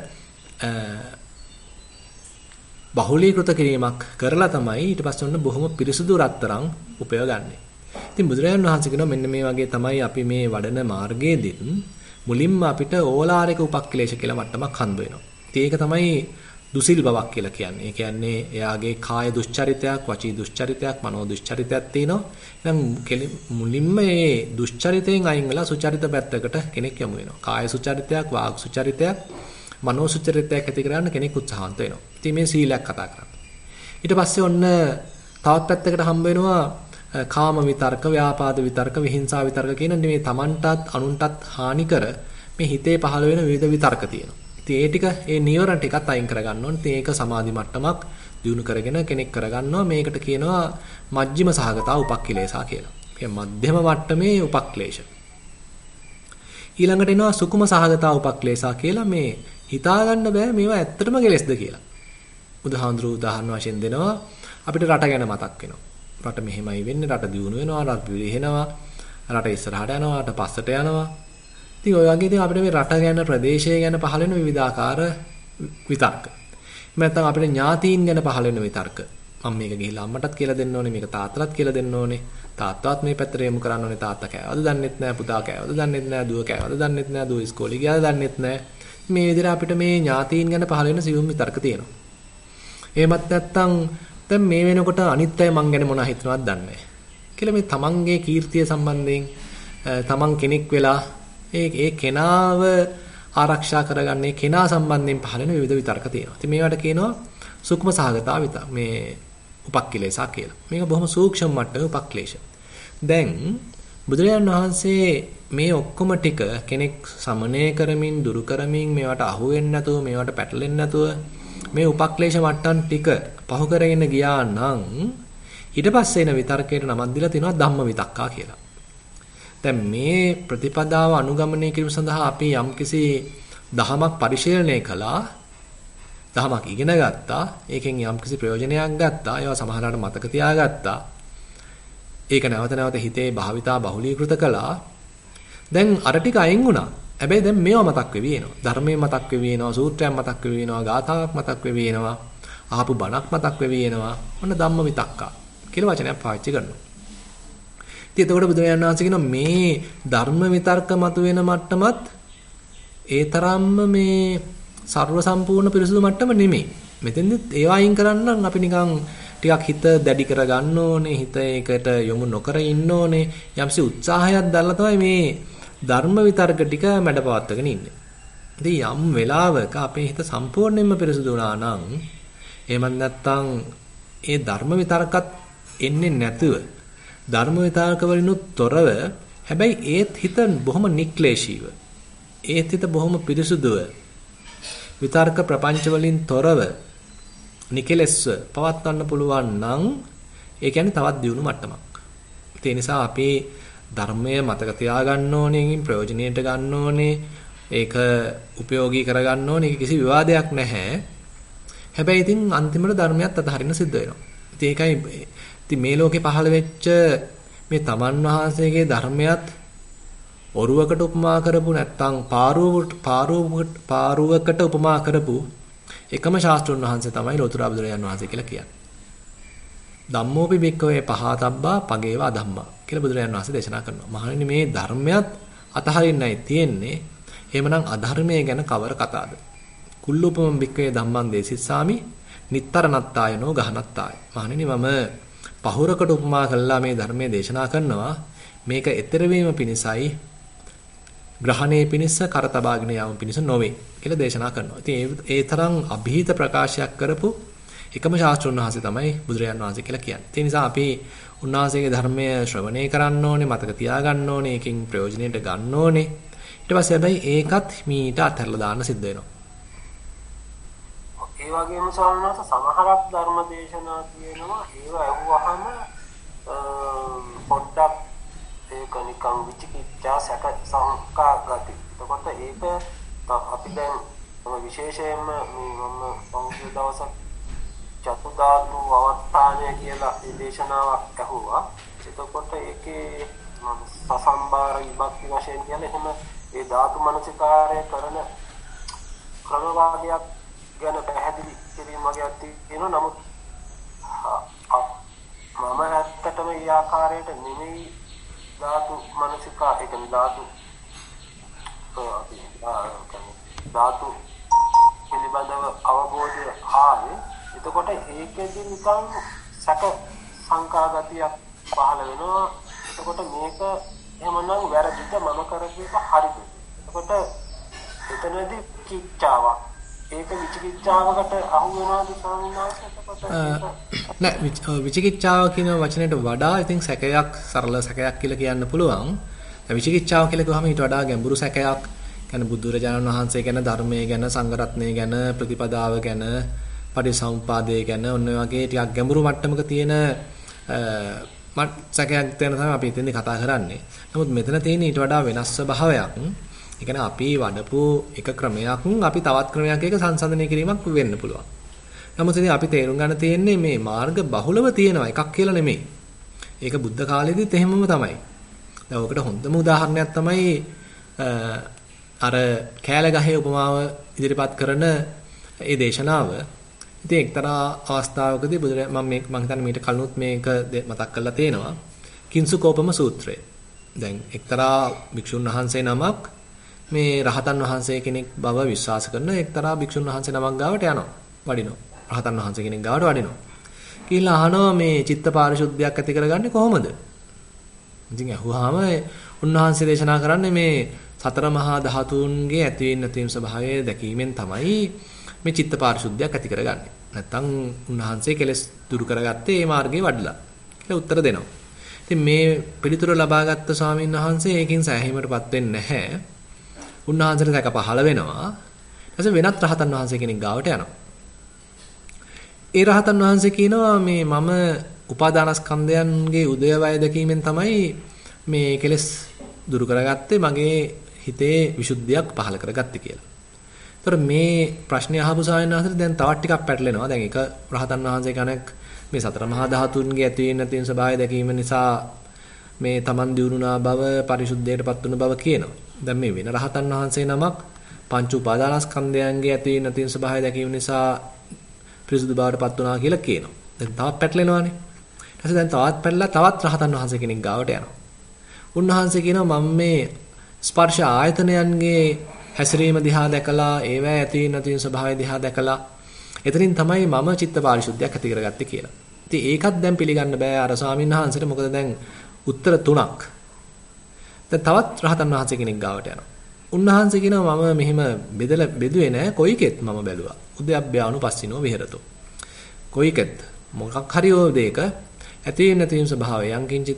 බහුලීකృత කිරීමක් කරලා තමයි ඊට පස්සේ ඔන්න බොහොම පිරිසුදු රත්තරන් උපයෝගන්නේ. ඉතින් බුදුරජාණන් වහන්සේ කියනවා මෙන්න මේ වගේ තමයි අපි මේ වඩන මාර්ගයේදී මුලින්ම අපිට ඕලාරික උපක්ලේශ කියලා මට්ටමක් හම්බ වෙනවා. ඉතින් ඒක තමයි දුසිල් බවක් කියලා කියන්නේ. ඒ කියන්නේ එයාගේ කාය දුස්චරිතයක්, වචී දුස්චරිතයක්, මනෝ දුස්චරිතයක් තියෙනවා. එහෙනම් මුලින්ම මේ දුස්චරිතයෙන් අයින් වෙලා සුචරිත පැත්තකට කෙනෙක් යමු වෙනවා. කාය සුචරිතයක්, වාග් සුචරිතයක්, මනෝ සුචරිතයක් ඇති කරගන්න කෙනෙක් උත්සාහන්ත වෙනවා. ඉතින් මේ සීලයක් කතා කරන්නේ. ඊට පස්සේ ඔන්න තවත් පැත්තකට හම්බ වෙනවා කාම විතර්ක, ව්‍යාපාද විතර්ක, විහිංසා විතර්ක කියන මේ තමන්ටත් අනුන්ටත් හානි කර මේ හිතේ පහළ වෙන විවිධ විතර්ක තියෙනවා. ඉතින් ඒ ටික ඒ නීවරණ ටිකත් අයින් කරගන්න ඕනේ. ඉතින් ඒක සමාධි මට්ටමක් දියුණු කරගෙන කෙනෙක් කරගන්නවා. මේකට කියනවා මජ්ක්‍ධිම සහගතා උපක්ඛිලේසා කියලා. ඒ මධ්‍යම මට්ටමේ උපක්ලේශ. ඊළඟට එනවා සුකුම සහගතා උපක්ලේශා කියලා මේ හිතා ගන්න බෑ මේවා ඇත්තටම කෙලෙස්ද කියලා. බුදුහාඳුරු උදාහරණ වශයෙන් දෙනවා අපිට රට ගැන මතක් වෙනවා. රට මෙහෙමයි වෙන්නේ, රට දියුණු වෙනවා, රට පිරිහෙනවා, රට ඉස්සරහට යනවා, රට පස්සට යනවා. ඉතින් ඔය වගේ ඉතින් අපිට මේ රට ගැන, ප්‍රදේශය ගැන පහළ වෙන විවිධාකාර විතර්ක. නැත්නම් අපිට ඥාතීන් ගැන පහළ වෙන විතර්ක. මම මේක ගිහිල්ලා අම්මටත් කියලා දෙන්න ඕනේ, මේක තාත්තටත් කියලා දෙන්න ඕනේ. තාත්තවත් මේ පැත්තට යොමු කරන්න ඕනේ. තාත්තා කෑවද දන්නෙත් නැහැ, පුතා කෑවද දන්නෙත් නැහැ, දුව කෑවද දන්නෙත් නැහැ, දුව ඉස්කෝලේ ගියාද දන්නෙත් නැහැ. මේ විදිහට අපිට මේ ඥාතීන් ගැන පහළ වෙන සියුම් විතර්ක තියෙනවා. එහෙමත් නැත්නම් දැන් මේ වෙනකොට අනිත් අය මං ගැන මොනවා හිතනවද දන්නේ නැහැ. කියලා මේ තමන්ගේ කීර්තිය සම්බන්ධයෙන් තමන් කෙනෙක් වෙලා ඒ කෙනාව ආරක්ෂා කරගන්නේ කෙනා සම්බන්ධයෙන් පහළ වෙන විවිධ විතර්ක තියෙනවා. ඉතින් මේවට කියනවා සුක්ම සහගතා විතර්ක මේ උපක්ඛිලේසා කියලා. මේක බොහොම සූක්ෂම මට්ටමේ උපක්ලේශ. දැන් බුදුරජාණන් වහන්සේ මේ ඔක්කොම ටික කෙනෙක් සමනය කරමින් දුරු කරමින් මේවට අහු වෙන්නේ නැතුව මේවට පැටලෙන්නේ නැතුව මේ උපක්ලේශ මට්ටම් ටික පහු කරගෙන ගියා නම් ඊට පස්සේ එන විතර්කයට නමක් දීලා තිනවා ධම්ම විතක්කා කියලා. දැන් මේ ප්‍රතිපදාව අනුගමනය කිරීම සඳහා අපි යම්කිසි දහමක් පරිශීලනය කළා, දහමක් ඉගෙන ගත්තා, ඒකෙන් යම්කිසි ප්‍රයෝජනයක් ගත්තා, ඒවා සමහරවිට මතක තියාගත්තා. ඒක නැවත නැවත හිතේ භාවිතා බහුලීකృత කළා. දැන් අර ටික අයින් වුණා. හැබැයි දැන් මේවා මතක් වෙවි එනවා. ධර්මයේ මතක් වෙවි එනවා, සූත්‍රයක් මතක් වෙවි එනවා, ගාථාවක් මතක් වෙවි එනවා, ආපු බණක් මතක් වෙවි එනවා. ඔන්න ධම්ම විතක්කා කියලා වචනයක් පාවිච්චි කරනවා. ඉතින් එතකොට බුදුරජාණන් වහන්සේ කියනවා මේ ධර්ම විතර්ක මතුවෙන මට්ටමත් ඒ තරම්ම මේ ਸਰව සම්පූර්ණ පිරිසුදු මට්ටම නෙමෙයි. මෙතෙන්දත් ඒවා අයින් කරන්න අපි නිකන් ටිකක් හිත දැඩි කරගන්න ඕනේ, හිත ඒකට යොමු නොකර ඉන්න ඕනේ. යම්සි උත්සාහයක් දැල්ලා තමයි මේ ධර්ම විතර්ක ටික මැඩපවත්වගෙන ඉන්නේ. ඉතින් යම් වෙලාවක අපේ හිත සම්පූර්ණයෙන්ම පිරිසුදු වුණා නම් එහෙම නැත්නම් ඒ ධර්ම විතර්කත් එන්නේ නැතුව ධර්ම විතර්ක වලිනුත් තොරව හැබැයි ඒත් හිත බොහොම නික්ලේශීව ඒත් හිත බොහොම පිරිසුදුව විතර්ක ප්‍රපංච වලින් තොරව නිකලෙස්ව පවත්වන්න පුළුවන් නම් ඒ කියන්නේ තවත් දියුණු මට්ටමක්. ඒ නිසා අපි ධර්මය මතක තියාගන්න ඕනේ, ප්‍රයෝජනෙට ගන්න ඕනේ, ඒක ප්‍රයෝගී කරගන්න ඕනේ. ඒක කිසි විවාදයක් නැහැ. හැබැයි ඉතින් අන්තිමට ධර්මයක් අතහරින්න සිද්ධ වෙනවා. ඉතින් ඒකයි ඉතින් මේ ලෝකේ පහළ වෙච්ච මේ තමන් වහන්සේගේ ධර්මයක් ඔරුවකට උපමා කරපු නැත්නම් පාරුවකට උපමා කරපු එකම ශාස්ත්‍රඥ වහන්සේ තමයි ලෝතර බුදුරජාණන් වහන්සේ කියලා කියන්නේ. ධම්මෝපි භික්ඛවේ පහතබ්බා පගේව අධම්මා කියලා බුදුරජාණන් වහන්සේ දේශනා කරනවා. මහණෙනි මේ ධර්මයක් අතහරින්නයි තියෙන්නේ. එහෙමනම් අධර්මයේ ගැන කවර කතාවද? කුල්ලූපම භික්ඛවේ ධම්මං දේසිස්සාමි නිත්තරණත්තායනෝ ගහනත්තාය. මහණෙනි මම පහුරකට උපමා කළා මේ ධර්මයේ දේශනා කරනවා. මේක ඊතර වීම පිණිසයි ග්‍රහණයේ පිණිස කරතබාගෙන යාම පිණිස නොවේ කියලා දේශනා කරනවා. ඉතින් ඒ තරම් અભීත ප්‍රකාශයක් කරපු එකම ශාස්ත්‍රඥ වහන්සේ තමයි බුදුරජාණන් වහන්සේ කියලා කියන්නේ. ඒ නිසා අපි උන්වහන්සේගේ ධර්මය ශ්‍රවණය කරන්න ඕනේ, මතක තියාගන්න ඕනේ, ඒකෙන් ප්‍රයෝජනෙට ගන්න ඕනේ. ඊට පස්සේ හැබැයි ඒකත් මීට අතහැරලා දාන්න සිද්ධ වෙනවා. ඒ වගේම සමහරක් ධර්ම දේශනා කියනවා ඒව ඇහුවහම පොඩ්ඩක් ඒක නිකන් විචිකිච්ඡා සැක සංකා ගති. එතකොට ඒක අපි දැන් විශේෂයෙන්ම මේ මම පෞද්ගලික දවසක් චතුධාතු අවස්ථානය කියලා දේශනාවක් ඇහුවා. එතකොට ඒකේ සසම්බාර විභක්ති වශයෙන් කියන්නේ එහෙම ඒ ධාතු මනසිකාරය කරන ක්‍රමවාදයක් ගැන පැහැදිලි කිරීම වගේක් තියෙනවා. නමුත් මම ඇත්තටම ඒ ආකාරයට නෙමෙයි ධාතු මනසිකා ඒ කියන්නේ ධාතු පිළිබඳව අවබෝධය ආවේ. එතකොට ඒකෙදි නිකන් සැක සංකා ගතියක් පහළ වෙනවා. එතකොට මේක එහෙමනම් වැරදිද මම කරපු එක හරිද? එතකොට එතනදී කිච්චාවක්. ඒක විචිකිච්ඡාවකට අහු වෙනවාද ස්වාමීන් වහන්සේ? එතකොට නෑ විචිකිච්ඡාව කියන වචනයට වඩා ඉතින් සැකයක් සරල සැකයක් කියලා කියන්න පුළුවන්. විචිකිච්ඡාව කියලා කිව්වම ඊට වඩා ගැඹුරු සැකයක්. කියන්නේ බුදුරජාණන් වහන්සේ ගැන ධර්මයේ ගැන සංඝ රත්නයේ ගැන ප්‍රතිපදාව ගැන පටිසමුපාදයේ ගැන ඔන්න ඔය වගේ ටිකක් ගැඹුරු මට්ටමක තියෙන සැකයක් ගැන තමයි අපි ඉතින් කතා කරන්නේ. නමුත් මෙතන තියෙන ඊට වඩා වෙනස් ස්වභාවයක්. ඒ කියන්නේ අපි වඩපු එක ක්‍රමයක් අපි තවත් ක්‍රමයක් එක සංසන්දනය කිරීමක් වෙන්න පුළුවන්. නමුත් ඉතින් අපි තේරුම් ගන්න තියෙන්නේ මේ මාර්ග බහුලව තියෙනවා එකක් කියලා නෙමෙයි. ඒක බුද්ධ කාලෙදිත් එහෙමම තමයි. දැන් ඔකට හොඳම උදාහරණයක් තමයි අර කෑල ගහේ උපමාව ඉදිරිපත් කරන ඒ දේශනාව. ඉතින් එක්තරා අවස්ථාවකදී මම හිතන්නේ මීට කලිනුත් මේක මතක් කරලා තියෙනවා. කිංසුකෝපම සූත්‍රය. දැන් එක්තරා භික්ෂුන් වහන්සේ නමක් මේ රහතන් වහන්සේ කෙනෙක් බව විශ්වාස කරන එක්තරා භික්ෂුන් වහන්සේ නමක් ගාවට යනවා. වඩිනවා. රහතන් වහන්සේ කෙනෙක් ගාවට වඩිනවා. කියලා අහනවා මේ චිත්ත පාරිශුද්ධියක් ඇති කරගන්නේ කොහොමද? ඉතින් අහුවාම උන්වහන්සේ දේශනා කරන්නේ මේ සතර මහා ධාතුන්ගේ ඇතිවීම නැතිවීම ස්වභාවය දැකීමෙන් තමයි මේ චිත්ත පාරිශුද්ධියක් ඇති කරගන්නේ. නැත්තම් උන්වහන්සේ කෙලස් දුරු කරගත්තේ මේ මාර්ගයේ වඩලා කියලා උත්තර දෙනවා. ඉතින් මේ පිළිතුර ලබාගත්ත ස්වාමීන් වහන්සේ ඒකින් සෑහීමටපත් වෙන්නේ නැහැ. උන්වහන්සේට සැක පහළ වෙනවා. ඊට පස්සේ වෙනත් රහතන් වහන්සේ කෙනෙක් ගාවට යනවා. ඒ රහතන් වහන්සේ කියනවා මේ මම උපාදානස්කන්ධයන්ගේ උදයවය දැකීමෙන් තමයි මේ කෙලස් දුරු කරගත්තේ මගේ හිතේ විසුද්ධියක් පහළ කරගත්තේ කියලා. ඒතර මේ ප්‍රශ්නේ අහපු ස්වාමීන් වහන්සේට දැන් තවත් ටිකක් පැටලෙනවා. දැන් එක රහතන් වහන්සේ කෙනෙක් මේ සතර මහා ධාතුන්ගේ ඇතිවීම නැතිවීම ස්වභාවය දැකීම නිසා මේ Taman දියුණුනා බව පරිසුද්ධියටපත් වුණ බව කියනවා. දැන් මේ වෙන රහතන් වහන්සේ නමක් පංච උපාදානස්කන්ධයන්ගේ ඇතිවීම නැතිවීම ස්වභාවය දැකීම නිසා පිරිසුදු බවටපත් වුණා කියලා කියනවා. දැන් තවත් පැටලෙනවානේ. ඊට පස්සේ දැන් තවත් පැටලලා තවත් රහතන් වහන්සේ කෙනෙක් ගාවට යනවා. උන්වහන්සේ කියනවා මම මේ ස්පර්ශ ආයතනයන්ගේ හැසිරීම දිහා දැකලා ඒවැ ඇතිවීම නැතිවීම ස්වභාවය දිහා දැකලා එතනින් තමයි මම චිත්ත පාරිශුද්ධියක් ඇති කරගත්තේ කියලා. ඉතින් ඒකත් දැන් පිළිගන්න බෑ අර ස්වාමීන් වහන්සේට. මොකද දැන් උත්තර තුනක්. දැන් තවත් රහතන් වහන්සේ කෙනෙක් ගාවට යනවා. උන්වහන්සේ කියනවා මම මෙහෙම බෙදුවේ නෑ කොයිකෙත් මම බැලුවා. උද්‍යප්පයානුපස්සිනෝ විහෙරතෝ. කොයිකෙත් මොකක් හරි ඕ දෙයක ඇතිවීම නැතිවීම ස්වභාවය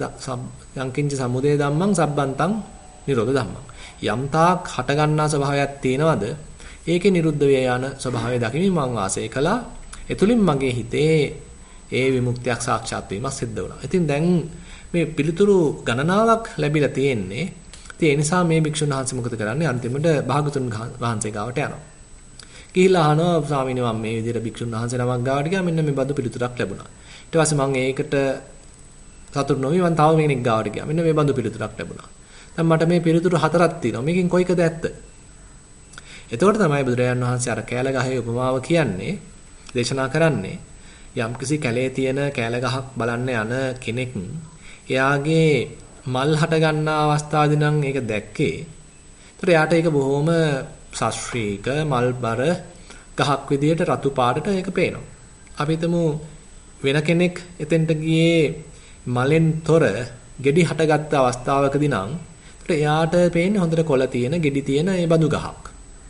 යංකින්ච සමුදය ධම්මං සබ්බන්තං නිරෝධ ධම්මං. යම් තාක් හට ගන්නා ස්වභාවයක් තියෙනවද ඒකේ නිරුද්ධ වේ යන ස්වභාවය දකිමින් මම වාසය කළා. එතුලින් මගේ හිතේ ඒ විමුක්තියක් සාක්ෂාත් වීමක් සිද්ධ වුණා. ඉතින් දැන් මේ පිළිතුරු ගණනාවක් ලැබිලා තියෙන්නේ. ඉතින් ඒ නිසා මේ භික්ෂුන් වහන්සේ මොකද කරන්නේ? අන්තිමට භාගතුන් වහන්සේ ගාවට යනවා. ගිහිල්ලා අහනවා ස්වාමීනි මම මේ විදිහට භික්ෂුන් වහන්සේ නමක් ගාවට ගියා මෙන්න මේ බඳු පිළිතුරක් ලැබුණා. ඊට පස්සේ මම ඒකට සතුටු නොවි මම තව කෙනෙක් ගාවට ගියා. මෙන්න මේ බඳු පිළිතුරක් ලැබුණා. දැන් මට මේ පිළිතුරු හතරක් තියෙනවා. මේකෙන් කොයිකද ඇත්ත? එතකොට තමයි බුදුරජාණන් වහන්සේ අර කෑල ගහේ උපමාව කියන්නේ දේශනා කරන්නේ. යම්කිසි කැලේ තියෙන කෑල ගහක් බලන්න යන කෙනෙක් එයාගේ මල් හට ගන්නා අවස්ථාවේදී නම් ඒක දැක්කේ. ඒතර එයාට ඒක බොහොම ශාස්ත්‍රීක මල්බර ගහක් විදියට රතු පාටට ඒක පේනවා. අපි හිතමු වෙන කෙනෙක් එතෙන්ට ගියේ මලෙන් තොර ගෙඩි හටගත්ත අවස්ථාවකදී නම් ඒතර එයාට පේන්නේ හොඳට කොළ තියෙන ගෙඩි තියෙන ඒ බඳු ගහක්.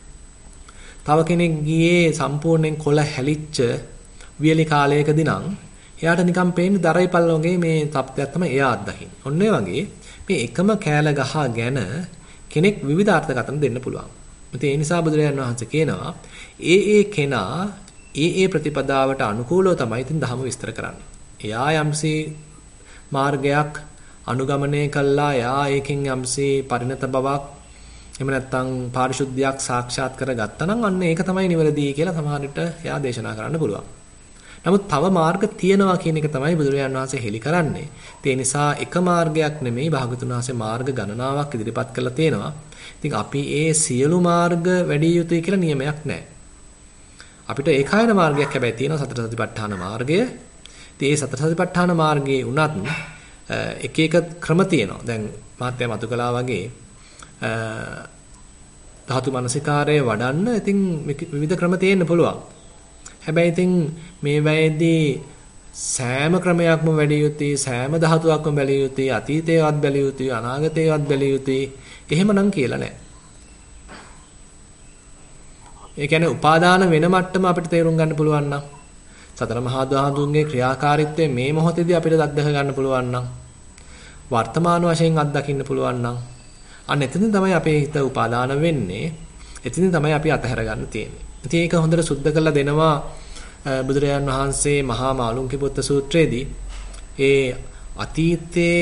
තව කෙනෙක් ගියේ සම්පූර්ණයෙන් කොළ හැලිච්ච වියලි කාලයකදී නම් එයාට නිකන් පේන්නේ දරයිපල් වගේ මේ තත්ත්වයක් තමයි එයා අත්දකින්නේ. ඔන්න ඒ වගේ මේ එකම කෑල ගහ ගැන කෙනෙක් විවිධ අර්ථකථන දෙන්න පුළුවන්. ඒ නිසා බුදුරජාණන් වහන්සේ කියනවා ඒ කෙනා ඒ ප්‍රතිපදාවට අනුකූලව තමයි ඉතින් ධර්ම විස්තර කරන්නේ. එයා යම්සි මාර්ගයක් අනුගමනය කළා යා ඒකෙන් යම්සේ පරිණත බවක් එහෙම නැත්නම් පාරිශුද්ධියක් සාක්ෂාත් කරගත්තා නම් අන්න ඒක තමයි නිවැරදි කියලා සමහර විට එයා දේශනා කරන්න පුළුවන්. නමුත් තව මාර්ග තියෙනවා කියන එක තමයි බුදුරජාණන් වහන්සේ හෙළි කරන්නේ. ඒ නිසා එක මාර්ගයක් නෙමෙයි භාගතුන් වහන්සේ මාර්ග ගණනාවක් ඉදිරිපත් කරලා තියෙනවා. ඉතින් අපි ඒ සියලු මාර්ග වැඩි යුතුයි කියලා නියමයක් නැහැ. අපිට ඒකායන මාර්ගයක් හැබැයි තියෙනවා සතර සතිපට්ඨාන මාර්ගය. ඉතින් ඒ සතර සතිපට්ඨාන මාර්ගයේ උනත් එක එක ක්‍රම තියෙනවා. දැන් මාත්‍යා මතු කළා වගේ ධාතු මනසිකාරය වඩන්න ඉතින් විවිධ ක්‍රම තියෙන්න පුළුවන්. හැබැයි ඉතින් මේ වෙයිදී සෑම ක්‍රමයක්ම වැඩි යුතුයි, සෑම ධාතුවක්ම බැලිය යුතුයි, අතීතේවත් බැලිය යුතුයි, අනාගතේවත් බැලිය යුතුයි. එහෙමනම් කියලා නැහැ. ඒ කියන්නේ උපාදාන වෙන මට්ටම අපිට තේරුම් ගන්න පුළුවන් නම් සතර මහා ධාතුන්ගේ ක්‍රියාකාරීත්වය මේ මොහොතේදී අපිට අත්දැක ගන්න පුළුවන් නම් වර්තමාන වශයෙන් අත්දකින්න පුළුවන් නම් අන්න එතනින් තමයි අපේ හිත උපාදාන වෙන්නේ. එතනින් තමයි අපි අතහැර ගන්න තියෙන්නේ. ඉතින් ඒක හොඳට සුද්ධ කරලා දෙනවා බුදුරජාන් වහන්සේ මහා මාළුන්ගේ සූත්‍රයේදී ඒ අතීතයේ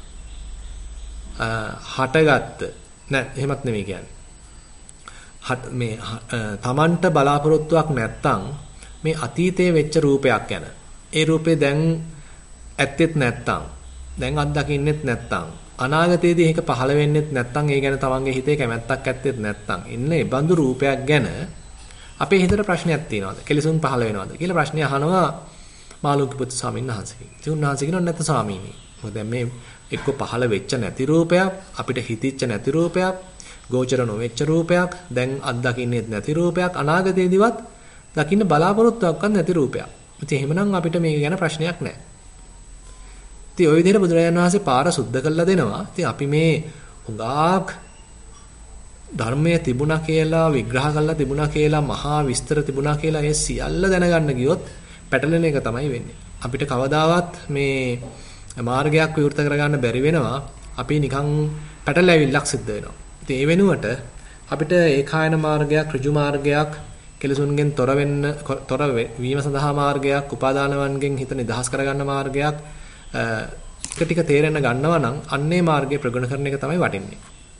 හටගත්ත නෑ එහෙමත් නෙමෙයි කියන්නේ. මේ තමන්ට බලාපොරොත්තුවක් නැත්තම් මේ අතීතයේ වෙච්ච රූපයක් ගැන ඒ රූපේ දැන් ඇත්තෙත් නැත්තම් දැන් අත්දකින්නෙත් නැත්තම් අනාගතයේදී ඒක පහළ වෙන්නෙත් නැත්තම් ඒ ගැන තමන්ගේ හිතේ කැමැත්තක් ඇත්තෙත් නැත්තම් ඉන්නේ බඳු රූපයක් ගැන අපේ හිතට ප්‍රශ්නයක් තියෙනවද? කෙලෙසුන් පහළ වෙනවද කියලා ප්‍රශ්නය අහනවා මාළුන්ගේ පුත් ස්වාමීන් වහන්සේගෙන්. ඉතින් උන්වහන්සේ කියනවා නැත්නම් ස්වාමීනි. මොකද දැන් මේ එක්ක පහළ වෙච්ච නැති රූපයක්, අපිට හිතිච්ච නැති රූපයක්, ගෝචර නොවෙච්ච රූපයක්, දැන් අත්දකින්නෙත් නැති රූපයක්, අනාගතයේදීවත් දකින්න බලාපොරොත්තුවක්වත් නැති රූපයක්. ඉතින් එහෙමනම් අපිට මේක ගැන ප්‍රශ්නයක් නැහැ. ඉතින් ওই විදිහට බුදුරජාණන් වහන්සේ පාර සුද්ධ කරලා දෙනවා. ඉතින් අපි මේ හුඟක් ධර්මයේ තිබුණා කියලා විග්‍රහ කරලා තිබුණා කියලා මහා විස්තර තිබුණා කියලා ඒ සියල්ල දැනගන්න ගියොත් පැටලෙන එක තමයි වෙන්නේ. අපිට කවදාවත් මේ මාර්ගයක් විවෘත කරගන්න බැරි වෙනවා. අපි නිකන් පැටලැවිල්ලක් සිද්ධ වෙනවා. ඉතින් ඒ වෙනුවට අපිට ඒකායන මාර්ගයක්, ඍජු මාර්ගයක්, කෙලසුන්ගෙන් තොර වීම සඳහා මාර්ගයක්, උපාදානවන්ගෙන් හිත නිදහස් කරගන්න මාර්ගයක් ටික ටික තේරෙන්න ගන්නවා නම් අන්නේ මාර්ගය ප්‍රගුණ කරන එක තමයි වටින්නේ.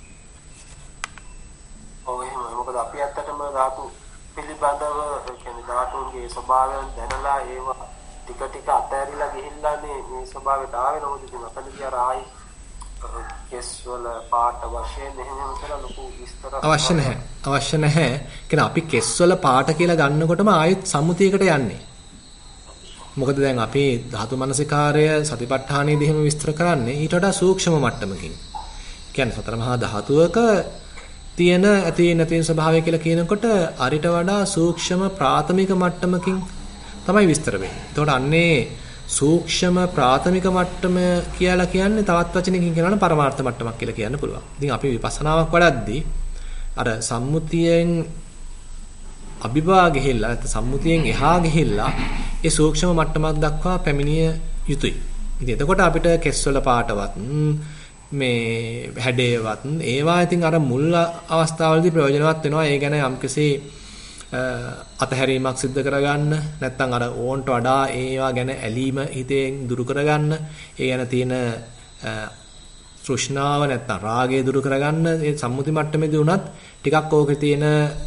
අපි ඇත්තටම ධාතු පිළිබඳව කියන්නේ ධාතුන්ගේ ස්වභාවයන් දැනලා ඒවා ටික ටික අතහැරිලා ගිහිල්ලානේ මේ ස්වභාවයට ආවේ. නමුත් ඉතින් අපිට අර ආයි කෙස්වල පාට වශයෙන් එහෙම කියලා ලොකු විස්තර අවශ්‍ය නැහැ. කියන්නේ අපි කෙස්වල පාට කියලා ගන්නකොටම ආයෙත් සම්මුතියකට යන්නේ. මොකද දැන් අපි ධාතු මනසිකාරය සතිපට්ඨානෙදී එහෙම විස්තර කරන්නේ ඊට වඩා සූක්ෂම මට්ටමකින්. කියන්නේ සතර මහා ධාතුවක තියෙන ඇති නැති ස්වභාවය කියලා කියනකොට අරිට වඩා සූක්ෂම ප්‍රාථමික මට්ටමකින් තමයි විස්තර වෙන්නේ. එතකොට අන්නේ සූක්ෂම ප්‍රාථමික මට්ටම කියලා කියන්නේ තවත් වචනකින් කියනවා නම් පරමාර්ථ මට්ටමක් කියලා කියන්න පුළුවන්. ඉතින් අපි විපස්සනාවක් වඩද්දී අර සම්මුතියෙන් අභිභවා ගිහිල්ලා නැත්නම් සම්මුතියෙන් එහා ගිහිල්ලා ඒ සූක්ෂම මට්ටමක් දක්වා පැමිණිය යුතුයි. ඉතින් එතකොට අපිට කෙස්වල පාටවත් මේ හැඩේවත් ඒවා ඉතින් අර මුල් අවස්ථාවලදී ප්‍රයෝජනවත් වෙනවා. ඒ ගැන යම්කිසි අතහැරීමක් සිද්ධ කරගන්න නැත්නම් අර ඕන්ට වඩා ඒවා ගැන ඇලීම හිතෙන් දුරු කරගන්න, ඒ ගැන තියෙන තෘෂ්ණාව නැත්නම් රාගය දුරු කරගන්න ඒ සම්මුති මට්ටමේදී උනත් ටිකක් ඕකේ තියෙන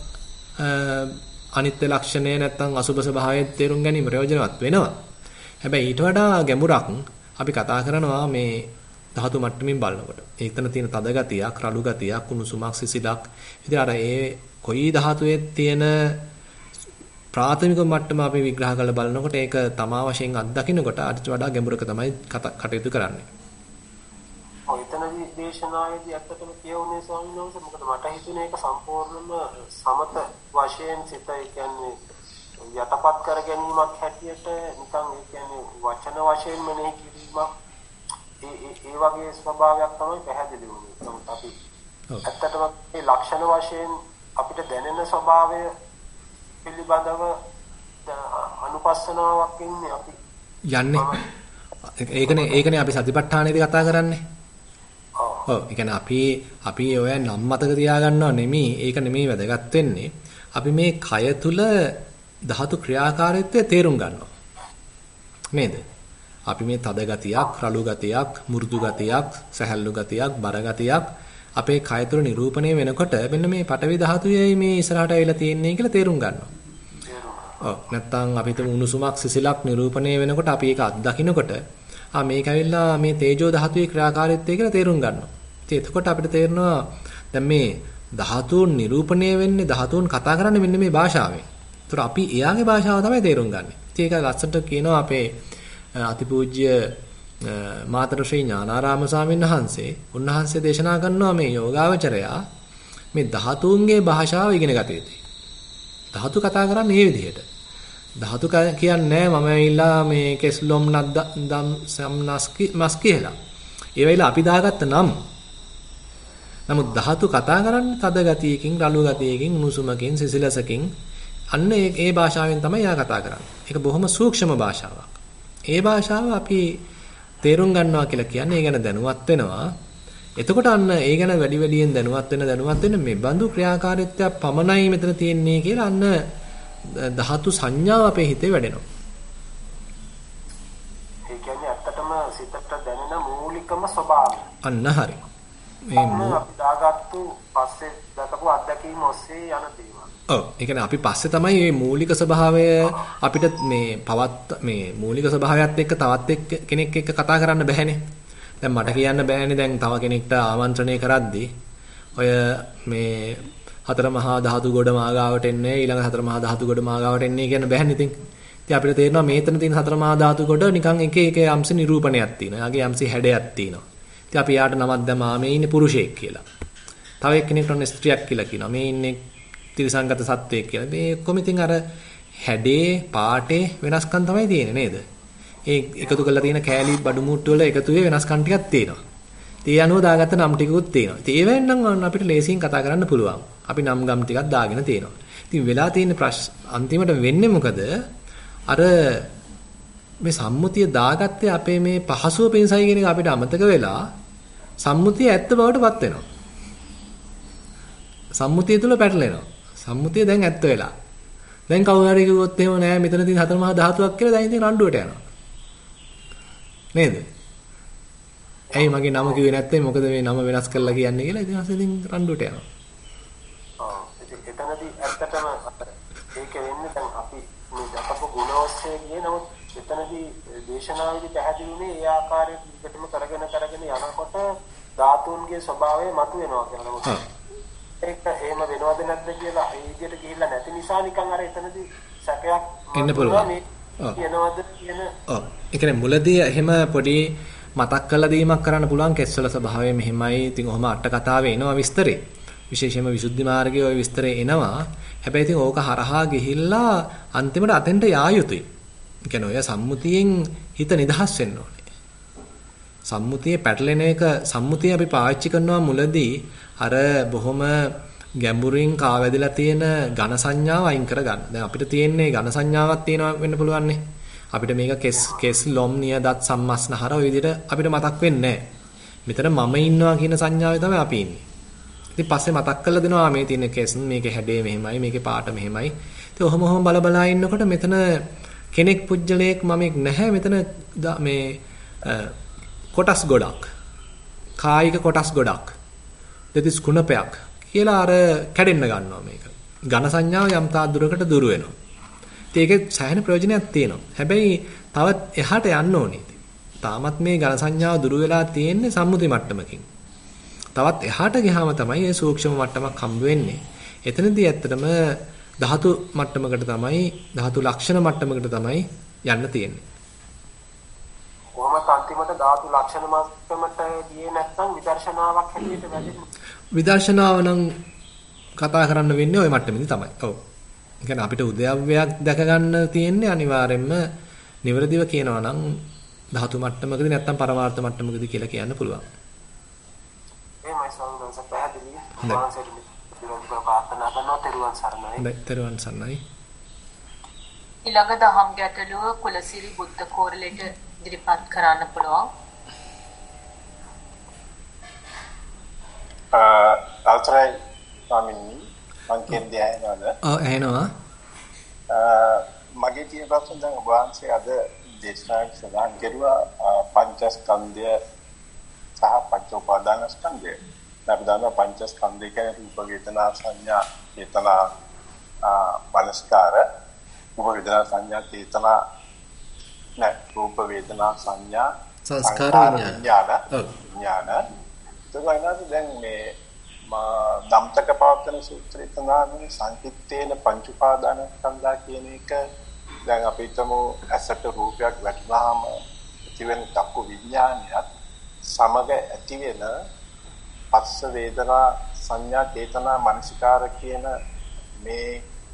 අනිත්‍ය ලක්ෂණය නැත්නම් අසුභ ස්වභාවය තේරුම් ගැනීම ප්‍රයෝජනවත් වෙනවා. හැබැයි ඊට වඩා ගැඹුරක් අපි කතා කරනවා මේ ධාතු මට්ටමින් බලනකොට. ඒතන තියෙන තද ගතියක්, රළු ගතියක්, කුණුසුමක්, සිසිලක්. ඉතින් අර ඒ කොයි ධාතුවේ තියෙන ප්‍රාථමික මට්ටම අපි විග්‍රහ කරලා බලනකොට ඒක තමා වශයෙන් අත්දකින්නකොට අදිට වඩා ගැඹුරක තමයි කටයුතු කරන්නේ. ඔය එතනදී දේශනාවේදී ඇත්තටම කියවුනේ ස්වාමීන් වහන්සේ මොකද මට හිතුනේ ඒක සම්පූර්ණම සමත වශයෙන් සිත කියන්නේ යටපත් කර ගැනීමක් හැටියට නිකන් ඒ කියන්නේ වචන වශයෙන් මෙනෙහි කිරීමක් ඒ වගේ ස්වභාවයක් තමයි පැහැදිලි වුනේ. නමුත් අපි ඇත්තටම මේ ලක්ෂණ වශයෙන් අපිට දැනෙන ස්වභාවය පිළිබඳව අනුපස්සනාවක් ඉන්නේ අපි යන්නේ. ඒකනේ අපි සතිපට්ඨානෙදී කතා කරන්නේ. ඔව්. ඒ කියන්නේ අපි ඔය නම් මතක තියාගන්නව නෙමෙයි. ඒක නෙමෙයි වැදගත් වෙන්නේ. අපි මේ කය තුල ධාතු ක්‍රියාකාරීත්වය තේරුම් ගන්නවා. නේද? අපි මේ තද ගතියක්, රළු ගතියක්, මෘදු ගතියක්, සැහැල්ලු ගතියක්, බර ගතියක් අපේ කය තුළ නිරූපණය වෙනකොට මෙන්න මේ පඨවි ධාතුවේ මේ ඉස්සරහට ඇවිල්ලා තියෙන්නේ කියලා තේරුම් ගන්නවා. ඔව් නැත්තම් අපි තුමු උණුසුමක් සිසිලක් නිරූපණය වෙනකොට අපි ඒක අත්දකින්නකොට මේක ඇවිල්ලා මේ තේජෝ ධාතුවේ ක්‍රියාකාරීත්වය කියලා තේරුම් ගන්නවා. ඉතින් එතකොට අපිට තේරෙනවා දැන් මේ ධාතුන් නිරූපණය වෙන්නේ ධාතුන් කතා කරන්නේ මෙන්න මේ භාෂාවෙන්. ඒතර අපි එයාගේ භාෂාව තමයි තේරුම් ගන්නෙ. ඉතින් ඒක ලස්සනට කියනවා අපේ අතිපූජ්‍ය මාතර ශ්‍රී ඥානාරාම ස්වාමීන් වහන්සේ. උන්වහන්සේ දේශනා කරනවා මේ යෝගාවචරයා මේ ධාතුන්ගේ භාෂාව ඉගෙන ගත යුතුයි. ධාතු කතා කරන්නේ මේ විදිහට. ධාතු කියන්නේ මම ඇවිල්ලා මේ කෙස්ලොම් නද්දම් සම්නස්කි කියලා. ඒ වෙලාව අපි දාගත්ත නම්. නමුත් ධාතු කතා කරන්නේ තද ගතියකින්, රළු ගතියකින්, උණුසුමකින්, සිසිලසකින්. අන්න ඒ භාෂාවෙන් තමයි යා කතා කරන්නේ. ඒක බොහොම සූක්ෂම භාෂාවක්. ඒ භාෂාව අපි තේරුම් ගන්නවා කියලා කියන්නේ ඒ ගැන දැනුවත් වෙනවා. එතකොට අන්න ඒ ගැන වැඩි වැඩියෙන් දැනුවත් වෙන මේ බඳු ක්‍රියාකාරීත්වයක් පමණයි මෙතන තියෙන්නේ කියලා අන්න ධාතු සංඥාව අපේ හිතේ වැඩෙනවා. ඒ කියන්නේ ඇත්තටම සිතට දැනෙන මූලිකම ස්වභාවය. අන්න හරි. මේ අපි දාගත්තු පස්සේ දකපු අත්දැකීම ඔස්සේ යන දේවල්. ඔව්. ඒ කියන්නේ අපි පස්සේ තමයි මේ මූලික ස්වභාවය අපිට මේ මූලික ස්වභාවයත් එක්ක තවත් කෙනෙක් එක්ක කතා කරන්න බැහැනේ. දැන් මට කියන්න බෑනේ දැන් තව කෙනෙක්ට ආමන්ත්‍රණය කරද්දී ඔය මේ හතර මහා ධාතු ගොඩ මාගාවට එන්නේ ඊළඟ හතර මහා ධාතු ගොඩ මාගාවට එන්නේ කියන බෑනේ ඉතින්. ඉතින් අපිට තේරෙනවා මේතන තියෙන හතර මහා ධාතු ගොඩ නිකන් එක එක යම්සි නිරූපණයක් තියෙනවා. යාගේ යම්සි හැඩයක් තියෙනවා. ඉතින් අපි යාට නමක් දැම්මා මේ ඉන්නේ පුරුෂයෙක් කියලා. තව එක්කෙනෙක්ට ඔන්න ස්ත්‍රියක් කියලා කියනවා. මේ ඉන්නේ ත්‍රිසංගත සත්වයෙක් කියලා. මේ ඔක්කොම ඉතින් අර හැඩේ පාටේ වෙනස්කම් තමයි තියෙන්නේ නේද? ඒ එකතු කරලා තියෙන කෑලි බඩු මුට්ටු වල එකතු වෙ වෙනස්කම් ටිකක් තියෙනවා. ඉතින් ඒ අනුව දාගත්ත නම් ටිකකුත් තියෙනවා. ඉතින් ඒවෙන් නම් අපිට ලේසියෙන් කතා කරන්න පුළුවන්. අපි නම් ගම් ටිකක් දාගෙන තියෙනවා. ඉතින් වෙලා තියෙන අන්තිමට වෙන්නේ මොකද? අර මේ සම්මුතිය දාගත්තේ අපේ මේ පහසුව පිණිසයි කියන එක අපිට අමතක වෙලා සම්මුතිය ඇත්ත බවට පත් වෙනවා. සම්මුතිය තුල පැටලෙනවා. සම්මුතිය දැන් ඇත්ත වෙලා. දැන් කවුරු හරි කිව්වොත් එහෙම නෑ මෙතන තියෙන හතර මහා ධාතුවක් කියලා දැන් ඉතින් රණ්ඩුවට යනවා. නේද? ඇයි මගේ නම කිව්වේ නැත්තේ මොකද මේ නම වෙනස් කරලා කියන්නේ කියලා ඉතින් අසලින් රණ්ඩුවට යනවා. ඔව්. එතනදී ඇත්තටම ඒක වෙන්නේ දැන් අපි මේ දකපු ගුණ ඔස්සේ කියනොත් එතනදී දේශනාවේදී පැහැදිලිුනේ ඒ ආකාරයට විකටම කරගෙන යනකොට ධාතුන්ගේ ස්වභාවය මතුවෙනවා කියලා. ඒක එහෙම වෙනවද නැද්ද කියලා ඒ විදිහට ගිහිල්ලා නැති නිසා නිකන් අර එතනදී සැකයක් එන්න පුළුවන්. කියනවද කියන ඔව්. ඒ කියන්නේ මුලදී එහෙම පොඩි මතක් කරලා දීමක් කරන්න පුළුවන් කෙස්වල ස්වභාවය මෙහෙමයි. ඉතින් ඔහම අට කතාවේ එනවා විස්තරේ. විශේෂයෙන්ම විසුද්ධි මාර්ගයේ ওই විස්තරේ එනවා. හැබැයි ඉතින් ඕක හරහා ගිහිල්ලා අන්තිමට අතෙන්ට යා යුතුයි. ඒ කියන්නේ ඔය සම්මුතියෙන් හිත නිදහස් වෙන්න ඕනේ. සම්මුතියේ පැටලෙන එක සම්මුතිය අපි පාවිච්චි කරනවා මුලදී අර බොහොම ගැඹුරින් කාවැදලා තියෙන ඝන සංඥාව අයින් කරගන්න. දැන් අපිට තියෙන්නේ ඝන සංඥාවක් තියෙනවා වෙන්න පුළුවන් නේ. අපිට මේක කෙස් ලොම් නිය දත් සම්මස්නහර ඔය විදිහට අපිට මතක් වෙන්නේ නැහැ. මෙතන මම ඉන්නවා කියන සංඥාවේ තමයි අපි ඉන්නේ. ඉතින් පස්සේ මතක් කරලා දෙනවා මේ තියෙන කෙස් මේකේ හැඩය මෙහෙමයි මේකේ පාට මෙහෙමයි. ඉතින් ඔහොම බලා ඉන්නකොට මෙතන කෙනෙක් පුජ්‍යලයක් මමෙක් නැහැ. මෙතන මේ කොටස් ගොඩක්. කායික කොටස් ගොඩක්. දෙතිස් කුණපයක් කියලා අර කැඩෙන්න ගන්නවා මේක. ඝන සංඥාව යම් තා දුරකට දුර වෙනවා. ඉතින් ඒකේ සෑහෙන ප්‍රයෝජනයක් තියෙනවා. හැබැයි තවත් එහාට යන්න ඕනේ. තාමත් මේ ඝන සංඥාව දුර වෙලා තියෙන්නේ සම්මුති මට්ටමකින්. තවත් එහාට ගියාම තමයි මේ සූක්ෂම මට්ටමක් හම්බ වෙන්නේ. එතනදී ඇත්තටම ධාතු මට්ටමකට තමයි ධාතු ලක්ෂණ මට්ටමකට තමයි යන්න තියෙන්නේ. කොහොමද අන්තිමට ධාතු ලක්ෂණ මට්ටමට ගියේ නැත්නම් විදර්ශනාවක් හැටියට වැඩෙන්නේ? විදර්ශනාව නම් කතා කරන්න වෙන්නේ ওই මට්ටමේදී තමයි. ඔව්. ඒ කියන්නේ අපිට උද්‍යව්‍යයක් දැක ගන්න තියෙන්නේ අනිවාර්යයෙන්ම නිවැරදිව කියනවා නම් ධාතු මට්ටමකදී නැත්නම් පරමාර්ථ මට්ටමකදී කියලා කියන්න පුළුවන්. එහෙමයි සම්බන්ධ පැහැදිලි. වාසයට ප්‍රාර්ථනා කරනවා තෙරුවන් සරණයි. තෙරුවන් සරණයි. ඊළඟ දහම් ගැටලුව කුලසිරි බුද්ධ කෝරළේට ඉදිරිපත් කරන්න පුළුවන්. අවසරයි ස්වාමීනි මම කියන්නේ ඇහෙනවද? ඔව් ඇහෙනවා. මගේ තියෙන ප්‍රශ්න දැන් ඔබ වහන්සේ අද දේශනා සඳහන් කෙරුවා පංචස්කන්ධය සහ පංච උපාදානස්කන්ධය. අපි දන්නවා පංචස්කන්ධය කියන්නේ රූප වේදනා සංඥා චේතනා මනස්කාර. රූප වේදනා සංඥා චේතනා රූප වේදනා සංඥා සංස්කාර විඥාන. ඒකයි දැන් මේ දම්තක පවත්තන සූත්‍රය තමයි සංකිට්ඨේන පංච උපාදානස්කන්ධා කියන එක. දැන් අපි හිතමු ඇසට රූපයක් වැටුනහම ඇතිවෙන චක්කු විඥානයත් සමග ඇතිවෙන පස්ස වේදනා සංඥා චේතනා මනසිකාර කියන මේ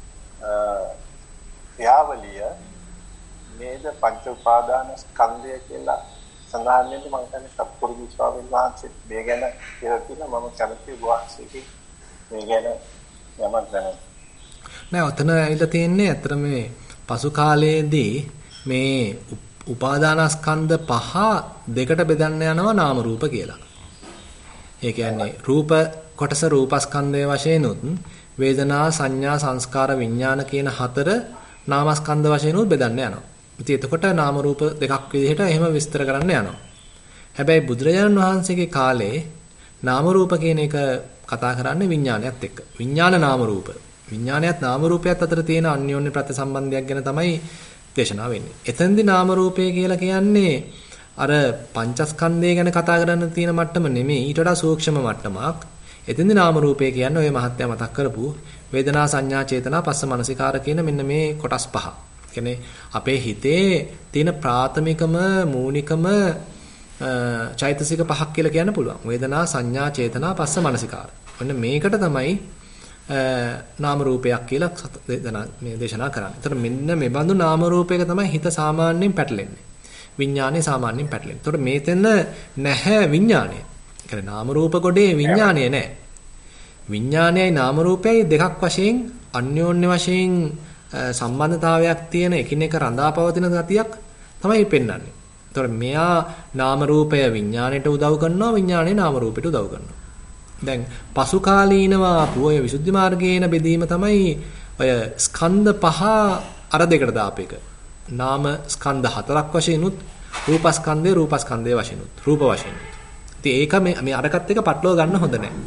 ක්‍රියාවලිය නේද පංච උපාදාන ස්කන්ධය කියලා සඳහන් වෙන්නේ. මම කියන්නේ සත්පුරුෂ ස්වාමීන් වහන්සේ මේ ගැන කියලා තියෙනවා. මම කැමති වහන්සේගේ මේ ගැන යමක් දැනගන්න. නෑ ඔතන ඇවිල්ලා තියෙන්නේ අතර මේ පසු කාලයේදී මේ උපාදානස්කන්ධ පහ දෙකට බෙදන්න යනවා නාම රූප කියලා. ඒ කියන්නේ රූප කොටස රූපස්කන්ධය වශයෙන් උත් වේදනා සංඥා සංස්කාර විඥාන කියන හතර නාමස්කන්ධ වශයෙන් උත් බෙදන්න යනවා. ඉතින් එතකොට නාම රූප දෙකක් විදිහට එහෙම විස්තර කරන්න යනවා. හැබැයි බුදුරජාණන් වහන්සේගේ කාලේ නාම රූප කියන එක කතා කරන්නේ විඥානයත් එක්ක. විඥාන නාම රූප. විඥානයත් නාම රූපයත් අතර තියෙන අන්‍යෝන්‍ය ප්‍රතිසම්බන්ධයක් ගැන තමයි දේශනා වෙන්නේ. එතෙන්දී නාම රූපය කියලා කියන්නේ අර පංචස්කන්ධය ගැන කතා කරන්න තියෙන මට්ටම නෙමෙයි, ඊට වඩා සූක්ෂම මට්ටමක්. එතෙන්දී නාම රූපය කියන්නේ ඔය මහත්ය මතක් කරපු වේදනා සංඥා චේතනා පස්ස මනසිකාර කියන මෙන්න මේ කොටස් පහ. කියන්නේ අපේ හිතේ තියෙන ප්‍රාථමිකම මූලිකම චෛතසික පහක් කියලා කියන්න පුළුවන්. වේදනා සංඥා චේතනා පස්ස මනසිකාර. මෙන්න මේකට තමයි නාම රූපයක් කියලා මේ දේශනා කරන්නේ. ඒතර මෙන්න මේ බඳු නාම රූපයක තමයි හිත සාමාන්‍යයෙන් පැටලෙන්නේ. විඥානේ සාමාන්‍යයෙන් පැටලෙන්නේ. ඒතර මේතන නැහැ විඥානය. කියන්නේ නාම රූප කොටේ විඥානය නැහැ. විඥානයයි නාම රූපයයි දෙකක් වශයෙන් අන්‍යෝන්‍ය වශයෙන් සම්බන්ධතාවයක් තියෙන එකිනෙක රඳාපවතින ගතියක් තමයි පෙන්වන්නේ. ඒතර මෙයා නාම රූපය විඥාණයට උදව් කරනවා, විඥාණය නාම රූපයට උදව් කරනවා. දැන් පසු කාලීනව ආපු ඔය විසුද්ධි මාර්ගයේන බෙදීම තමයි ඔය ස්කන්ධ පහ අර දෙකට දාප එක. නාම ස්කන්ධ හතරක් වශයෙන් උත් රූපස්කන්ධය වශයෙන් උත් රූප වශයෙන් උත්. ඉතින් ඒක මේ අරකට එක පටලවා ගන්න හොඳ නැහැ.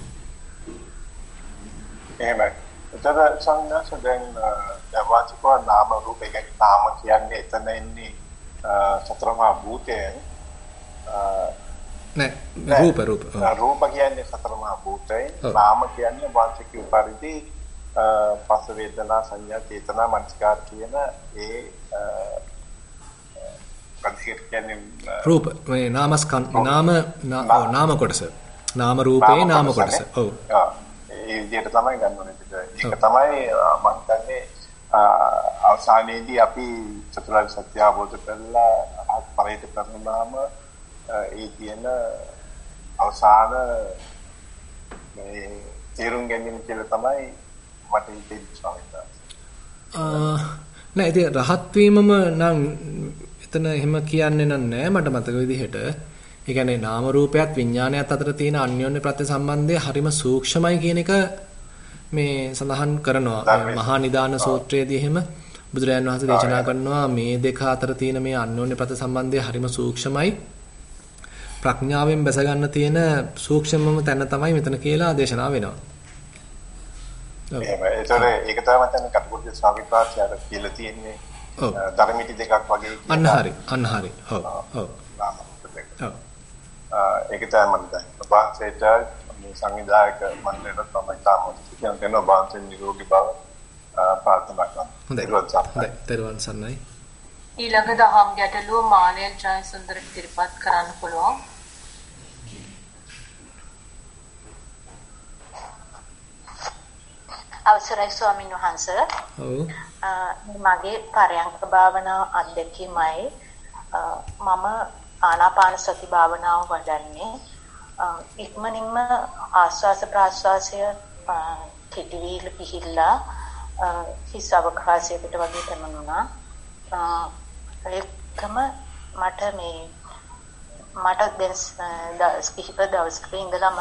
එහෙමයි. ඒතර සංඥා දැන් වාචිකව නාම රූප එකක් නාම කියන්නේ එතන ඉන්නේ සතරමා භූතයන් නෑ රූප කියන්නේ සතරමා භූතයන් නාම කියන්නේ වාචිකව පරිදි පස්ස වේදනා සංඥා චේතනා මනස්කාර කියන ඒ කන්සියර් කියන්නේ රූප මේ නාම කොටස නාම රූපේ නාම කොටස ඔව් ඒ විදිහට තමයි ගන්න ඕනේ. ඒක තමයි මම හිතන්නේ අවසානයේදී අපි චතුරාර්ය සත්‍ය අවබෝධ කරලා පරිණත කරනාම ඒ කියන අවසාන මේ තේරුම් ගැනීම කියලා තමයි මට හිතෙන්නේ ස්වාමීන් වහන්සේ. නෑ ඉතින් රහත් වීමම නම් එතන එහෙම කියන්නේ නෑ මට මතක විදිහට. ඒ කියන්නේ නාම රූපයත් විඥානයත් අතර තියෙන අන්‍යෝන්‍ය ප්‍රතිසම්බන්ධය හරිම සූක්ෂමයි කියන එක මේ සඳහන් කරනවා. මහා නිදාන සූත්‍රයේදී එහෙම බුදුරජාණන් වහන්සේ දේශනා කරනවා මේ දෙක අතර තියෙන මේ අන්‍යෝන්‍ය ප්‍රතිසම්බන්ධය හරිම සූක්ෂමයි. ප්‍රඥාවෙන් බැස ගන්න තියෙන සූක්ෂමම තැන තමයි මෙතන කියලා දේශනා වෙනවා. ඒක තමයි මම කටුකුරුගේ ස්වාමීන් වහන්සේ කියලා තියෙන්නේ. ධර්මිති දෙකක් වගේ. අන්න හරි. ඔව්. ඒක තමයි මම දැන් වාසයට මේ සංවිධායක මණ්ඩලයට තමයි තාම කියන දෙනවා වාසෙන් නිරෝගී බව ප්‍රාර්ථනා කරනවා. හොඳයි. තෙරුවන් සරණයි. ඊළඟ දහම් ගැටලුව මානෙල් ජයසුන්දර ඉදිරිපත් කරන්න පුළුවන්. අවසරයි ස්වාමීන් වහන්සේ. ඔව්. මගේ පරයන්ක භාවනා අධ්‍යක්ීමයි මම ආනාපාන සති භාවනාව වඩන්නේ ඉක්මනින්ම ආස්වාස ප්‍රාස්වාසය කෙටිවිල පිහිල්ලා හිස් අවකාශයකට වගේ තමුණා. ඒකම මට දැන් කිහිප දවසක ඉඳලම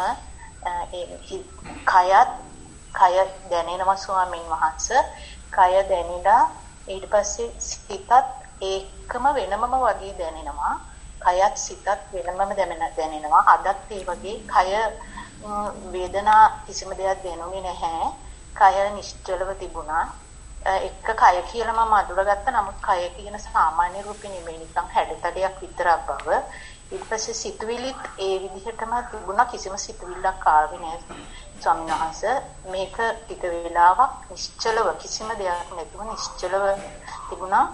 කය දැනෙනවා ස්වාමීන් වහන්සේ. කය දැනිලා ඊට පස්සේ සිතත් ඒකම වෙනමම වගේ දැනෙනවා. කයත් සිතත් වෙනමම දැනෙනවා. අදත් ඒ වගේ කය වේදනා කිසිම දෙයක් දැනුනේ නැහැ. කය නිශ්චලව තිබුණා. එක කය කියලා මම අඳුරගත්තා. නමුත් කය කියන සාමාන්‍ය රූපෙ නෙමෙයි නිකන් හැඩතලයක් විතරක් බව. ඊට පස්සේ සිතුවිලිත් ඒ විදිහටම තිබුණා. කිසිම සිතුවිල්ලක් ආවේ නැහැ. ස්වාමීන් වහන්සේ මේක ටික වෙලාවක් නිශ්චලව කිසිම දෙයක් නැතුව නිශ්චලව තිබුණා.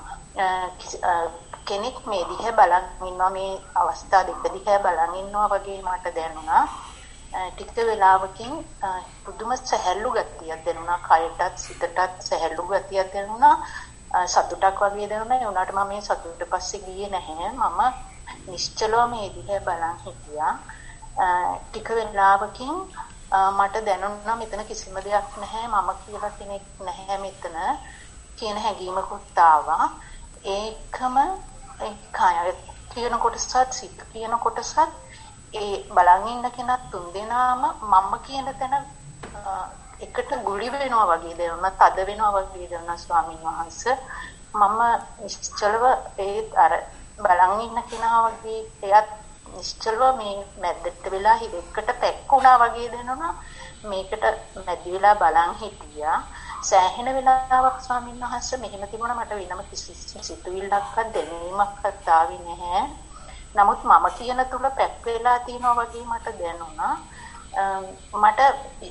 කෙනෙක් මේ දිහා බලන් ඉන්නවා, මේ අවස්ථා දෙක දිහා බලන් ඉන්නවා වගේ මට දැනුණා. ටික වෙලාවකින් පුදුම සැහැල්ලු ගතියක් දැනුණා. කයටත් සිතටත් සැහැල්ලු ගතියක් දැනුණා. සතුටක් වගේ දැනුණා. ඒ වුණාට මම මේ සතුට පස්සේ ගියේ නැහැ. මම නිශ්චලව මේ දිහා බලන් හිටියා. ටික වෙලාවකින් මට දැනුණා මෙතන කිසිම දෙයක් නැහැ. මම කියලා කෙනෙක් නැහැ මෙතන කියන හැඟීමකුත් ආවා. ඒකම ඒ කය කියන කොටසත් සිත කියන කොටසත් ඒ බලන් ඉන්න කෙනා තුන්දෙනාම මම කියන තැන එකට ගුලි වෙනවා වගේ දැනුණා. තද වෙනවා වගේ දැනුණා ස්වාමීන් වහන්සේ. මම නිශ්චලව ඒ අර බලන් ඉන්න කෙනා වගේ එයත් නිශ්චලව මේ මැද්දට වෙලා හිරෙකට පැක්කුණා වගේ දැනුණා. මේකට මැදි වෙලා බලන් හිටියා. සෑහෙන වෙලාවක් ස්වාමීන් වහන්සේ මෙහෙම තිබුණා. මට වෙනම කිසිම සිතුවිල්ලක්වත් දැනීමක්වත් ආවේ නැහැ. නමුත් මම කියන තුල පැක් වෙලා තියෙනවා වගේ මට දැනුණා. මට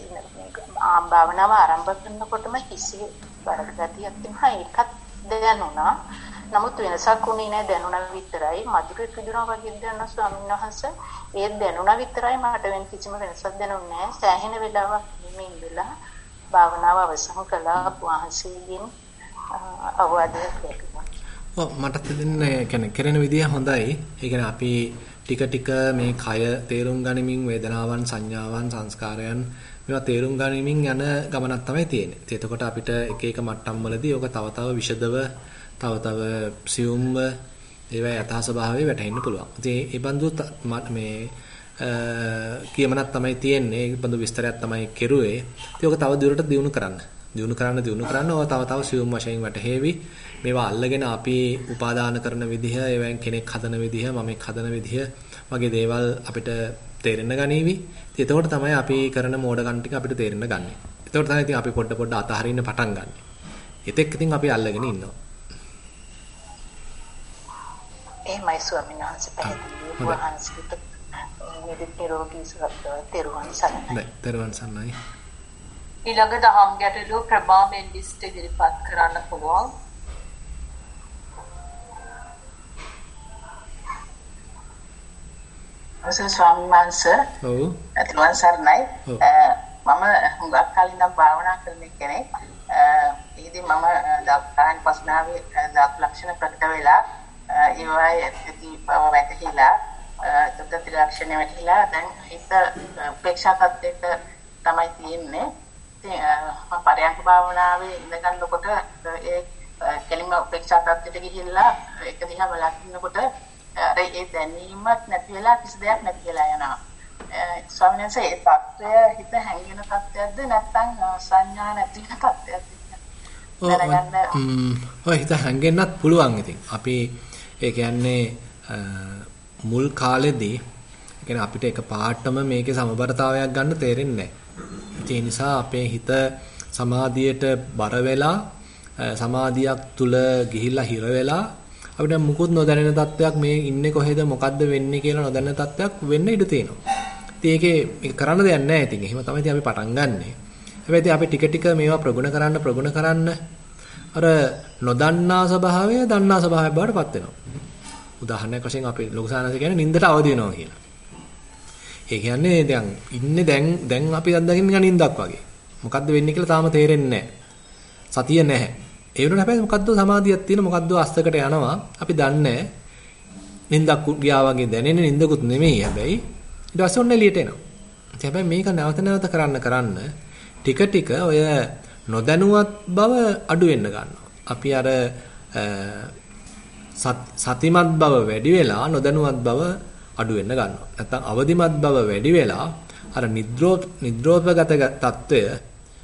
භාවනාව ආරම්භ කරනකොටම හිසේ බරගතියක් තිබුණා. ඒකත් දැනුණා. නමුත් වෙනසක් උනේ නැහැ. දැනුණා විතරයි. මధుරේ පිදුණා වගේ දැනුණා ස්වාමීන් වහන්සේ. ඒ දැනුණා විතරයි. මට වෙන කිසිම වෙනසක් දැනුන්නේ නැහැ. සෑහෙන වෙලාවක් මේ ඉඳලා භාවනාව අවසන් කළා. වහන්සේගෙන් අවවාදයක් ලැබුණා. මට දෙන්නේ කියන්නේ කරන විදිය හොඳයි. ඒ කියන්නේ අපි ටික ටික මේ කය තේරුම් ගනිමින් වේදනාවන්, සංඥාවන්, සංස්කාරයන් මේවා තේරුම් ගනිමින් යන ගමනක් තමයි තියෙන්නේ. එතකොට අපිට එක එක මට්ටම් වලදී ඔක තව තව විෂදව, තව තව සියුම්ව ඒවා යථා ස්වභාවය වැටහෙන්න පුළුවන්. ඉතින් ඒ බඳු මේ කියමනක් තමයි තියෙන්නේ. ඒ බඳු විස්තරයක් තමයි කෙරුවේ. ඉතින් ඔක තව දුරට දියුණු කරන්න. දියුණු කරන්න ඔය තව තව සියුම් වශයෙන් වැටහෙවි. මේවා අල්ලගෙන අපි උපාදාන කරන විදිහ, ඒවෙන් කෙනෙක් හදන විදිහ, මමෙක් හදන විදිහ වගේ දේවල් අපිට තේරෙන්න ගනීවි. ඉතින් එතකොට තමයි අපි කරන මෝඩකම් ටික අපිට තේරෙන්න ගන්නෙ. එතකොට තමයි ඉතින් අපි පොඩ අතහරින්න පටන් ගන්නෙ. එතෙක් ඉතින් අපි අල්ලගෙන ඉන්නවා. එහෙමයි ස්වාමීන් වහන්සේ පැහැදිලි වහන්සේට නිරෝගී සුවපත් තෙරුවන් සරණයි. තෙරුවන් සරණයි. ඊළඟ දහම් ගැටලුව ප්‍රභාමෙන් ලිස්ට් ඉදිරිපත් කරන්න පුළුවන්. ස්වාමීන් වහන්සේ තෙරුවන් සරණයි. මම හුඟක් කලින් නම් භාවනා කරන කෙනෙක්. ඊදී මම දායක පස්නාවේ දායක ලක්ෂණ ප්‍රකට වෙලා ඒවායේ ඇති බව වැටහිලා තත්ත්ව ලක්ෂණ වැටහිලා දැන් හිත උපේක්ෂා තත්ත්වයක තමයි තියෙන්නේ. ඉතින් මම පරයන්ක භාවනාවේ ඉඳ ගන්නකොට ඒ කෙලින්ම උපේක්ෂා තත්ත්වයට ගිහිල්ලා එක දිහා බලනකොට අර ඒ දැනීමක් නැති වෙලා කිසි දෙයක් නැති වෙලා යනවා. ස්වාමීන් වහන්සේ ඒ තත්ත්වය හිත හැංගෙන තත්ත්වයක්ද නැත්නම් සංඥා නැති වෙන තත්ත්වයක්ද? ඔය හිත හැංගෙන්නත් පුළුවන් ඉතින්. අපි ඒ කියන්නේ මුල් කාලෙදී කියන්නේ අපිට එක පාටම මේකේ සමබරතාවයක් ගන්න තේරෙන්නේ නැහැ. ඒ නිසා අපේ හිත සමාධියට බර වෙලා සමාධියක් තුල ගිහිල්ලා හිර වෙලා අපිට මුකුත් නොදැනෙන තත්ත්වයක් මේ ඉන්නේ කොහෙද මොකද්ද වෙන්නේ කියලා නොදැනෙන තත්ත්වයක් වෙන්න ඉඩ තියෙනවා. ඉතින් ඒකේ කරන්න දෙයක් නැහැ. ඉතින් එහෙම තමයි ඉතින් අපි පටන් ගන්නෙ. හැබැයි ඉතින් අපි ටික ටික මේවා ප්‍රගුණ කරන්න අර නොදන්නා ස්වභාවය දන්නා ස්වභාවය බවට පත් වෙනවා. උදාහරණයක් වශයෙන් අපි ලොකු සානස කියන්නේ නින්දට අවදි වෙනවා කියලා. ඒ කියන්නේ දැන් ඉන්නේ දැන් අපි අත්දකින්න නින්දක් වගේ. මොකද්ද වෙන්නේ කියලා තාම තේරෙන්නේ නැහැ. සතිය නැහැ. ඒ වුණාට හැබැයි මොකද්ද සමාධියක් තියෙන මොකද්ද අස්තකට යනවා. අපි දන්නේ නින්දක් ගියා වගේ දැනෙන නින්දකුත් නෙමෙයි හැබැයි. ඊට පස්සේ ඔන්න එළියට එනවා. හැබැයි මේක නැවත කරන්න ටික ටික ඔය නොදැනුවත් බව අඩු වෙන්න ගන්නවා. අපි අර සතිමත් බව වැඩි වෙලා නොදැනුවත් බව අඩු වෙන්න ගන්නවා. නැත්තම් අවදිමත් බව වැඩි වෙලා අර නිද්‍රෝපගත තත්වය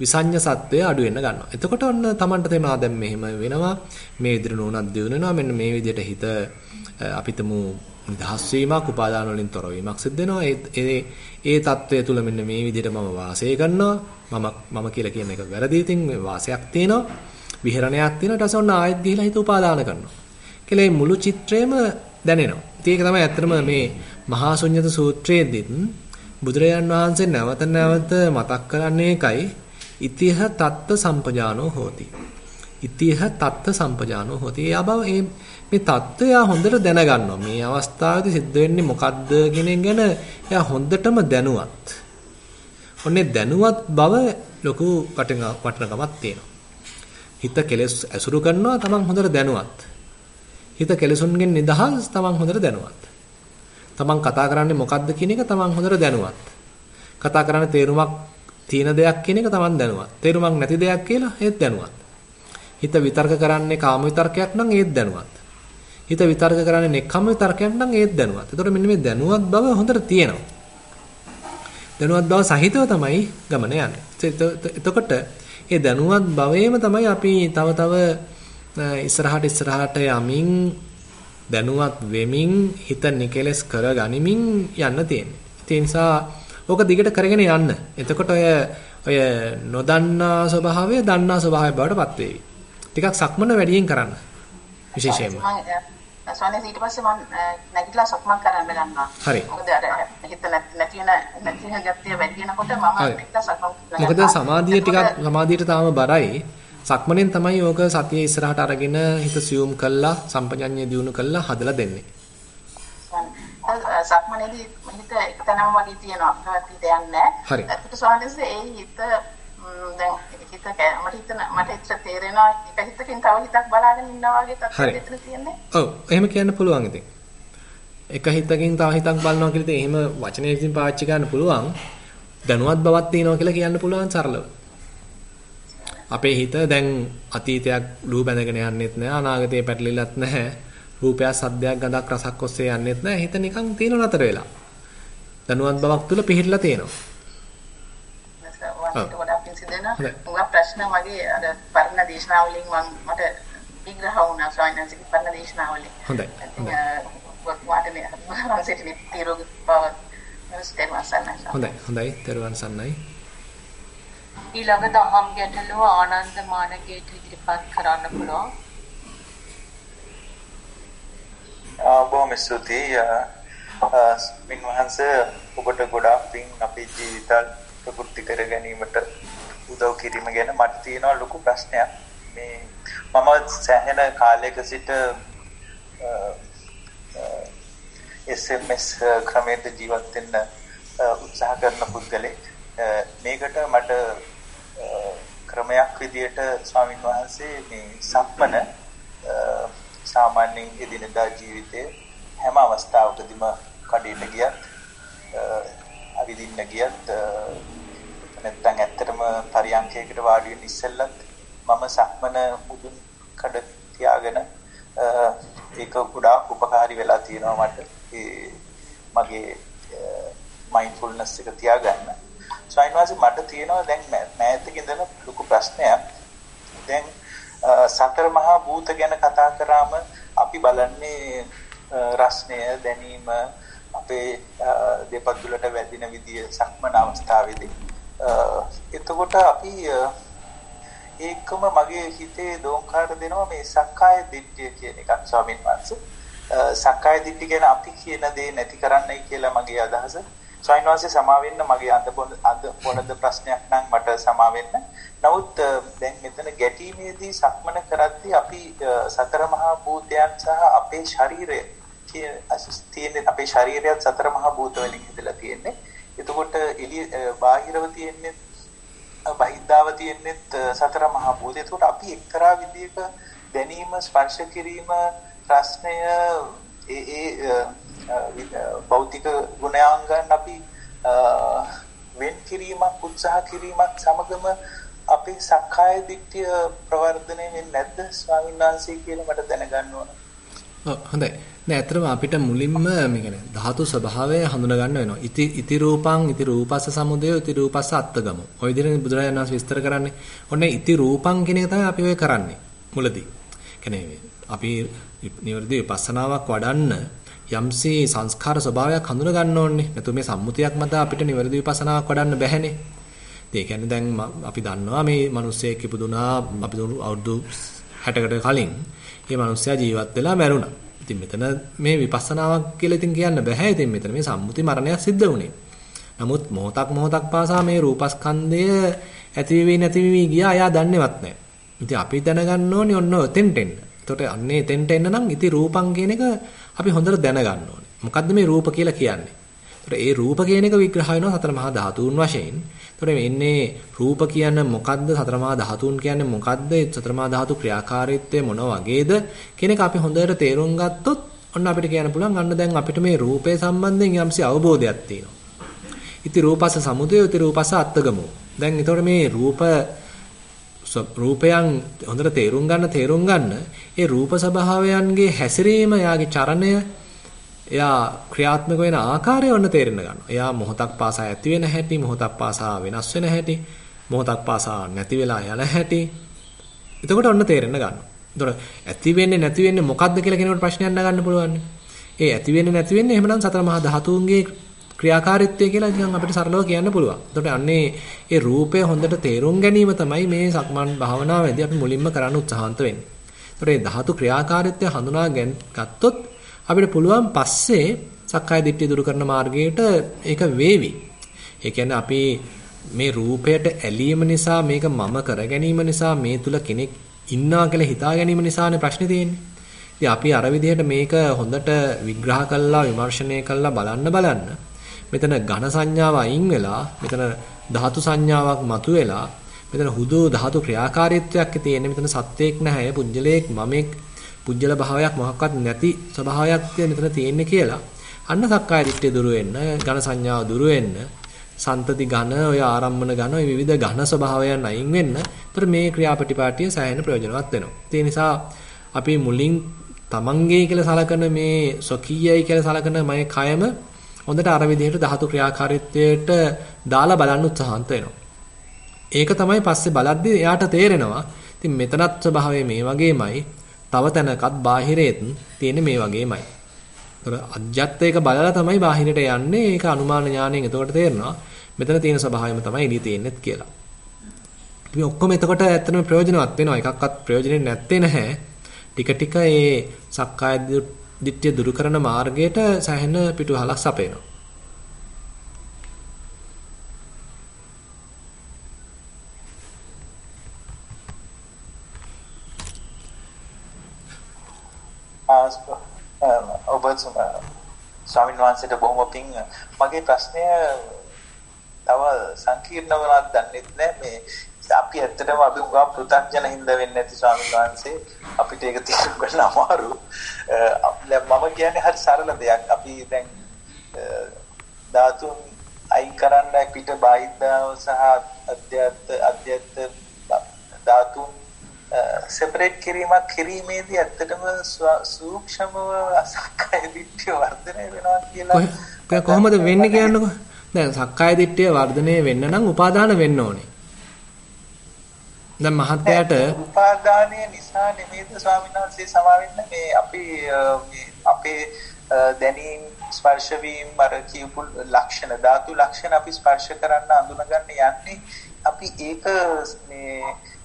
විසඤ්ඤ සත්වය අඩු වෙන්න ගන්නවා. එතකොට ඔන්න Tamanට තේනවා දැන් මෙහෙම වෙනවා. මේ විදිහට නෝනක් දියුණු වෙනවා. මෙන්න මේ විදිහට හිත අපිටම නිදහස් වීමක්, උපාදාන වලින් තොර වීමක් සිද්ධ වෙනවා. ඒ தত্ত্বය තුල මෙන්න මේ විදිහට මම වාසය කරනවා. මම කියලා කියන එක වැරදි. ඉතින් මේ වාසයක් තියෙනවා. විහරණයක් තියෙනවා. ඊට පස්සේ ඔන්න ආයෙත් ගිහිලා හිත උපාදාන කරනවා. කියලා මේ මුළු චිත්‍රයම දැනෙනවා. ඉතින් ඒක තමයි ඇත්තටම මේ මහා ශුන්්‍යත සූත්‍රයේදී බුදුරජාන් වහන්සේ නැවත නැවත මතක් කරන්නේ එකයි ඉතිහ තත්ත සම්පජානෝ හෝති. ඉතිහ තත්ත සම්පජානෝ හෝති. මේ தত্ত্বය හොඳට දැනගන්නවා. මේ අවස්ථාවේදී සිද්ධ වෙන්නේ මොකද්ද කියන එක ගැන එයා හොඳටම දැනුවත්. ඔන්නේ දැනුවත් බව ලොකු වටිනකමක් තියෙනවා. හිත කෙලෙස් ඇසුරු කරනවා තමන් හොඳට දැනුවත්. හිත කෙලෙසුන්ගෙන් නිදහස් තමන් හොඳට දැනුවත්. තමන් කතා කරන්නේ මොකද්ද කියන එක තමන් හොඳට දැනුවත්. කතා කරන්නේ තේරුමක් තියෙන දෙයක් කියන එක තමන් දැනුවත්. තේරුමක් නැති දෙයක් කියලා ඒත් දැනුවත්. හිත විතර්ක කරන්නේ කාම විතර්කයක් නම් ඒත් දැනුවත්. හිත විතර්ක කරන්නේ නෙක්ඛම් විතර්කයක් නම් ඒත් දැනුවත්. ඒතකොට මෙන්න මේ දැනුවත් බව හොඳට තියෙනවා. දැනුවත් බව සහිතව තමයි ගමන යන්නේ. එතකොට ඒ දැනුවත් භවයේම තමයි අපි තව ඉස්සරහට යමින් දැනුවත් වෙමින් හිත නිකලස් කර ගනිමින් යන්න තියෙන්නේ. ඒ නිසා ඕක දිගට කරගෙන යන්න. එතකොට ඔය නොදන්නා ස්වභාවය දන්නා ස්වභාවය බවට පත් වේවි. ටිකක් සක්මන වැඩියෙන් කරන්න. විශේෂයෙන්ම. සෝනේ ඊට පස්සේ මම නැගිටලා සක්මන් කරන්න ගන්නවා. හරි. මොකද අර හිත නැති වෙන ගැතිය වැඩි වෙනකොට මම නැගිටලා සක්මන් කරනවා. මොකද සමාධියට තාම බරයි. සක්මණෙන් තමයි ඕක සතිය ඉස්සරහට අරගෙන හිත සියුම් කළා සම්පජඤ්ඤය දියුණු කළා හදලා දෙන්නේ. සක්මණේදී හිත එකතැනම වගේ තියෙනවා අපිට යන්නේ නැහැ. ඒකට සෝනස් ඒ හිත දැන් මට තේරෙනවා එක හිතකින් තව හිතක් බලාගෙන ඉන්නවා වගේ තත්ත්වයක් විතර තියෙන්නේ. ඔව් එහෙම කියන්න පුළුවන් ඉතින්. එක හිතකින් තව හිතක් බලනවා කියලා ඉතින් එහෙම වචනයකින් පාවිච්චි කරන්න පුළුවන්. දැනුවත් බවක් තියෙනවා කියලා කියන්න පුළුවන් සරලව. අපේ හිත දැන් අතීතයක් ලුහු බැඳගෙන යන්නෙත් නැහැ අනාගතේ පැටලිලත් නැහැ රූපයක් සද්දයක් ගඳක් රසක් ඔස්සේ යන්නෙත් නැහැ හිත නිකන් තියෙන නතර වෙලා දැනුවත් බවක් තුල පිහිටලා තියෙනවා. ඔව් ප්‍රශ්න වගේ අර පරණ දේශනාවලින් මට විග්‍රහ වුණා සායනසික පරණ දේශනාවලින්. හොඳයි. හොඳයි. තෙරුවන් සරණයි. ඊළඟ දහම් ගැටලුව ආනන්ද මානගේට ඉදිරිපත් කරන්න පුළුවන්. බොහොම ස්තුතියි. වින්වහන්සේ ඔබට ගොඩාක් පින් අපේ ජීවිතවල ප්‍රකෘති කර ගැනීමට උදව් කිරීම ගැන මට තියෙනවා ලොකු ප්‍රශ්නයක්. මේ මම සෑහෙන කාලයක සිට SMS ක්‍රමයට ජීවත් වෙන්න උත්සාහ කරන පුද්ගලෙක්. මේකට මට ක්‍රමයක් විදියට ස්වාමින් වහන්සේ මේ සක්මන සාමාන්‍යයෙන් එදිනදා ජීවිතයේ හැම අවස්ථාවකදීම කඩේට ගියත් අවිදින්න ගියත් නැත්නම් ඇත්තටම පරියන්කයකට වාඩි වෙන්න ඉස්සෙල්ලත් මම සක්මන මුදුන් කඩ තියාගෙන ඒක ගොඩාක් උපකාරී වෙලා තියෙනවා මට ඒ මගේ මයින්ඩ්ෆුල්නස් එක තියාගන්න. සයින්වාසි මට තියෙනවා දැන් මෑතක ඉඳලා ලොකු ප්‍රශ්නයක්. දැන් සතර මහා භූත ගැන කතා කරාම අපි බලන්නේ රස්නය දැනීම අපේ දෙපතුලට වැදින විදිය සක්මන අවස්ථාවේදී. එතකොට අපි ඒකම මගේ හිතේ දෝංකාර දෙනවා මේ සක්කාය දිට්ඨිය කියන එකක් ස්වාමීන් වහන්සේ. සක්කාය දිට්ඨිය ගැන අපි කියන දේ නැති කරන්නයි කියලා මගේ අදහස. ස්වාමීන් වහන්සේ සමා වෙන්න මගේ අද පොළද ප්‍රශ්නයක් නම් මට සමා වෙන්න. නමුත් දැන් මෙතන ගැටීමේදී සක්මන කරද්දී අපි සතර මහා භූතයන් සහ අපේ ශරීරය තියෙන අපේ ශරීරයත් සතර මහා භූත වලින් හදලා තියෙන්නේ. එතකොට එළිය බාහිරව තියෙන්නේ බහිද්දාව තියෙන්නේ සතර මහා භූත. එතකොට අපි එක්තරා විදියක දැනීම ස්පර්ශ කිරීම රසණය භෞතික ගුණාංගයන් අපි වෙන් කිරීමක් උත්සාහ කිරීමක් සමගම අපේ සක්කාය දිට්ඨිය ප්‍රවර්ධනය වෙන්නේ නැද්ද ස්වාමීන් වහන්සේ කියලා මට දැනගන්න ඕන. හොඳයි. නෑ ඇත්තටම අපිට මුලින්ම මේ කියන්නේ ධාතු ස්වභාවය හඳුනා ගන්න වෙනවා. ඉති රූපං ඉති රූපස්ස සමුදය ඉති රූපස්ස අත්තගමු. ඔය විදිහට බුදුරජාණන් වහන්සේ විස්තර කරන්නේ. ඔන්න ඉති රූපං කියන එක තමයි අපි ඔය කරන්නේ මුලදී. කියන්නේ අපි නිවර්දි විපස්සනාවක් වඩන්න යම්සේ සංස්කාර ස්වභාවයක් හඳුනා ගන්න ඕනේ. නැතු මේ සම්මුතියක් මත අපිට නිවර්දි විපස්සනාවක් වඩන්න බැහැනේ. ඒ කියන්නේ දැන් අපි දන්නවා මේ මිනිස්සෙක් ඉපදුනා අපි අවුරුදු 60කට කලින් මේ මිනිස්සයා ජීවත් වෙලා මැරුණා. ඉතින් මෙතන මේ විපස්සනාවක් කියලා ඉතින් කියන්න බෑ. ඉතින් මෙතන මේ සම්මුති මරණයක් සිද්ධ වුණේ. නමුත් මොහොතක් පාසා මේ රූපස්කන්ධය ඇති වෙවි නැති වෙවි ගියා. එයා දන්නේවත් නැහැ. ඉතින් අපි දැනගන්න ඕනේ ඔන්න එතෙන්ට එන්න. එතකොට අන්නේ එතෙන්ට එන්න නම් ඉති රූපං කියන එක අපි හොඳට දැනගන්න ඕනේ. මොකද්ද මේ රූප කියලා කියන්නේ? එතකොට ඒ රූප කියන එක විග්‍රහ වෙනවා සතර මහා ධාතුන් වශයෙන්. එතකොට මෙන්නේ රූප කියන්නේ මොකද්ද? සතර මහා ධාතුන් කියන්නේ මොකද්ද? සතර මහා ධාතු ක්‍රියාකාරීත්වය මොන වගේද කියන එක අපි හොඳට තේරුම් ගත්තොත් ඔන්න අපිට කියන්න පුළුවන් අන්න දැන් අපිට මේ රූපය සම්බන්ධයෙන් යම්සි අවබෝධයක් තියෙනවා. ඉති රූපස්ස සමුදය ඉති රූපස්ස අත්තගමෝ. දැන් එතකොට මේ රූපයන් හොඳට තේරුම් ගන්න ඒ රූප ස්වභාවයන්ගේ හැසිරීම යාගේ චරණය එයා ක්‍රියාත්මක වෙන ආකාරය ඔන්න තේරෙන්න ගන්නවා. එයා මොහොතක් පාසා ඇති වෙන හැටි, මොහොතක් පාසා වෙනස් වෙන හැටි, මොහොතක් පාසා නැති වෙලා යන හැටි. එතකොට ඔන්න තේරෙන්න ගන්නවා. එතකොට ඇති වෙන්නේ නැති වෙන්නේ මොකද්ද කියලා කෙනෙකුට ප්‍රශ්නයක් නගන්න පුළුවන්. ඒ ඇති වෙන්නේ නැති වෙන්නේ එහෙමනම් සතර මහා ධාතුන්ගේ ක්‍රියාකාරීත්වය කියලා නිකන් අපිට සරලව කියන්න පුළුවන්. එතකොට අන්නේ ඒ රූපය හොඳට තේරුම් ගැනීම තමයි මේ සක්මන් භාවනාවේදී අපි මුලින්ම කරන්න උත්සාහන්ත වෙන්නේ. එතකොට මේ ධාතු ක්‍රියාකාරීත්වය හඳුනා ගත්තොත් අපිට පුළුවන් පස්සේ සක්කාය දිට්ඨිය දුරු කරන මාර්ගයට ඒක වේවි. ඒ කියන්නේ අපි මේ රූපයට ඇලීම නිසා මේක මම කර ගැනීම නිසා මේ තුල කෙනෙක් ඉන්නවා කියලා හිතා ගැනීම නිසානේ ප්‍රශ්නේ තියෙන්නේ. ඉතින් අපි අර විදිහට මේක හොඳට විග්‍රහ කළා විමර්ශනය කළා බලන්න මෙතන ඝන සංඥාව අයින් වෙලා මෙතන ධාතු සංඥාවක් මතුවෙලා මෙතන හුදු ධාතු ක්‍රියාකාරීත්වයක් තියෙන්නේ. මෙතන සත්‍යයක් නැහැ පුජ්‍යලයක් මමෙක් පුජ්‍යල භාවයක් මොකක්වත් නැති ස්වභාවයක් මෙතන තියෙන්නේ කියලා අන්න සක්කාය දිට්ඨිය දුරු වෙන්න ඝන සංඥාව දුරු වෙන්න සන්තති ඝන ඔය ආරම්මන ඝන ඔය විවිධ ඝන ස්වභාවයන් අයින් වෙන්න. ඒතර මේ ක්‍රියාපටිපාටිය සෑහෙන ප්‍රයෝජනවත් වෙනවා. ඒ නිසා අපි මුලින් තමන්ගේ කියලා සලකන මේ ස්වකීයයි කියලා සලකන මගේ කයම හොඳට අර විදිහට ධාතු ක්‍රියාකාරීත්වයට දාලා බලන්න උත්සාහන්ත වෙනවා. ඒක තමයි පස්සේ බලද්දී එයාට තේරෙනවා. ඉතින් මෙතනත් ස්වභාවය මේ වගේමයි. තව තැනකත් බාහිරෙත් තියෙන්නේ මේ වගේමයි. ඒතර අජ්ජත් බලලා තමයි බාහිරට යන්නේ. ඒක අනුමාන ඥාණයෙන් එතකොට තේරෙනවා. මෙතන තියෙන ස්වභාවයම තමයි එළිය තියෙන්නේත් කියලා. ඉතින් ඔක්කොම එතකොට ඇත්තටම ප්‍රයෝජනවත් වෙනවා. එකක්වත් ප්‍රයෝජනෙ නැත්තේ නැහැ. ටික ටික ඒ සක්කාය දිට්ඨිය දුරු කරන මාර්ගයට සැහැණ පිටුහලක් සපේනවා. ඔබ ස්වාමීන් වහන්සේට බොහොම පිං. මගේ ප්‍රශ්නය තව සංකීර්ණ වුණාද දන්නේ නැහැ. මේ අපි ඇත්තටම අපි උගා පෘථග්ජන හින්දා වෙන්නේ නැති ස්වාමීන් වහන්සේ අපිට ඒක තේරුම් ගන්න අමාරු. මම කියන්නේ හරි සරල දෙයක්. අපි දැන් ධාතුන් අයින් කරන්න පිට බාහිද්දාව සහ අධ්‍යාත්ම ධාතුන් සෙපරේට් කිරීමේදී ඇත්තටම සූක්ෂමව සක්කාය දිට්ඨිය වර්ධනය වෙනවා කියලා කොහොමද වෙන්නේ කියන්නකෝ. දැන් සක්කාය දිට්ඨිය වර්ධනය වෙන්න නම් උපාදාන වෙන්න ඕනේ. දැන් මහත්යට උපාදානය නිසා නෙමෙයිද ස්වාමීන් වහන්සේ සමාවෙන්න මේ අපේ දැනීම් ස්පර්ශ වීම අර කියපු ලක්ෂණ ධාතු ලක්ෂණ අපි ස්පර්ශ කරන්න අඳුනගන්න යන්නේ අපි ඒක මේ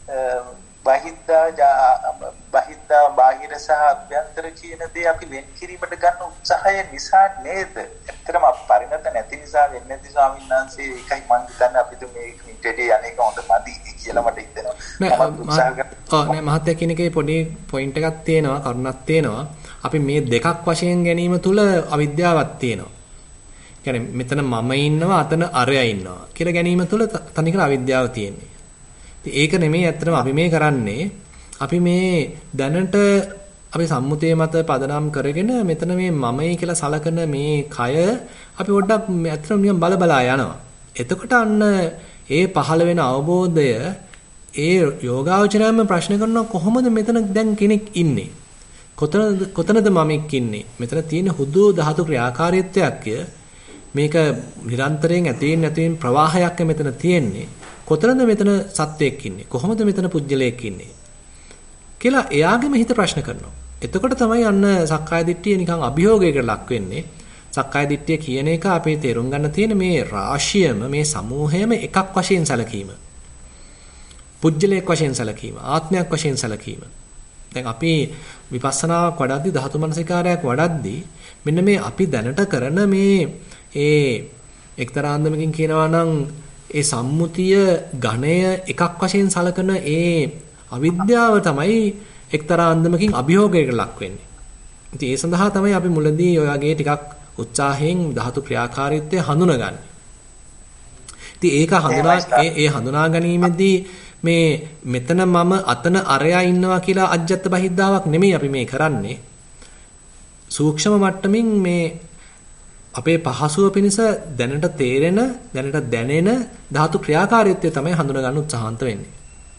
බාහිර සහ අභ්‍යන්තර කියන දේ අපි වෙන් කිරීමට ගන්න උත්සාහය නිසා නේද? ඇත්තටම පරිණත නැති නිසා වෙන්නේ නැති ස්වාමීන් වහන්සේ ඒකයි මම හිතන්නේ අපිට මේ ඉන්ටර්ඩේ අනේක හොඳ මදි කියලා මට හිතෙනවා. නෑ මහත්ය කියන එකේ පොඩි පොයින්ට් එකක් තියෙනවා කරුණක් තියෙනවා. අපි මේ දෙකක් වශයෙන් ගැනීම තුල අවිද්‍යාවක් තියෙනවා. කියන්නේ මෙතන මම ඉන්නවා අතන අරයා ඉන්නවා කියලා ගැනීම තුල තනිකර අවිද්‍යාව තියෙන්නේ. ඒක නෙමෙයි ඇත්තටම අපි මේ කරන්නේ. අපි මේ දැනට අපි සම්මුතිය මත පදනම් කරගෙන මෙතන මේ මමයි කියලා සලකන මේ කය අපි පොඩ්ඩක් ඇත්තටම නිකන් බලා යනවා. එතකොට අන්න ඒ පහළ වෙන අවබෝධය ඒ යෝගාවචරයම ප්‍රශ්න කරනවා කොහොමද මෙතන දැන් කෙනෙක් ඉන්නේ? කොතනද මමෙක් ඉන්නේ? මෙතන තියෙන හුදු ධාතු ක්‍රියාකාරීත්වයක් මේක නිරන්තරයෙන් ඇතිවෙන ප්‍රවාහයක් මෙතන තියෙන්නේ. කොතනද මෙතන සත්වයක් ඉන්නේ? කොහොමද මෙතන පුජ්‍යලයක් ඉන්නේ? කියලා එයාගෙම හිත ප්‍රශ්න කරනවා. එතකොට තමයි අන්න සක්කාය දිට්ඨිය නිකන් අභියෝගයකට ලක් වෙන්නේ. සක්කාය දිට්ඨිය කියන එක අපේ තේරුම් ගන්න තියෙන මේ රාශියම මේ සමූහයම එකක් වශයෙන් සැලකීම. පුජ්‍යලයක් වශයෙන් සැලකීම, ආත්මයක් වශයෙන් සැලකීම. දැන් අපි විපස්සනාවක් වඩද්දී ධාතු මනසිකාරයක් වඩද්දී මෙන්න මේ අපි දැනට කරන මේ එක්තරා අන්දමකින් කියනවා නම් ඒ සම්මුතිය ඝණය එකක් වශයෙන් සලකන ඒ අවිද්‍යාව තමයි එක්තරා අන්දමකින් අභියෝගයකට ලක් වෙන්නේ. ඉතින් ඒ සඳහා තමයි අපි මුලදී ඔය වගේ ටිකක් උත්සාහයෙන් ධාතු ක්‍රියාකාරීත්වය හඳුනගන්නේ. ඉතින් ඒක හඳුනා ගැනීමේදී මේ මෙතන මම අතන අරයා ඉන්නවා කියලා අජ්ජත් බහිද්දාවක් නෙමෙයි අපි මේ කරන්නේ. සූක්ෂම මට්ටමින් මේ අපේ පහසුව පිණිස දැනට තේරෙන දැනට දැනෙන ධාතු ක්‍රියාකාරීත්වය තමයි හඳුනා ගන්න උත්සාහන්ත වෙන්නේ.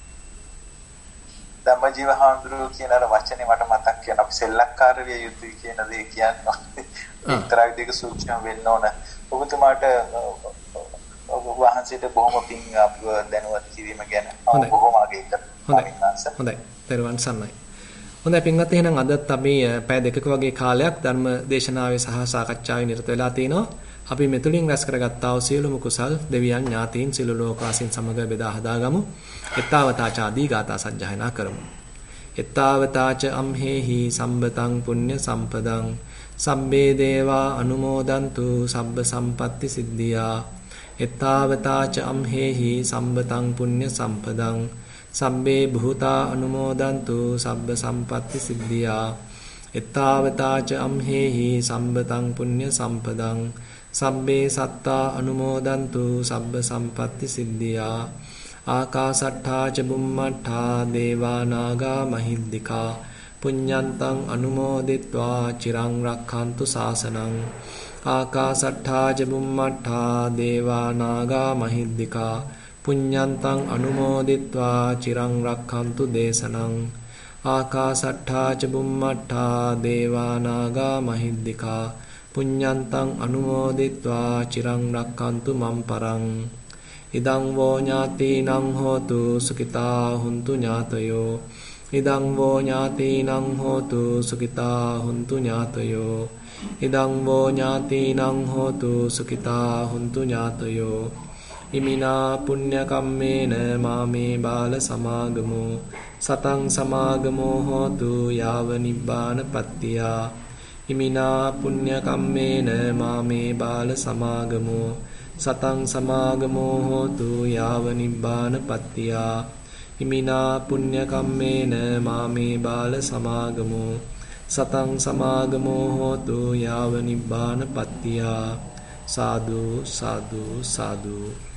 ධම්මජීව හාමුදුරුවෝ කියන අර වචනේ මට මතක් වෙන අපි සෙල්ලක්කාර විය යුතුයි කියන දේ කියන්නේ. එක්තරා විදිහක සූක්ෂම වෙන්න ඕන. ඔබතුමාට ඔබ වහන්සේට බොහොම පිං අපව දැනුවත් කිරීම ගැන බොහොම අගය කරනවා. හොඳයි. දරුවන් සන්නයි. හොඳයි පින්වත් එහෙනම් අදත් අපි පැය දෙකක වගේ කාලයක් ධර්ම දේශනාවේ සහ සාකච්ඡාවේ නිරත වෙලා තිනවා. අපි මෙතුලින් රැස් කරගත්තා වූ සියලුම කුසල් දෙවියන් ඥාතීන් සියලු ලෝකවාසීන් සමග බෙදා හදාගමු. එත්තාවතාච ආදී ගාථා සජ්ජායනා කරමු. එත්තාවතාච අම්හෙහි සම්බතං පුඤ්ඤ සම්පදං සම්බේ දේවා අනුමෝදන්තු සබ්බ සම්පatti සිද්ධියා. එත්තාවතාච අම්හෙහි සම්බතං පුඤ්ඤ සම්පදං සම්බේ භූතා අනුමෝදන්තු සබ්බ සම්පatti සිද්ධියා. එත්තාවතාච අම්හෙහි සම්බතං පුඤ්ඤ සම්පදං සම්බේ සත්තා අනුමෝදන්තු සබ්බ සම්පatti සිද්ධියා. ආකාසට්ඨා ච බුම්මට්ඨා දේවා නාග මහිද්దికා පුඤ්ඤන්තං අනුමෝදිත්වා චිරං රක්ඛන්තු ශාසනං. ආකාසට්ඨා ච බුම්මට්ඨා දේවා නාග මහිද්దికා පුඤ්ඤන්තං අනුමෝදිත්වා චිරං රක්ඛන්තු දේශනං. ආකාසට්ඨා ච බුම්මට්ඨා දේවා නාග මහිද්దికා පුඤ්ඤන්තං අනුමෝදිත්වා චිරං රක්ඛන්තු මම් පරං. ඉදං වෝ ඥාතිනං හෝතු සුඛිතා හුන්තු ඥාතයෝ. ඉදං වෝ ඥාතිනං හෝතු සුඛිතා හුන්තු ඥාතයෝ. ඉදං වෝ ඥාතිනං හෝතු සුඛිතා හුන්තු ඥාතයෝ. ඉමිනා පුඤ්ඤ කම්මේන මාමේ බාල සමාගමෝ සතං සමාගමෝ හෝතු යාව නිබ්බාන පත්තියා. ඉමිනා පුඤ්ඤ කම්මේන මාමේ බාල සමාගමෝ සතං සමාගමෝ හෝතු යාව නිබ්බාන පත්තියා. ඉමිනා පුඤ්ඤ කම්මේන මාමේ බාල සමාගමෝ සතං සමාගමෝ හෝතු යාව නිබ්බාන පත්තියා. සාදු සාදු සාදු.